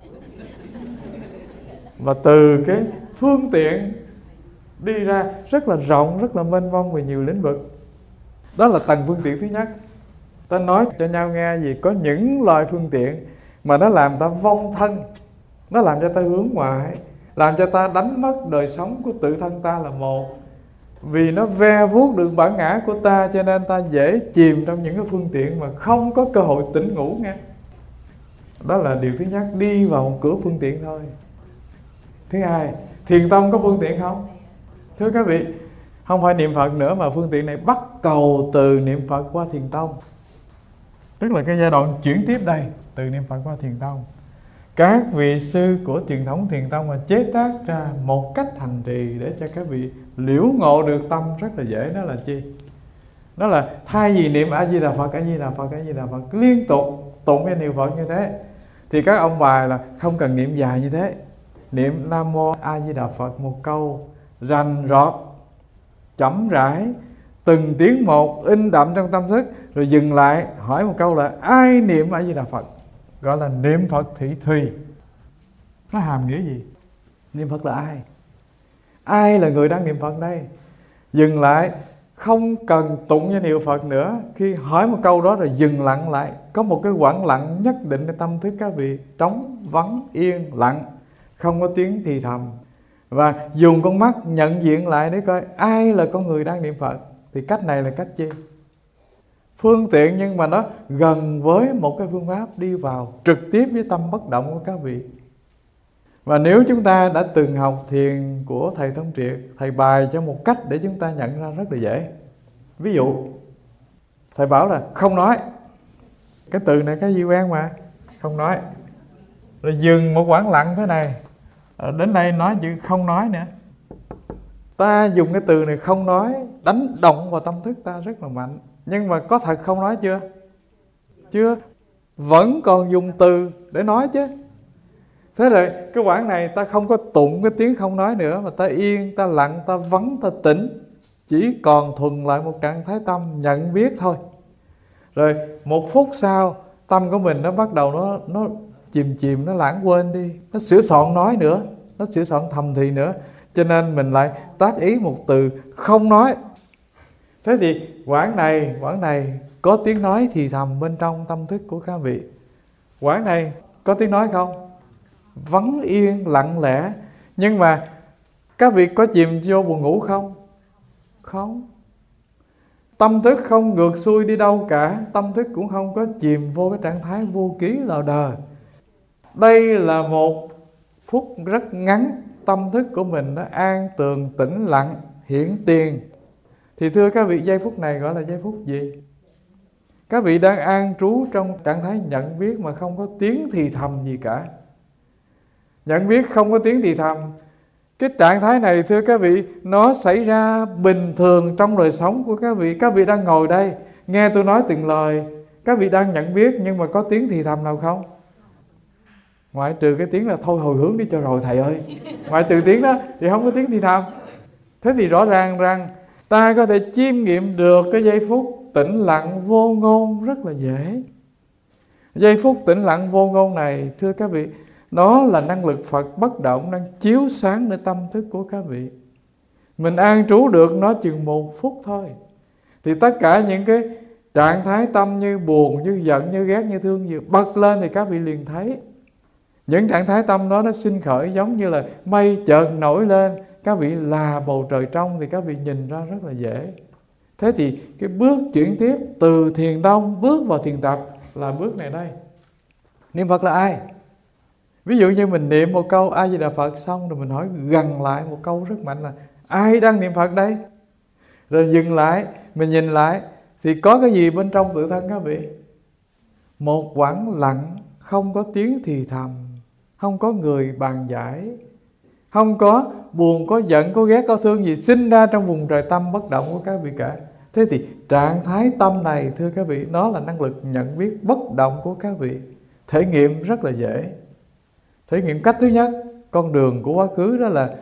Và từ cái phương tiện đi ra rất là rộng, rất là mênh mông về nhiều lĩnh vực. Đó là tầng phương tiện thứ nhất. Ta nói cho nhau nghe gì, có những loại phương tiện mà nó làm ta vong thân, nó làm cho ta hướng ngoại, làm cho ta đánh mất đời sống của tự thân ta là một. Vì nó ve vuốt được bản ngã của ta, cho nên ta dễ chìm trong những cái phương tiện mà không có cơ hội tỉnh ngủ nghe. Đó là điều thứ nhất, đi vào một cửa phương tiện thôi. Thứ hai, thiền tông có phương tiện không? Thưa các vị, không phải niệm Phật nữa, mà phương tiện này bắt cầu từ niệm Phật qua thiền tông. Tức là cái giai đoạn chuyển tiếp đây, từ niệm Phật qua thiền tông. Các vị sư của truyền thống thiền tông mà chế tác ra một cách hành trì để cho các vị liễu ngộ được tâm rất là dễ. Đó là chi? Đó là thay vì niệm A Di Đà Phật, A Di Đà Phật, A Di Đà Phật liên tục tụng cái niệm Phật như thế, thì các ông bài là không cần niệm dài như thế. Niệm Nam Mô A Di Đà Phật một câu rành rọt, chậm rãi, từng tiếng một, in đậm trong tâm thức, rồi dừng lại hỏi một câu là ai niệm A Di Đà Phật, gọi là niệm Phật thị thùy. Nó hàm nghĩa gì? Niệm Phật là ai? Ai là người đang niệm Phật đây? Dừng lại, không cần tụng danh hiệu Phật nữa. Khi hỏi một câu đó rồi dừng lặng lại, có một cái khoảng lặng nhất định để tâm thức các vị trống vắng yên lặng, không có tiếng thì thầm, và dùng con mắt nhận diện lại để coi ai là con người đang niệm Phật. Thì cách này là cách chi? Phương tiện, nhưng mà nó gần với một cái phương pháp đi vào trực tiếp với tâm bất động của các vị. Và nếu chúng ta đã từng học thiền của thầy Thông Triệt, thầy bài cho một cách để chúng ta nhận ra rất là dễ. Ví dụ thầy bảo là không nói. Cái từ này cái gì quen mà, không nói. Rồi dừng một khoảng lặng thế này, đến đây nói chữ không nói nữa. Ta dùng cái từ này không nói đánh động vào tâm thức ta rất là mạnh. Nhưng mà có thật không nói chưa? Chưa. Vẫn còn dùng từ để nói chứ. Thế rồi cái khoảng này ta không có tụng cái tiếng không nói nữa, mà ta yên, ta lặng, ta vắng, ta tĩnh, chỉ còn thuần lại một trạng thái tâm nhận biết thôi. Rồi một phút sau tâm của mình nó bắt đầu nó nó chìm chìm, nó lãng quên đi, nó sửa soạn nói nữa, nó sửa soạn thầm thì nữa. Cho nên mình lại tác ý một từ không nói. Thế thì quãng này, quãng này có tiếng nói thì thầm bên trong tâm thức của các vị. Quãng này có tiếng nói không? Vắng yên, lặng lẽ. Nhưng mà các vị có chìm vô buồn ngủ không? Không. Tâm thức không ngược xuôi đi đâu cả. Tâm thức cũng không có chìm vô cái trạng thái vô ký lờ đờ. Đây là một phút rất ngắn, tâm thức của mình nó an tường, tĩnh lặng, hiển tiền. Thì thưa các vị, giây phút này gọi là giây phút gì? Các vị đang an trú trong trạng thái nhận biết mà không có tiếng thì thầm gì cả. Nhận biết không có tiếng thì thầm. Cái trạng thái này thưa các vị, nó xảy ra bình thường trong đời sống của các vị. Các vị đang ngồi đây, nghe tôi nói từng lời, các vị đang nhận biết, nhưng mà có tiếng thì thầm nào không? Ngoại trừ cái tiếng là thôi hồi hướng đi cho rồi thầy ơi. Ngoại trừ tiếng đó thì không có tiếng thì thầm. Thế thì rõ ràng rằng ta có thể chiêm nghiệm được cái giây phút tĩnh lặng vô ngôn rất là dễ. Giây phút tĩnh lặng vô ngôn này thưa các vị, nó là năng lực Phật bất động đang chiếu sáng nơi tâm thức của các vị. Mình an trú được nó chừng một phút thôi, thì tất cả những cái trạng thái tâm như buồn, như giận, như ghét, như thương gì bật lên thì các vị liền thấy. Những trạng thái tâm đó nó sinh khởi giống như là mây chợt nổi lên, các vị là bầu trời trong thì các vị nhìn ra rất là dễ. Thế thì cái bước chuyển tiếp từ thiền tông bước vào thiền tập là bước này đây. Niệm Phật là ai? Ví dụ như mình niệm một câu A Di Đà Phật xong rồi mình hỏi gần lại một câu rất mạnh là ai đang niệm Phật đây? Rồi dừng lại, mình nhìn lại thì có cái gì bên trong tự thân các vị? Một khoảng lặng, không có tiếng thì thầm, không có người bàn giải, không có buồn, có giận, có ghét, có thương gì sinh ra trong vùng trời tâm bất động của các vị cả. Thế thì trạng thái tâm này thưa các vị, nó là năng lực nhận biết bất động của các vị. Thể nghiệm rất là dễ. Thể nghiệm cách thứ nhất, con đường của quá khứ đó là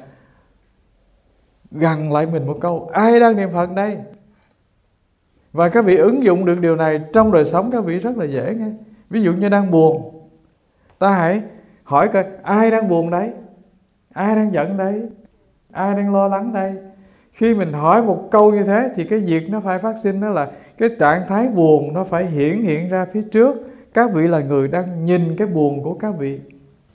gần lại mình một câu ai đang niệm Phật đây? Và các vị ứng dụng được điều này trong đời sống các vị rất là dễ nghe. Ví dụ như đang buồn, ta hãy hỏi coi ai đang buồn đấy? Ai đang giận đây? Ai đang lo lắng đây? Khi mình hỏi một câu như thế thì cái việc nó phải phát sinh, đó là cái trạng thái buồn nó phải hiển hiện ra phía trước. Các vị là người đang nhìn cái buồn của các vị.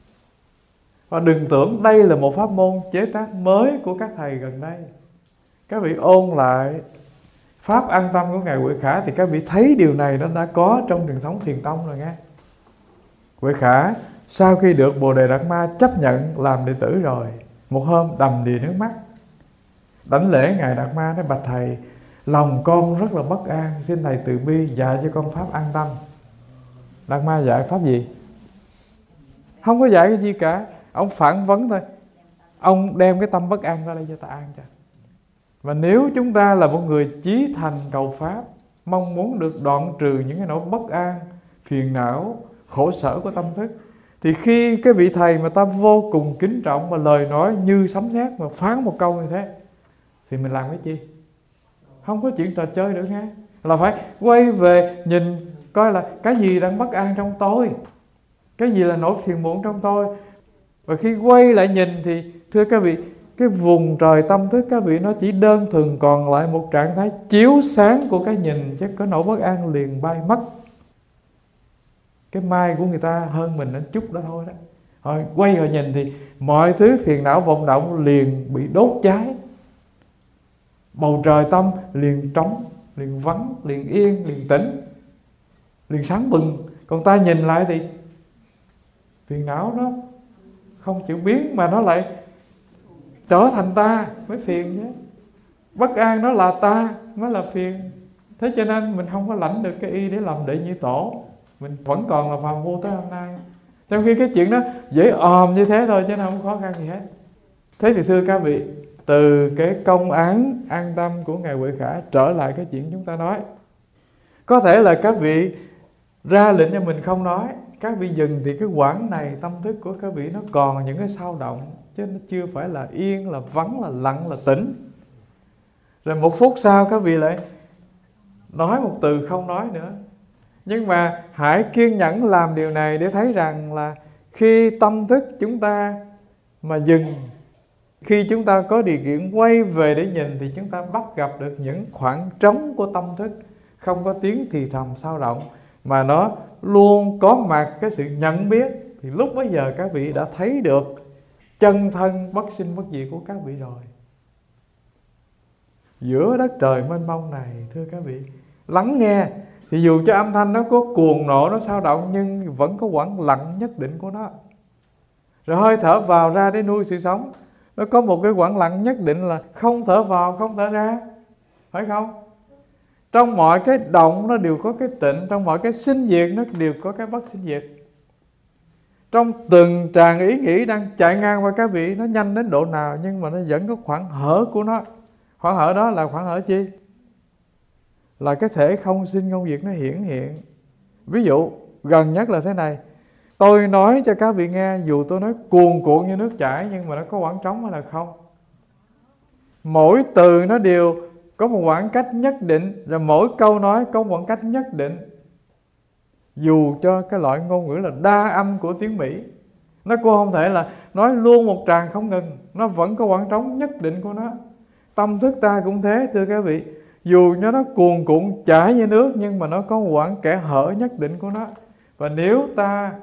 Và đừng tưởng đây là một pháp môn chế tác mới của các thầy gần đây. các vị ôn lại pháp an tâm của Ngài Huệ Khả thì các vị thấy điều này nó đã có trong truyền thống Thiền tông rồi nghe. Huệ Khả sau khi được Bồ Đề Đạt Ma chấp nhận làm đệ tử rồi, một hôm đầm đìa nước mắt đảnh lễ Ngài Đạt Ma, nói: bạch thầy, lòng con rất là bất an, xin thầy từ bi dạy cho con pháp an tâm. Đạt Ma dạy pháp gì? Không có dạy cái gì cả, ông phản vấn thôi. Ông đem cái tâm bất an ra đây cho ta an cho. Và nếu chúng ta là một người chí thành cầu pháp, mong muốn được đoạn trừ những cái nỗi bất an, phiền não, khổ sở của tâm thức, thì khi cái vị thầy mà ta vô cùng kính trọng mà lời nói như sấm sét mà phán một câu như thế, thì mình làm cái chi? Không có chuyện trò chơi nữa nghe. Là phải quay về nhìn coi là cái gì đang bất an trong tôi, cái gì là nỗi phiền muộn trong tôi. Và khi quay lại nhìn thì thưa các vị, cái vùng trời tâm thức các vị nó chỉ đơn thuần còn lại một trạng thái chiếu sáng của cái nhìn, chứ có nỗi bất an liền bay mất. Cái mai của người ta hơn mình đến chút đó thôi đó. Rồi quay vào nhìn thì mọi thứ phiền não vọng động liền bị đốt cháy. Bầu trời tâm liền trống, liền vắng, liền yên, liền tĩnh, liền sáng bừng. Còn ta nhìn lại thì phiền não nó không chịu biến mà nó lại trở thành ta mới phiền chứ. Bất an nó là ta mới là phiền. Thế cho nên mình không có lãnh được cái y để làm đệ nhị tổ, mình vẫn còn là phàm phu tới hôm nay. Trong khi cái chuyện đó dễ òm như thế thôi chứ nó không khó khăn gì hết. Thế thì thưa các vị, từ cái công án an tâm của Ngài Huệ Khả trở lại cái chuyện chúng ta nói. Có thể là các vị ra lệnh cho mình không nói, các vị dừng thì cái quãng này tâm thức của các vị nó còn những cái sao động, chứ nó chưa phải là yên, là vắng, là lặng, là tĩnh. Rồi một phút sau các vị lại nói một từ không nói nữa. Nhưng mà hãy kiên nhẫn làm điều này để thấy rằng là khi tâm thức chúng ta mà dừng, khi chúng ta có điều kiện quay về để nhìn, thì chúng ta bắt gặp được những khoảng trống của tâm thức, không có tiếng thì thầm sao động, mà nó luôn có mặt cái sự nhận biết. Thì lúc bấy giờ các vị đã thấy được chân thân bất sinh bất diệt của các vị rồi. Giữa đất trời mênh mông này, thưa các vị, lắng nghe thì dù cho âm thanh nó có cuồng nộ, nó sao động, nhưng vẫn có khoảng lặng nhất định của nó. Rồi hơi thở vào ra để nuôi sự sống, nó có một cái khoảng lặng nhất định là không thở vào, không thở ra, phải không? Trong mọi cái động nó đều có cái tịnh, trong mọi cái sinh diệt nó đều có cái bất sinh diệt. Trong từng tràng ý nghĩ đang chạy ngang qua các vị, nó nhanh đến độ nào nhưng mà nó vẫn có khoảng hở của nó. Khoảng hở đó là khoảng hở chi? Là cái thể không sinh không diệt nó hiển hiện. Ví dụ gần nhất là thế này, tôi nói cho các vị nghe, dù tôi nói cuồn cuộn như nước chảy, nhưng mà nó có khoảng trống hay là không? Mỗi từ nó đều có một khoảng cách nhất định, rồi mỗi câu nói có một khoảng cách nhất định. Dù cho cái loại ngôn ngữ là đa âm của tiếng Mỹ, nó cũng không thể là nói luôn một tràng không ngừng, nó vẫn có khoảng trống nhất định của nó. Tâm thức ta cũng thế, thưa các vị, dù cho nó cuồn cuộn chảy như nước, nhưng mà nó có một khoảng kẽ hở nhất định của nó. Và nếu ta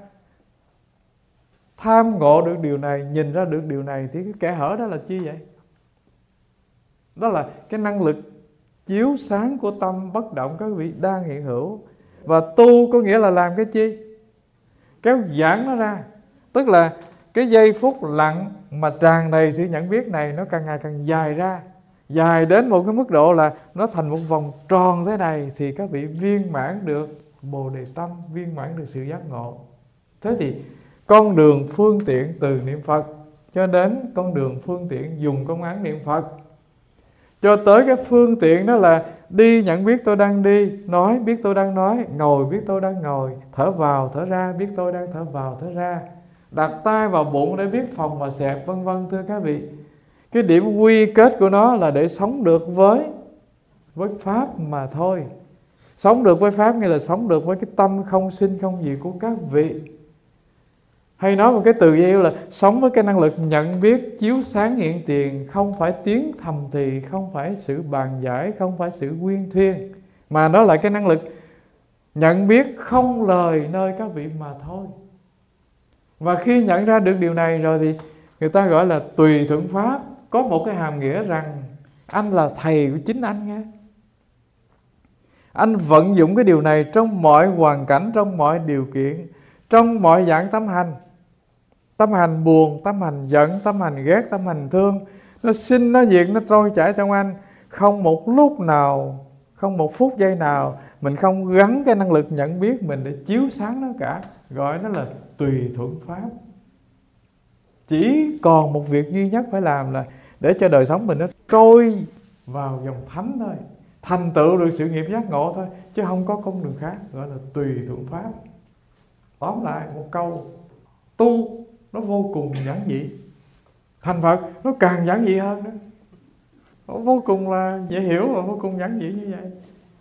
tham ngộ được điều này, nhìn ra được điều này, thì cái kẽ hở đó là chi vậy? Đó là cái năng lực chiếu sáng của tâm bất động các vị đang hiện hữu. Và tu có nghĩa là làm cái chi? Kéo giãn nó ra. Tức là cái giây phút lặng mà tràn đầy sự nhận biết này, nó càng ngày càng dài ra, dài đến một cái mức độ là nó thành một vòng tròn thế này, thì các vị viên mãn được Bồ Đề tâm, viên mãn được sự giác ngộ. Thế thì con đường phương tiện từ niệm Phật cho đến con đường phương tiện dùng công án niệm Phật, cho tới cái phương tiện đó là đi nhận biết tôi đang đi, nói biết tôi đang nói, ngồi biết tôi đang ngồi, thở vào thở ra biết tôi đang thở vào thở ra, đặt tay vào bụng để biết phòng và xẹp, vân vân. Thưa các vị, cái điểm quy kết của nó là để sống được với với Pháp mà thôi. Sống được với Pháp nghĩa là sống được với cái tâm không sinh không diệt của các vị. Hay nói một cái từ yêu là sống với cái năng lực nhận biết chiếu sáng hiện tiền, không phải tiếng thầm thì, không phải sự bàn giải, không phải sự quyên thuyên, mà nó là cái năng lực nhận biết không lời nơi các vị mà thôi. Và khi nhận ra được điều này rồi thì người ta gọi là tùy thuận Pháp. Có một cái hàm nghĩa rằng Anh là thầy của chính anh nghe. Anh vận dụng cái điều này trong mọi hoàn cảnh, trong mọi điều kiện, trong mọi dạng tâm hành. Tâm hành buồn, tâm hành giận, tâm hành ghét, tâm hành thương, nó sinh, nó diệt, nó trôi chảy trong anh. Không một lúc nào, không một phút giây nào mình không gắn cái năng lực nhận biết mình để chiếu sáng nó cả. Gọi nó là tùy thuận pháp. Chỉ còn một việc duy nhất phải làm là để cho đời sống mình nó trôi vào dòng thánh thôi, thành tựu được sự nghiệp giác ngộ thôi, chứ không có con đường khác. Gọi là tùy thuận pháp. Tóm lại một câu, tu nó vô cùng giản dị, thành Phật nó càng giản dị hơn nữa. Nó vô cùng là dễ hiểu và vô cùng giản dị như vậy.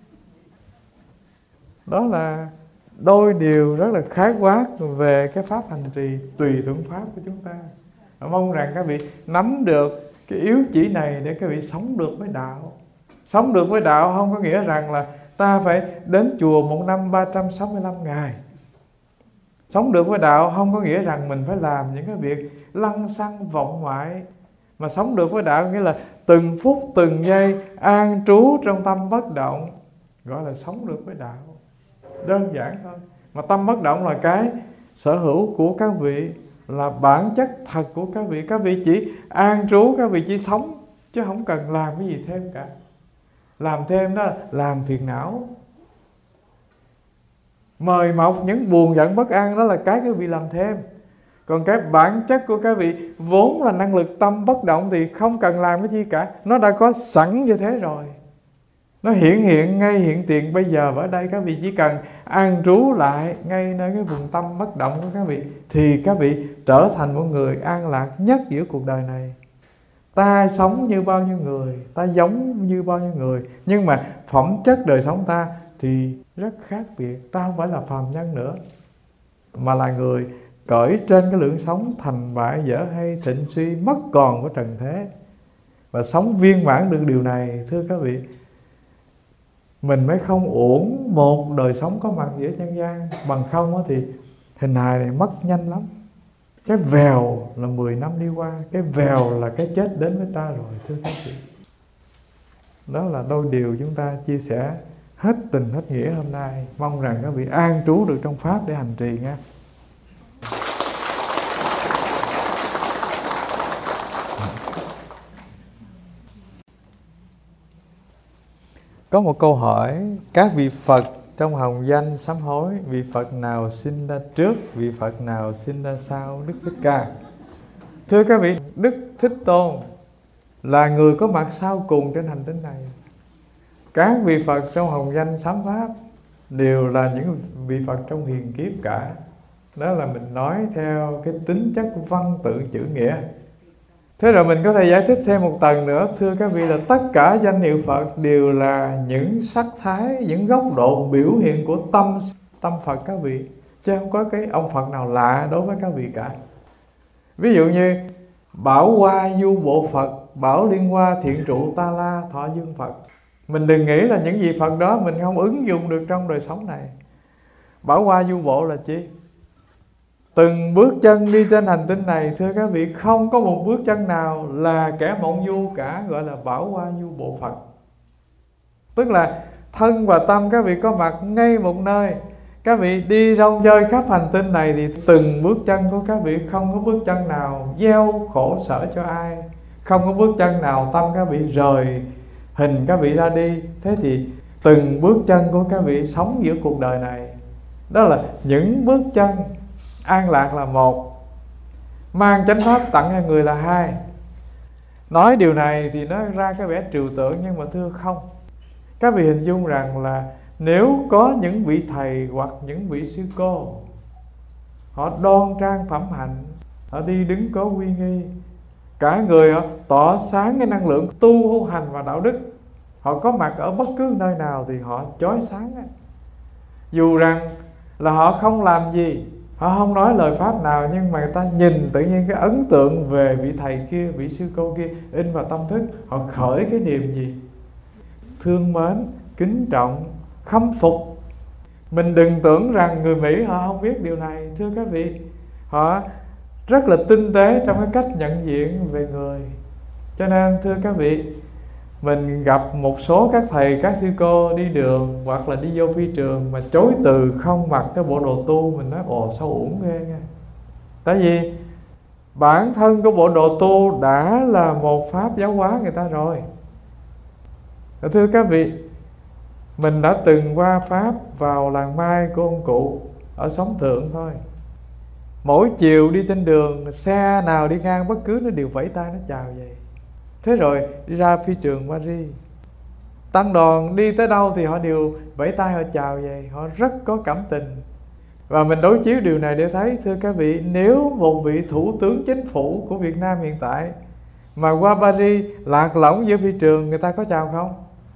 Đó là đôi điều rất là khái quát về cái pháp hành trì tùy thuận pháp của chúng ta. Mong rằng các vị nắm được cái yếu chỉ này để các vị sống được với đạo. Sống được với đạo không có nghĩa rằng là ta phải đến chùa một năm ba trăm sáu mươi lăm ngày. Sống được với đạo không có nghĩa rằng mình phải làm những cái việc lăng xăng vọng ngoại. Mà sống được với đạo nghĩa là từng phút từng giây an trú trong tâm bất động, gọi là sống được với đạo. Đơn giản thôi. Mà tâm bất động là cái sở hữu của các vị, là bản chất thật của các vị. Các vị chỉ an trú, các vị chỉ sống, chứ không cần làm cái gì thêm cả. Làm thêm đó làm phiền não, mời mọc những buồn giận bất an, đó là cái các vị làm thêm. Còn cái bản chất của các vị vốn là năng lực tâm bất động thì không cần làm cái gì cả. Nó đã có sẵn như thế rồi. Nó hiện hiện ngay hiện tiền bây giờ ở đây. Các vị chỉ cần an trú lại ngay nơi cái vùng tâm bất động của các vị, thì các vị trở thành một người an lạc nhất giữa cuộc đời này. Ta sống như bao nhiêu người, ta giống như bao nhiêu người, nhưng mà phẩm chất đời sống ta thì rất khác biệt. Ta không phải là phàm nhân nữa, mà là người cởi trên cái lượng sống thành bại dở hay thịnh suy mất còn của trần thế. Và sống viên mãn được điều này, thưa các vị, mình mới không uổng một đời sống có mặt giữa nhân gian. Bằng không thì hình hài này mất nhanh lắm. Cái vèo là mười năm đi qua, cái vèo là cái chết đến với ta rồi, thưa các vị. Đó là đôi điều chúng ta chia sẻ hết tình hết nghĩa hôm nay. Mong rằng các vị an trú được trong Pháp để hành trì nha. Có một câu hỏi, các vị Phật trong hồng danh sám hối, vị Phật nào sinh ra trước, vị Phật nào sinh ra sau Đức Thích Ca? Thưa các vị, Đức Thích Tôn là người có mặt sau cùng trên hành tinh này. Các vị Phật trong hồng danh sám pháp đều là những vị Phật trong hiền kiếp cả. Đó là mình nói theo cái tính chất văn tự chữ nghĩa. Thế rồi mình có thể giải thích thêm một tầng nữa, thưa các vị, là tất cả danh hiệu Phật đều là những sắc thái, những góc độ biểu hiện của tâm tâm Phật các vị, chứ không có cái ông Phật nào lạ đối với các vị cả. Ví dụ như Bảo Hoa Du Bộ Phật, Bảo Liên Hoa Thiện Trụ Ta La Thọ Dương Phật. Mình đừng nghĩ là những vị Phật đó mình không ứng dụng được trong đời sống này. Bảo Hoa Du Bộ là chi? Từng bước chân đi trên hành tinh này, thưa các vị, không có một bước chân nào là kẻ mộng du cả, gọi là Bảo Hoa Du Bộ Phật. Tức là thân và tâm các vị có mặt ngay một nơi. Các vị đi rong rơi khắp hành tinh này thì từng bước chân của các vị không có bước chân nào gieo khổ sở cho ai, không có bước chân nào tâm các vị rời hình các vị ra đi. Thế thì từng bước chân của các vị sống giữa cuộc đời này, đó là những bước chân an lạc là một, mang chánh pháp tặng cho người là hai. Nói điều này thì nó ra cái vẻ trừu tượng, nhưng mà thưa không. Các vị hình dung rằng là nếu có những vị thầy hoặc những vị sư cô, họ đoan trang phẩm hạnh, họ đi đứng có uy nghi, cả người họ tỏ sáng cái năng lượng tu hành và đạo đức, họ có mặt ở bất cứ nơi nào thì họ chói sáng ấy. Dù rằng là họ không làm gì, họ không nói lời pháp nào, nhưng mà người ta nhìn tự nhiên cái ấn tượng về vị thầy kia, vị sư cô kia in vào tâm thức, họ khởi cái niềm gì? Thương mến, kính trọng, khâm phục. Mình đừng tưởng rằng người Mỹ họ không biết điều này, thưa các vị. Họ rất là tinh tế trong cái cách nhận diện về người. Cho nên thưa các vị, Mình gặp một số các thầy, các sư cô đi đường hoặc là đi vô phi trường mà chối từ không mặc cái bộ đồ tu, mình nói ồ sao uổng ghê nha. Tại vì bản thân của bộ đồ tu đã là một pháp giáo hóa người ta rồi. Thưa các vị, mình đã từng qua pháp vào làng Mai của ông cụ ở Xóm Thượng thôi. Mỗi chiều đi trên đường, xe nào đi ngang bất cứ nó đều vẫy tay nó chào vậy. Thế rồi đi ra phi trường Paris, tăng đoàn đi tới đâu thì họ đều vẫy tay họ chào vậy. Họ rất có cảm tình. Và mình đối chiếu điều này để thấy, thưa các vị, nếu một vị thủ tướng chính phủ của Việt Nam hiện tại mà qua Paris lạc lõng giữa phi trường, người ta có chào không?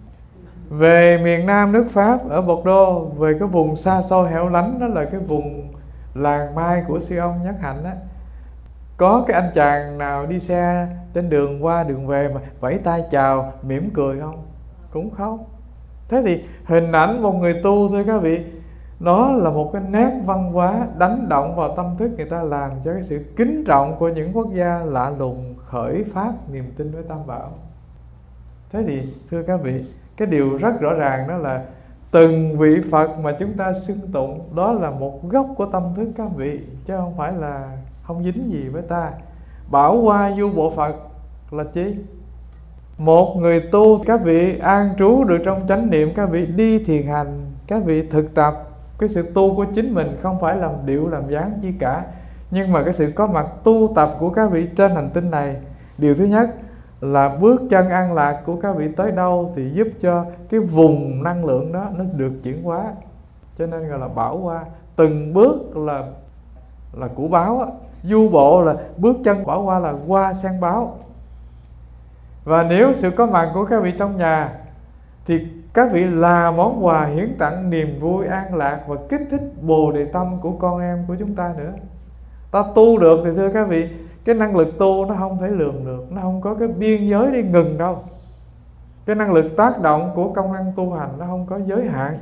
Về miền Nam nước Pháp, ở Bordeaux, về cái vùng xa xôi hẻo lánh, đó là cái vùng làng Mai của sư ông Nhất Hạnh á, có cái anh chàng nào đi xe trên đường qua đường về mà vẫy tay chào mỉm cười không? Cũng không. Thế thì hình ảnh một người tu, thưa các vị, đó là một cái nét văn hóa đánh động vào tâm thức người ta, làm cho cái sự kính trọng của những quốc gia lạ lùng khởi phát niềm tin với Tam Bảo. Thế thì thưa các vị, cái điều rất rõ ràng đó là từng vị Phật mà chúng ta xưng tụng, đó là một gốc của tâm thức các vị, chứ không phải là không dính gì với ta. Bảo hoa du bộ Phật là chi? Một người tu, các vị an trú được trong chánh niệm, các vị đi thiền hành, các vị thực tập cái sự tu của chính mình, không phải làm điệu làm dáng chi cả. Nhưng mà cái sự có mặt tu tập của các vị trên hành tinh này, điều thứ nhất là bước chân an lạc của các vị tới đâu thì giúp cho cái vùng năng lượng đó nó được chuyển hóa. Cho nên gọi là bảo hoa. Từng bước là là củ báo á. Du bộ là bước chân, bảo hoa là hoa sen báo. Và nếu sự có mặt của các vị trong nhà thì các vị là món quà hiến tặng niềm vui an lạc và kích thích bồ đề tâm của con em của chúng ta nữa. Ta tu được thì thưa các vị, cái năng lực tu nó không thể lường được, nó không có cái biên giới đi ngừng đâu. Cái năng lực tác động của công năng tu hành nó không có giới hạn.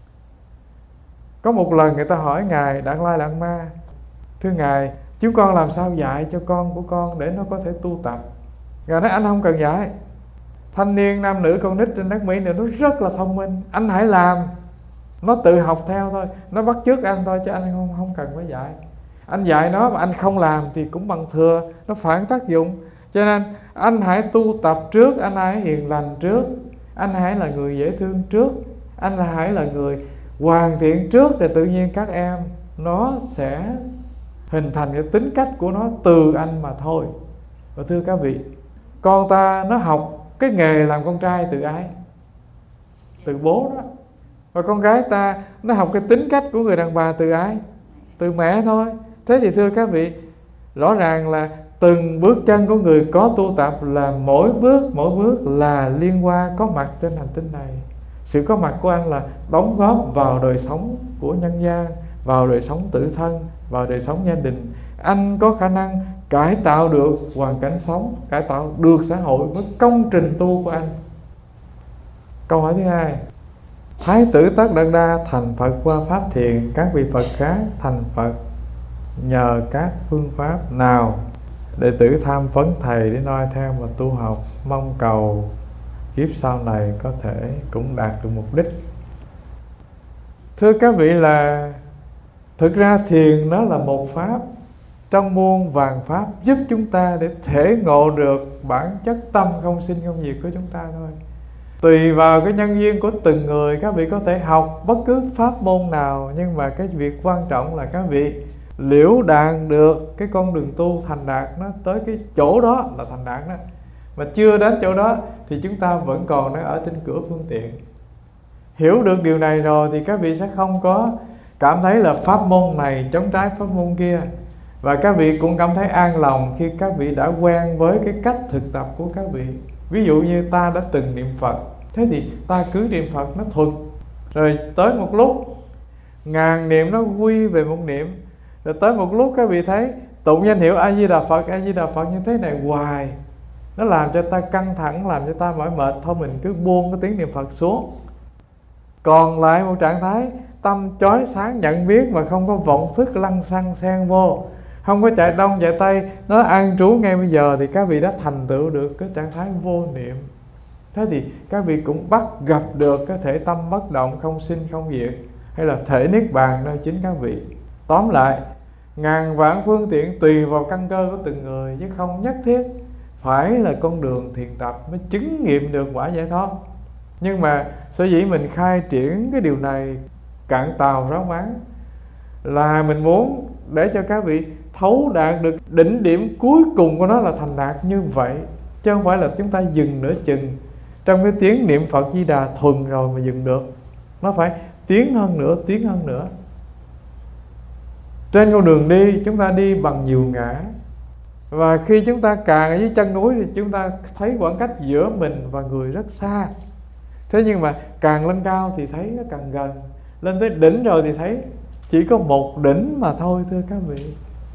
Có một lần người ta hỏi Ngài Đạt Lai Lạt Ma: thưa Ngài, chúng con làm sao dạy cho con của con để nó có thể tu tập? Ngài nói anh không cần dạy. Thanh niên nam nữ con nít trên đất Mỹ này nó rất là thông minh, anh hãy làm, nó tự học theo thôi, nó bắt chước anh thôi, chứ anh không, không cần phải dạy. Anh dạy nó mà anh không làm thì cũng bằng thừa, nó phản tác dụng. Cho nên anh hãy tu tập trước, anh hãy hiền lành trước, anh hãy là người dễ thương trước, anh hãy là người hoàn thiện trước, thì tự nhiên các em nó sẽ hình thành cái tính cách của nó từ anh mà thôi. Và thưa các vị, con ta nó học cái nghề làm con trai từ ai? Từ bố đó. Và con gái ta nó học cái tính cách của người đàn bà từ ai? Từ mẹ thôi. Thế thì thưa các vị, rõ ràng là từng bước chân của người có tu tập là mỗi bước mỗi bước là liên quan có mặt trên hành tinh này. Sự có mặt của anh là đóng góp vào đời sống của nhân gian, vào đời sống tự thân, vào đời sống gia đình. Anh có khả năng cải tạo được hoàn cảnh sống, cải tạo được xã hội với công trình tu của anh. Câu hỏi thứ hai: Thái tử Tất Đạt Đa thành Phật qua pháp thiền, các vị Phật khác thành Phật nhờ các phương pháp nào? Đệ tử tham vấn thầy để noi theo và tu học, mong cầu kiếp sau này có thể cũng đạt được mục đích. Thưa các vị, là thực ra thiền nó là một pháp trong muôn vàn pháp giúp chúng ta để thể ngộ được bản chất tâm không sinh không diệt của chúng ta thôi. Tùy vào cái nhân duyên của từng người, các vị có thể học bất cứ pháp môn nào, nhưng mà cái việc quan trọng là các vị liễu đạt được cái con đường tu thành đạt, nó tới cái chỗ đó là thành đạt đó. Mà chưa đến chỗ đó thì chúng ta vẫn còn đang ở trên cửa phương tiện. Hiểu được điều này rồi thì các vị sẽ không có cảm thấy là pháp môn này chống trái pháp môn kia. Và các vị cũng cảm thấy an lòng khi các vị đã quen với cái cách thực tập của các vị. Ví dụ như ta đã từng niệm Phật, thế thì ta cứ niệm Phật nó thuần. Rồi tới một lúc ngàn niệm nó quy về một niệm. Rồi tới một lúc các vị thấy tụng danh hiệu A Di Đà Phật, A Di Đà Phật như thế này hoài, nó làm cho ta căng thẳng, làm cho ta mỏi mệt. Thôi mình cứ buông cái tiếng niệm Phật xuống. Còn lại một trạng thái tâm chói sáng nhận biết mà không có vọng thức lăng xăng xen vô, không có chạy đông chạy tây, nó an trú ngay bây giờ, thì các vị đã thành tựu được cái trạng thái vô niệm. Thế thì các vị cũng bắt gặp được cái thể tâm bất động, không sinh không diệt, hay là thể niết bàn nơi chính các vị. Tóm lại, ngàn vạn phương tiện tùy vào căn cơ của từng người, chứ không nhất thiết phải là con đường thiền tập mới chứng nghiệm được quả giải thoát. Nhưng mà sở dĩ mình khai triển cái điều này cạn tàu ráo ván là mình muốn để cho các vị thấu đạt được đỉnh điểm cuối cùng của nó là thành đạt như vậy, chứ không phải là chúng ta dừng nửa chừng trong cái tiếng niệm Phật Di Đà thuần rồi mà dừng được. Nó phải tiến hơn nữa, tiến hơn nữa. Trên con đường đi, chúng ta đi bằng nhiều ngã, và khi chúng ta càng ở dưới chân núi thì chúng ta thấy khoảng cách giữa mình và người rất xa. Thế nhưng mà càng lên cao thì thấy nó càng gần. Lên tới đỉnh rồi thì thấy chỉ có một đỉnh mà thôi, thưa các vị.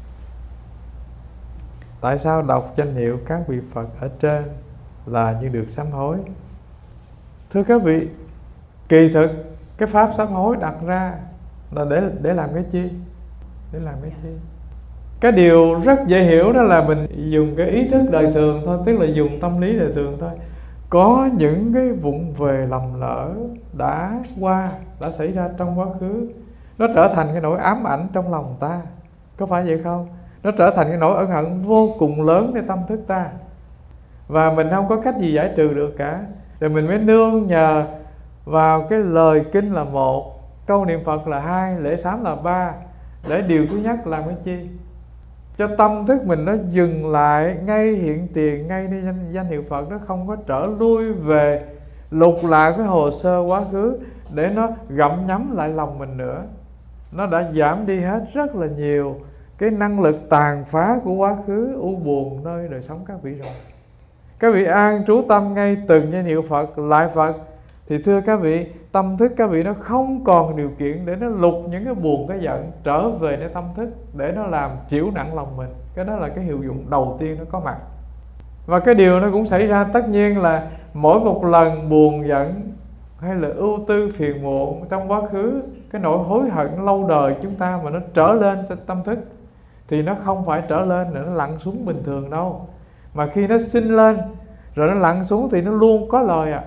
Tại sao đọc danh hiệu các vị Phật ở trên là như được sám hối? Thưa các vị, kỳ thực cái pháp sám hối đặt ra là để để làm cái chi? Để làm cái chi? Cái điều rất dễ hiểu đó là mình dùng cái ý thức đời thường thôi, tức là dùng tâm lý đời thường thôi. Có những cái vụng về lầm lỡ đã qua, đã xảy ra trong quá khứ, nó trở thành cái nỗi ám ảnh trong lòng ta, có phải vậy không? Nó trở thành cái nỗi ân hận vô cùng lớn để tâm thức ta, và mình không có cách gì giải trừ được cả. Rồi mình mới nương nhờ vào cái lời kinh là một, câu niệm Phật là hai, lễ sám là ba, để điều thứ nhất làm cái chi? Cho tâm thức mình nó dừng lại ngay hiện tiền, ngay đi danh, danh hiệu Phật, nó không có trở lui về lục lại cái hồ sơ quá khứ để nó gặm nhấm lại lòng mình nữa. Nó đã giảm đi hết rất là nhiều cái năng lực tàn phá của quá khứ u buồn nơi đời sống các vị rồi. Các vị an trú tâm ngay từng danh hiệu Phật, lại Phật, thì thưa các vị, tâm thức các vị nó không còn điều kiện để nó lục những cái buồn, cái giận trở về nơi tâm thức để nó làm chịu nặng lòng mình. Cái đó là cái hiệu dụng đầu tiên nó có mặt. Và cái điều nó cũng xảy ra tất nhiên là mỗi một lần buồn giận hay là ưu tư phiền muộn trong quá khứ, cái nỗi hối hận lâu đời chúng ta mà nó trở lên trên tâm thức, thì nó không phải trở lên nữa, nó lặn xuống bình thường đâu. Mà khi nó sinh lên rồi nó lặn xuống thì nó luôn có lời ạ. À.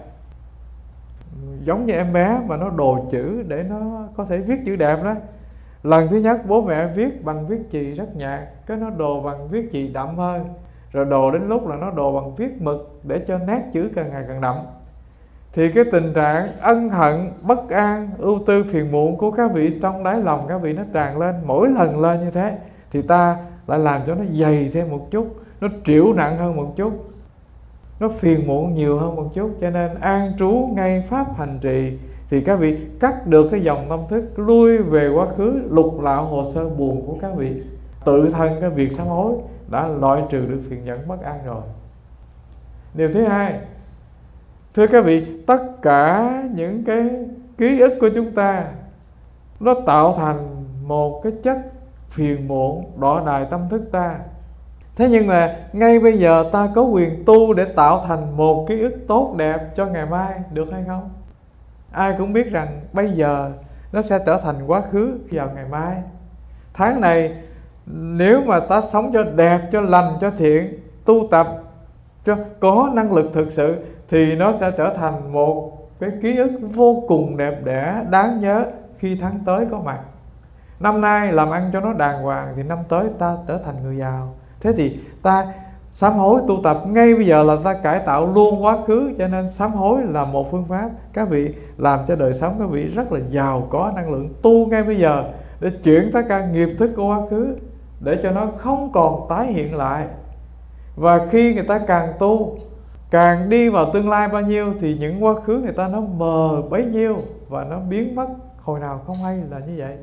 Giống như em bé mà nó đồ chữ để nó có thể viết chữ đẹp đó. Lần thứ nhất bố mẹ viết bằng viết chì rất nhạt, cái nó đồ bằng viết chì đậm hơn. Rồi đồ đến lúc là nó đồ bằng viết mực để cho nét chữ càng ngày càng đậm. Thì cái tình trạng ân hận, bất an, ưu tư phiền muộn của các vị trong đáy lòng các vị nó tràn lên. Mỗi lần lên như thế thì ta lại làm cho nó dày thêm một chút, nó trĩu nặng hơn một chút, nó phiền muộn nhiều hơn một chút. Cho nên an trú ngay pháp hành trì thì các vị cắt được cái dòng tâm thức lui về quá khứ, lục lạo hồ sơ buồn của các vị. Tự thân cái việc sám hối đã loại trừ được phiền giận bất an rồi. Điều thứ hai, thưa các vị, tất cả những cái ký ức của chúng ta nó tạo thành một cái chất phiền muộn đọa đài tâm thức ta. Thế nhưng mà ngay bây giờ ta có quyền tu để tạo thành một ký ức tốt đẹp cho ngày mai, được hay không? Ai cũng biết rằng bây giờ nó sẽ trở thành quá khứ vào ngày mai. Tháng này nếu mà ta sống cho đẹp, cho lành, cho thiện, tu tập cho có năng lực thực sự, thì nó sẽ trở thành một cái ký ức vô cùng đẹp đẽ, đáng nhớ khi tháng tới có mặt. Năm nay làm ăn cho nó đàng hoàng thì năm tới ta trở thành người giàu. Thế thì ta sám hối tu tập ngay bây giờ là ta cải tạo luôn quá khứ. Cho nên sám hối là một phương pháp các vị làm cho đời sống các vị rất là giàu có năng lượng. Tu ngay bây giờ để chuyển tất cả nghiệp thức của quá khứ để cho nó không còn tái hiện lại. Và khi người ta càng tu, càng đi vào tương lai bao nhiêu thì những quá khứ người ta nó mờ bấy nhiêu và nó biến mất hồi nào không hay, là như vậy.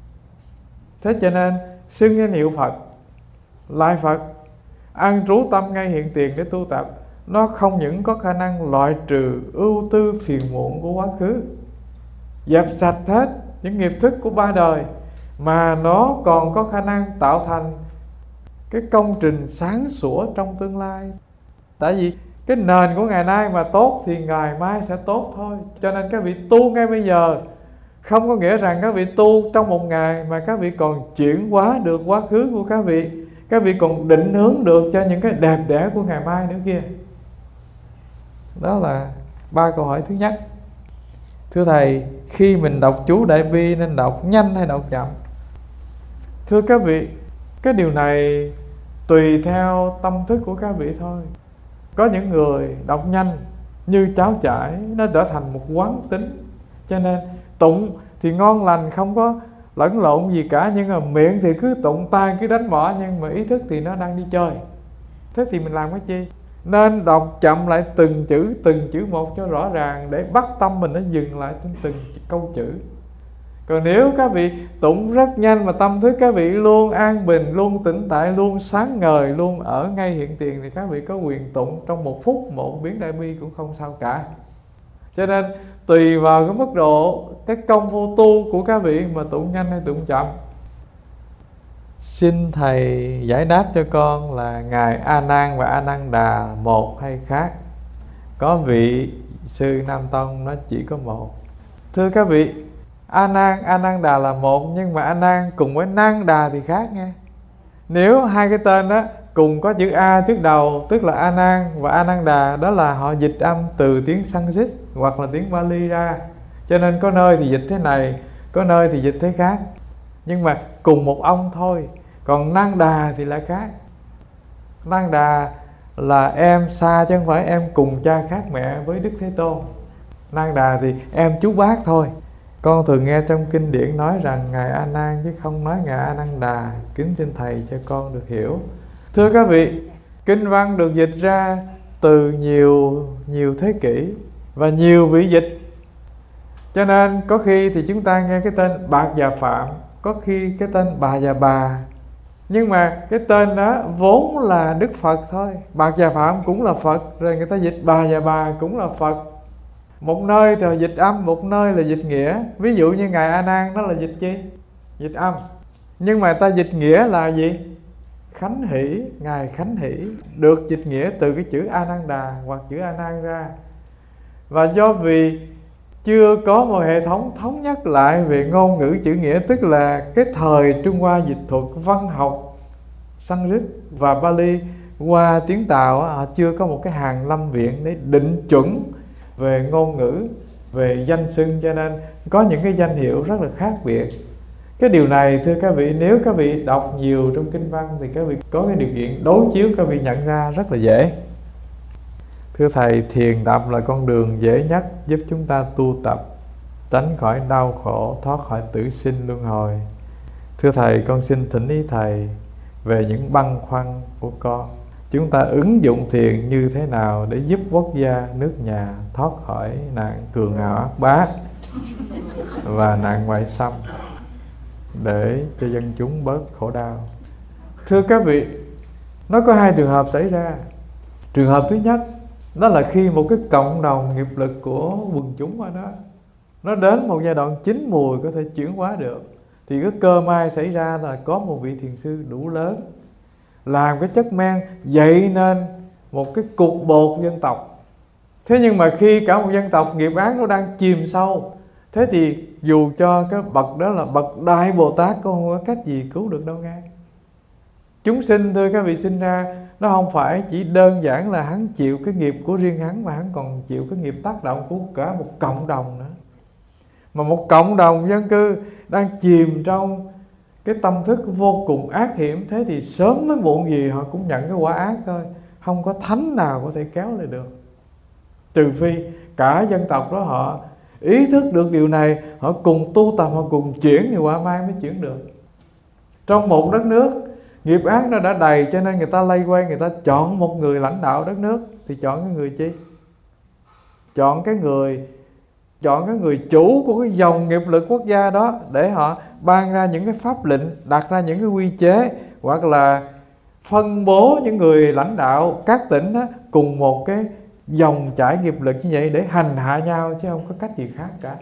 Thế cho nên xưng danh hiệu Phật, lại Phật, an trú tâm ngay hiện tiền để tu tập, nó không những có khả năng loại trừ ưu tư phiền muộn của quá khứ, dẹp sạch hết những nghiệp thức của ba đời, mà nó còn có khả năng tạo thành cái công trình sáng sủa trong tương lai. Tại vì cái nền của ngày nay mà tốt thì ngày mai sẽ tốt thôi. Cho nên các vị tu ngay bây giờ không có nghĩa rằng các vị tu trong một ngày mà các vị còn chuyển hóa được quá khứ của các vị, các vị còn định hướng được cho những cái đẹp đẽ của ngày mai nữa kia. Đó là Ba câu hỏi thứ nhất: thưa Thầy, khi mình đọc chú Đại Bi nên đọc nhanh hay đọc chậm? Thưa các vị, cái điều này tùy theo tâm thức của các vị thôi. Có những người đọc nhanh như cháo chảy, nó trở thành một quán tính, cho nên tụng thì ngon lành, không có lẫn lộn gì cả, nhưng mà miệng thì cứ tụng, tay cứ đánh mõ, nhưng mà ý thức thì nó đang đi chơi. Thế thì mình làm cái chi? Nên đọc chậm lại từng chữ, từng chữ một cho rõ ràng, để bắt tâm mình nó dừng lại trên từng câu chữ. Còn nếu các vị tụng rất nhanh mà tâm thức các vị luôn an bình, luôn tĩnh tại, luôn sáng ngời, luôn ở ngay hiện tiền, thì các vị có quyền tụng trong một phút một biến Đại Bi cũng không sao cả. Cho nên tùy vào cái mức độ, cái công phu tu của các vị mà tụng nhanh hay tụng chậm. Xin Thầy giải đáp cho con là Ngài A Nan và A Nan Đà một hay khác? Có vị sư Nam Tông nó chỉ có một. Thưa các vị, A Nan, A Nan Đà là một, nhưng mà A Nan cùng với Nan Đà thì khác nghe. Nếu hai cái tên đó cùng có chữ A trước đầu, tức là A Nan và A Nan Đà, đó là họ dịch âm từ tiếng Sanskrit hoặc là tiếng Pali ra. Cho nên có nơi thì dịch thế này, có nơi thì dịch thế khác, nhưng mà cùng một ông thôi. Còn Nan Đà thì lại khác. Nan Đà là em xa chứ không phải em cùng cha khác mẹ với Đức Thế Tôn. Nan Đà thì em chú bác thôi. Con thường nghe trong kinh điển nói rằng Ngài A Nan chứ không nói Ngài A Nan Đà. Kính xin Thầy cho con được hiểu. Thưa các vị, kinh văn được dịch ra từ nhiều nhiều thế kỷ và nhiều vị dịch. Cho nên có khi thì chúng ta nghe cái tên Bạc và Phạm, có khi cái tên Bà và Bà. Nhưng mà cái tên đó vốn là Đức Phật thôi. Bạc và Phạm cũng là Phật, rồi người ta dịch Bà và Bà cũng là Phật. Một nơi thì dịch âm, một nơi là dịch nghĩa. Ví dụ như Ngài A Nan đó là dịch chi? Dịch âm. Nhưng mà ta dịch nghĩa là gì? Khánh Hỷ, Ngài Khánh Hỷ, được dịch nghĩa từ cái chữ A Nan Đà hoặc chữ A Nan ra. Và do vì chưa có một hệ thống thống nhất lại về ngôn ngữ chữ nghĩa, tức là cái thời Trung Hoa dịch thuật văn học Sanskrit và Pali qua tiếng Tàu, họ chưa có một cái hàng lâm viện để định chuẩn về ngôn ngữ, về danh xưng, cho nên có những cái danh hiệu rất là khác biệt. Cái điều này thưa các vị, nếu các vị đọc nhiều trong kinh văn thì các vị có cái điều kiện đối chiếu, các vị nhận ra rất là dễ. Thưa Thầy, thiền tập là con đường dễ nhất giúp chúng ta tu tập, tránh khỏi đau khổ, thoát khỏi tử sinh luân hồi. Thưa Thầy, con xin thỉnh ý Thầy về những băn khoăn của con. Chúng ta ứng dụng thiền như thế nào để giúp quốc gia, nước nhà thoát khỏi nạn cường ào ác bá và nạn ngoại xâm, để cho dân chúng bớt khổ đau. Thưa các vị, nó có hai trường hợp xảy ra. Trường hợp thứ nhất, đó là khi một cái cộng đồng nghiệp lực của quần chúng ở đó, nó đến một giai đoạn chín mùi có thể chuyển hóa được, thì cái cơ may xảy ra là có một vị thiền sư đủ lớn làm cái chất men dậy nên một cái cục bột dân tộc. Thế nhưng mà khi cả một dân tộc nghiệp ác nó đang chìm sâu, thế thì dù cho cái bậc đó là bậc Đại Bồ Tát, cũng không có cách gì cứu được đâu nghe. Chúng sinh thưa các vị sinh ra, nó không phải chỉ đơn giản là hắn chịu cái nghiệp của riêng hắn, mà hắn còn chịu cái nghiệp tác động của cả một cộng đồng nữa. Mà một cộng đồng dân cư đang chìm trong cái tâm thức vô cùng ác hiểm, thế thì sớm mới muộn gì họ cũng nhận cái quả ác thôi. Không có thánh nào có thể kéo lại được, trừ phi cả dân tộc đó họ ý thức được điều này, họ cùng tu tập, họ cùng chuyển, thì quả mai mới chuyển được. Trong một đất nước nghiệp ác nó đã đầy, cho nên người ta lây quay, người ta chọn một người lãnh đạo đất nước. Thì chọn cái người chi? Chọn cái người Chọn cái người chủ của cái dòng nghiệp lực quốc gia đó, để họ ban ra những cái pháp lệnh, đặt ra những cái quy chế, hoặc là phân bố những người lãnh đạo các tỉnh đó cùng một cái dòng chảy nghiệp lực như vậy để hành hạ nhau, chứ không có cách gì khác cả.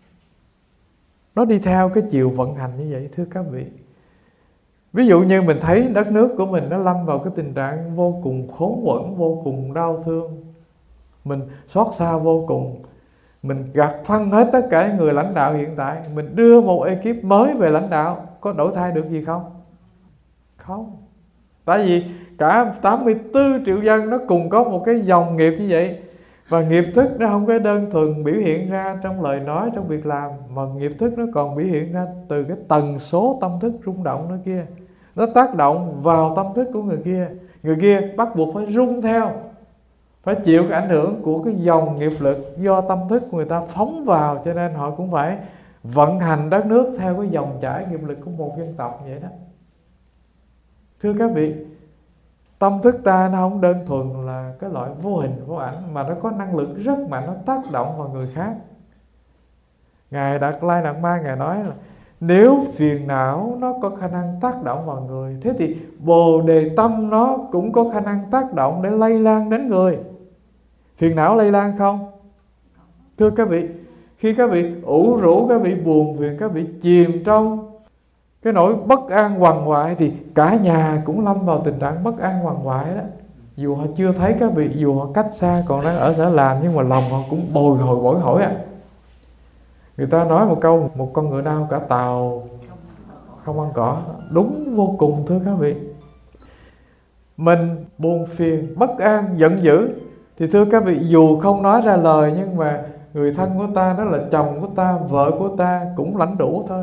Nó đi theo cái chiều vận hành như vậy thưa các vị. Ví dụ như mình thấy đất nước của mình nó lâm vào cái tình trạng vô cùng khốn quẫn, vô cùng đau thương, mình xót xa vô cùng, mình gạt phăng hết tất cả người lãnh đạo hiện tại, mình đưa một ekip mới về lãnh đạo, có đổi thay được gì không? Không. Tại vì cả tám mươi tư triệu dân nó cùng có một cái dòng nghiệp như vậy, Và nghiệp thức nó không có đơn thuần biểu hiện ra trong lời nói, trong việc làm, mà nghiệp thức nó còn biểu hiện ra từ cái tần số tâm thức rung động đó kia. Nó tác động vào tâm thức của người kia. Người kia bắt buộc phải rung theo, phải chịu cái ảnh hưởng của cái dòng nghiệp lực do tâm thức của người ta phóng vào, cho nên họ cũng phải vận hành đất nước theo cái dòng chảy nghiệp lực của một dân tộc vậy đó. Thưa các vị, tâm thức ta nó không đơn thuần là cái loại vô hình vô ảnh, mà nó có năng lực rất mạnh, nó tác động vào người khác. Ngài Đạt Lai Đạt Ma Ngài nói là nếu phiền não nó có khả năng tác động vào người, thế thì Bồ Đề Tâm nó cũng có khả năng tác động để lây lan đến người. Phiền não lây lan không? Thưa các vị, khi các vị ủ rũ, các vị buồn phiền, các vị chìm trong cái nỗi bất an quằn quại, thì cả nhà cũng lâm vào tình trạng bất an quằn quại đó. Dù họ chưa thấy các vị, dù họ cách xa còn đang ở sở làm, nhưng mà lòng họ cũng bồi hồi bối hỏi à. Người ta nói một câu, một con ngựa đau cả tàu không ăn cỏ. Đúng vô cùng thưa các vị. Mình buồn phiền, bất an, giận dữ, thì thưa các vị, dù không nói ra lời, nhưng mà người thân của ta, đó là chồng của ta, vợ của ta, cũng lãnh đủ thôi.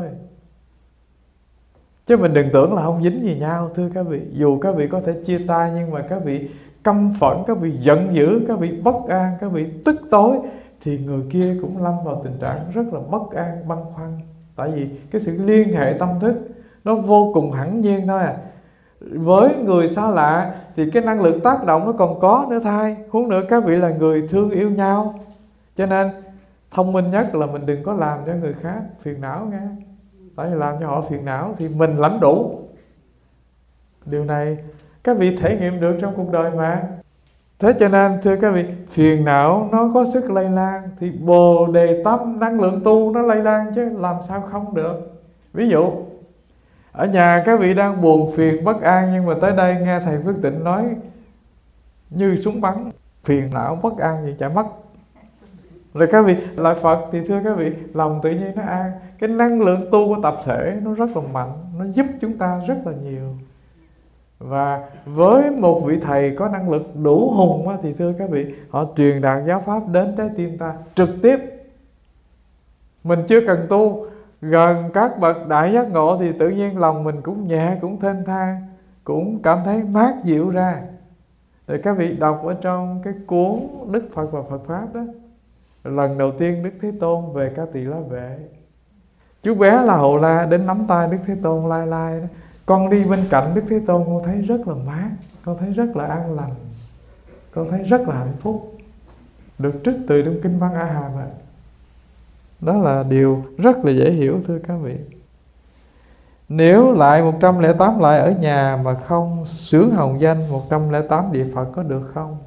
Chứ mình đừng tưởng là không dính gì nhau thưa các vị. Dù các vị có thể chia tay, nhưng mà các vị căm phẫn, các vị giận dữ, các vị bất an, các vị tức tối, thì người kia cũng lâm vào tình trạng rất là bất an, băn khoăn. Tại vì cái sự liên hệ tâm thức nó vô cùng hẳn nhiên thôi à. Với người xa lạ thì cái năng lực tác động nó còn có nữa thay, huống nữa các vị là người thương yêu nhau. Cho nên thông minh nhất là mình đừng có làm cho người khác phiền não nghe. Tại vì làm cho họ phiền não thì mình lãnh đủ. Điều này các vị thể nghiệm được trong cuộc đời mà. Thế cho nên thưa các vị, phiền não nó có sức lây lan, thì Bồ Đề Tâm, năng lượng tu nó lây lan chứ làm sao không được. Ví dụ ở nhà các vị đang buồn phiền bất an, nhưng mà tới đây nghe thầy Phước Tịnh nói như súng bắn, phiền não bất an gì chạy mất. Rồi các vị lại Phật thì thưa các vị, lòng tự nhiên nó an. Cái năng lượng tu của tập thể nó rất là mạnh, nó giúp chúng ta rất là nhiều. Và với một vị thầy có năng lực đủ hùng á, thì thưa các vị, họ truyền đạt giáo pháp đến trái tim ta trực tiếp. Mình chưa cần tu, gần các bậc đại giác ngộ thì tự nhiên lòng mình cũng nhẹ, cũng thênh thang, cũng cảm thấy mát dịu ra. Rồi các vị đọc ở trong cái cuốn Đức Phật và Phật Pháp đó, lần đầu tiên Đức Thế Tôn về Ca Tỳ La Vệ, chú bé là Hầu La đến nắm tay Đức Thế Tôn lai lai đó. Con đi bên cạnh Đức Thế Tôn, con thấy rất là mát, con thấy rất là an lành, con thấy rất là hạnh phúc. Được trích từ trong Kinh Văn A Hàm ạ. Đó là điều rất là dễ hiểu thưa các vị. Nếu lại một trăm lẻ tám lại ở nhà mà không xướng hồng danh một trăm lẻ tám địa Phật có được không?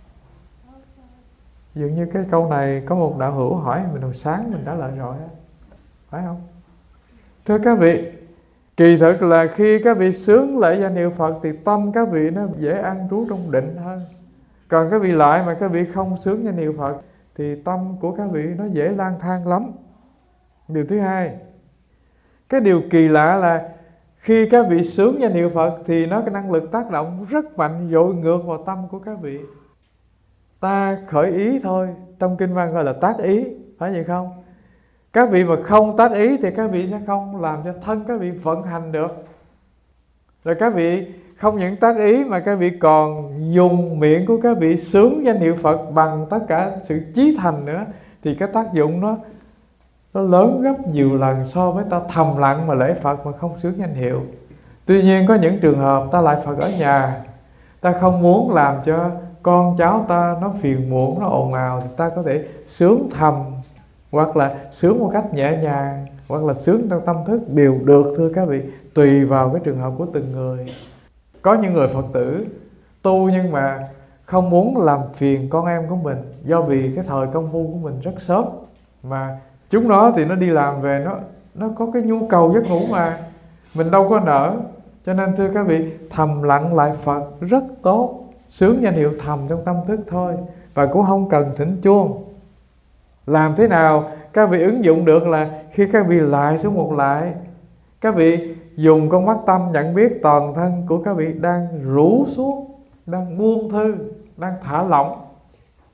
Dường như cái câu này có một đạo hữu hỏi mình hồi sáng mình trả lời rồi á, phải không? Thưa các vị, kỳ thực là khi các vị xướng lễ danh hiệu Phật thì tâm các vị nó dễ an trú trong định hơn. Còn các vị lại mà các vị không xướng danh hiệu Phật thì tâm của các vị nó dễ lang thang lắm. Điều thứ hai, cái điều kỳ lạ là khi các vị xướng danh hiệu Phật thì nó cái năng lực tác động rất mạnh, dội ngược vào tâm của các vị. Ta khởi ý thôi, trong kinh văn gọi là tác ý, phải vậy không? Các vị mà không tác ý thì các vị sẽ không làm cho thân các vị vận hành được. Rồi các vị không những tác ý mà các vị còn dùng miệng của các vị xướng danh hiệu Phật bằng tất cả sự chí thành nữa, thì cái tác dụng nó nó lớn gấp nhiều lần so với ta thầm lặng mà lễ Phật mà không xướng danh hiệu. Tuy nhiên có những trường hợp ta lại Phật ở nhà, ta không muốn làm cho con cháu ta nó phiền muộn, nó ồn ào, thì ta có thể xướng thầm, hoặc là xướng một cách nhẹ nhàng, hoặc là xướng trong tâm thức, đều được thưa các vị, tùy vào cái trường hợp của từng người. Có những người Phật tử tu nhưng mà không muốn làm phiền con em của mình, do vì cái thời công phu của mình rất sớm, mà chúng nó thì nó đi làm về, nó nó có cái nhu cầu giấc ngủ mà mình đâu có nỡ. Cho nên thưa các vị, thầm lặng lại Phật rất tốt, xướng danh hiệu thầm trong tâm thức thôi, và cũng không cần thỉnh chuông. Làm thế nào các vị ứng dụng được là khi các vị lại xuống một lại, các vị dùng con mắt tâm nhận biết toàn thân của các vị đang rũ xuống, đang buông thư, đang thả lỏng, thì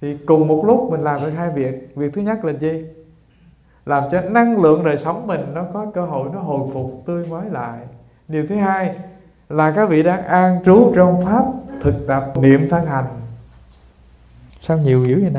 Thì cùng một lúc mình làm được hai việc. Việc thứ nhất là gì? Làm cho năng lượng đời sống mình nó có cơ hội nó hồi phục tươi mới lại. Điều thứ hai là các vị đang an trú trong pháp thực tập niệm thân hành. Sao nhiều dữ vậy nè?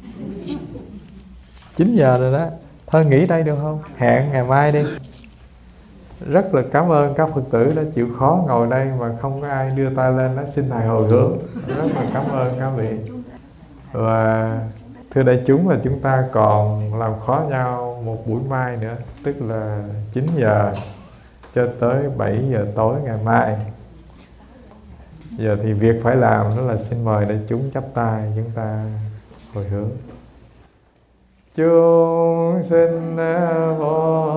chín giờ rồi đó. Thôi nghỉ đây được không? Hẹn ngày mai đi. Rất là cảm ơn các Phật tử đã chịu khó ngồi đây mà không có ai đưa tay lên nói xin thầy hồi hướng. Rất là cảm ơn các vị. Và thưa đại chúng, là chúng ta còn làm khó nhau một buổi mai nữa, tức là chín giờ cho tới bảy giờ tối ngày mai. Giờ thì việc phải làm đó là xin mời đại chúng chắp tay chúng ta hồi hướng. Chúng sinh vô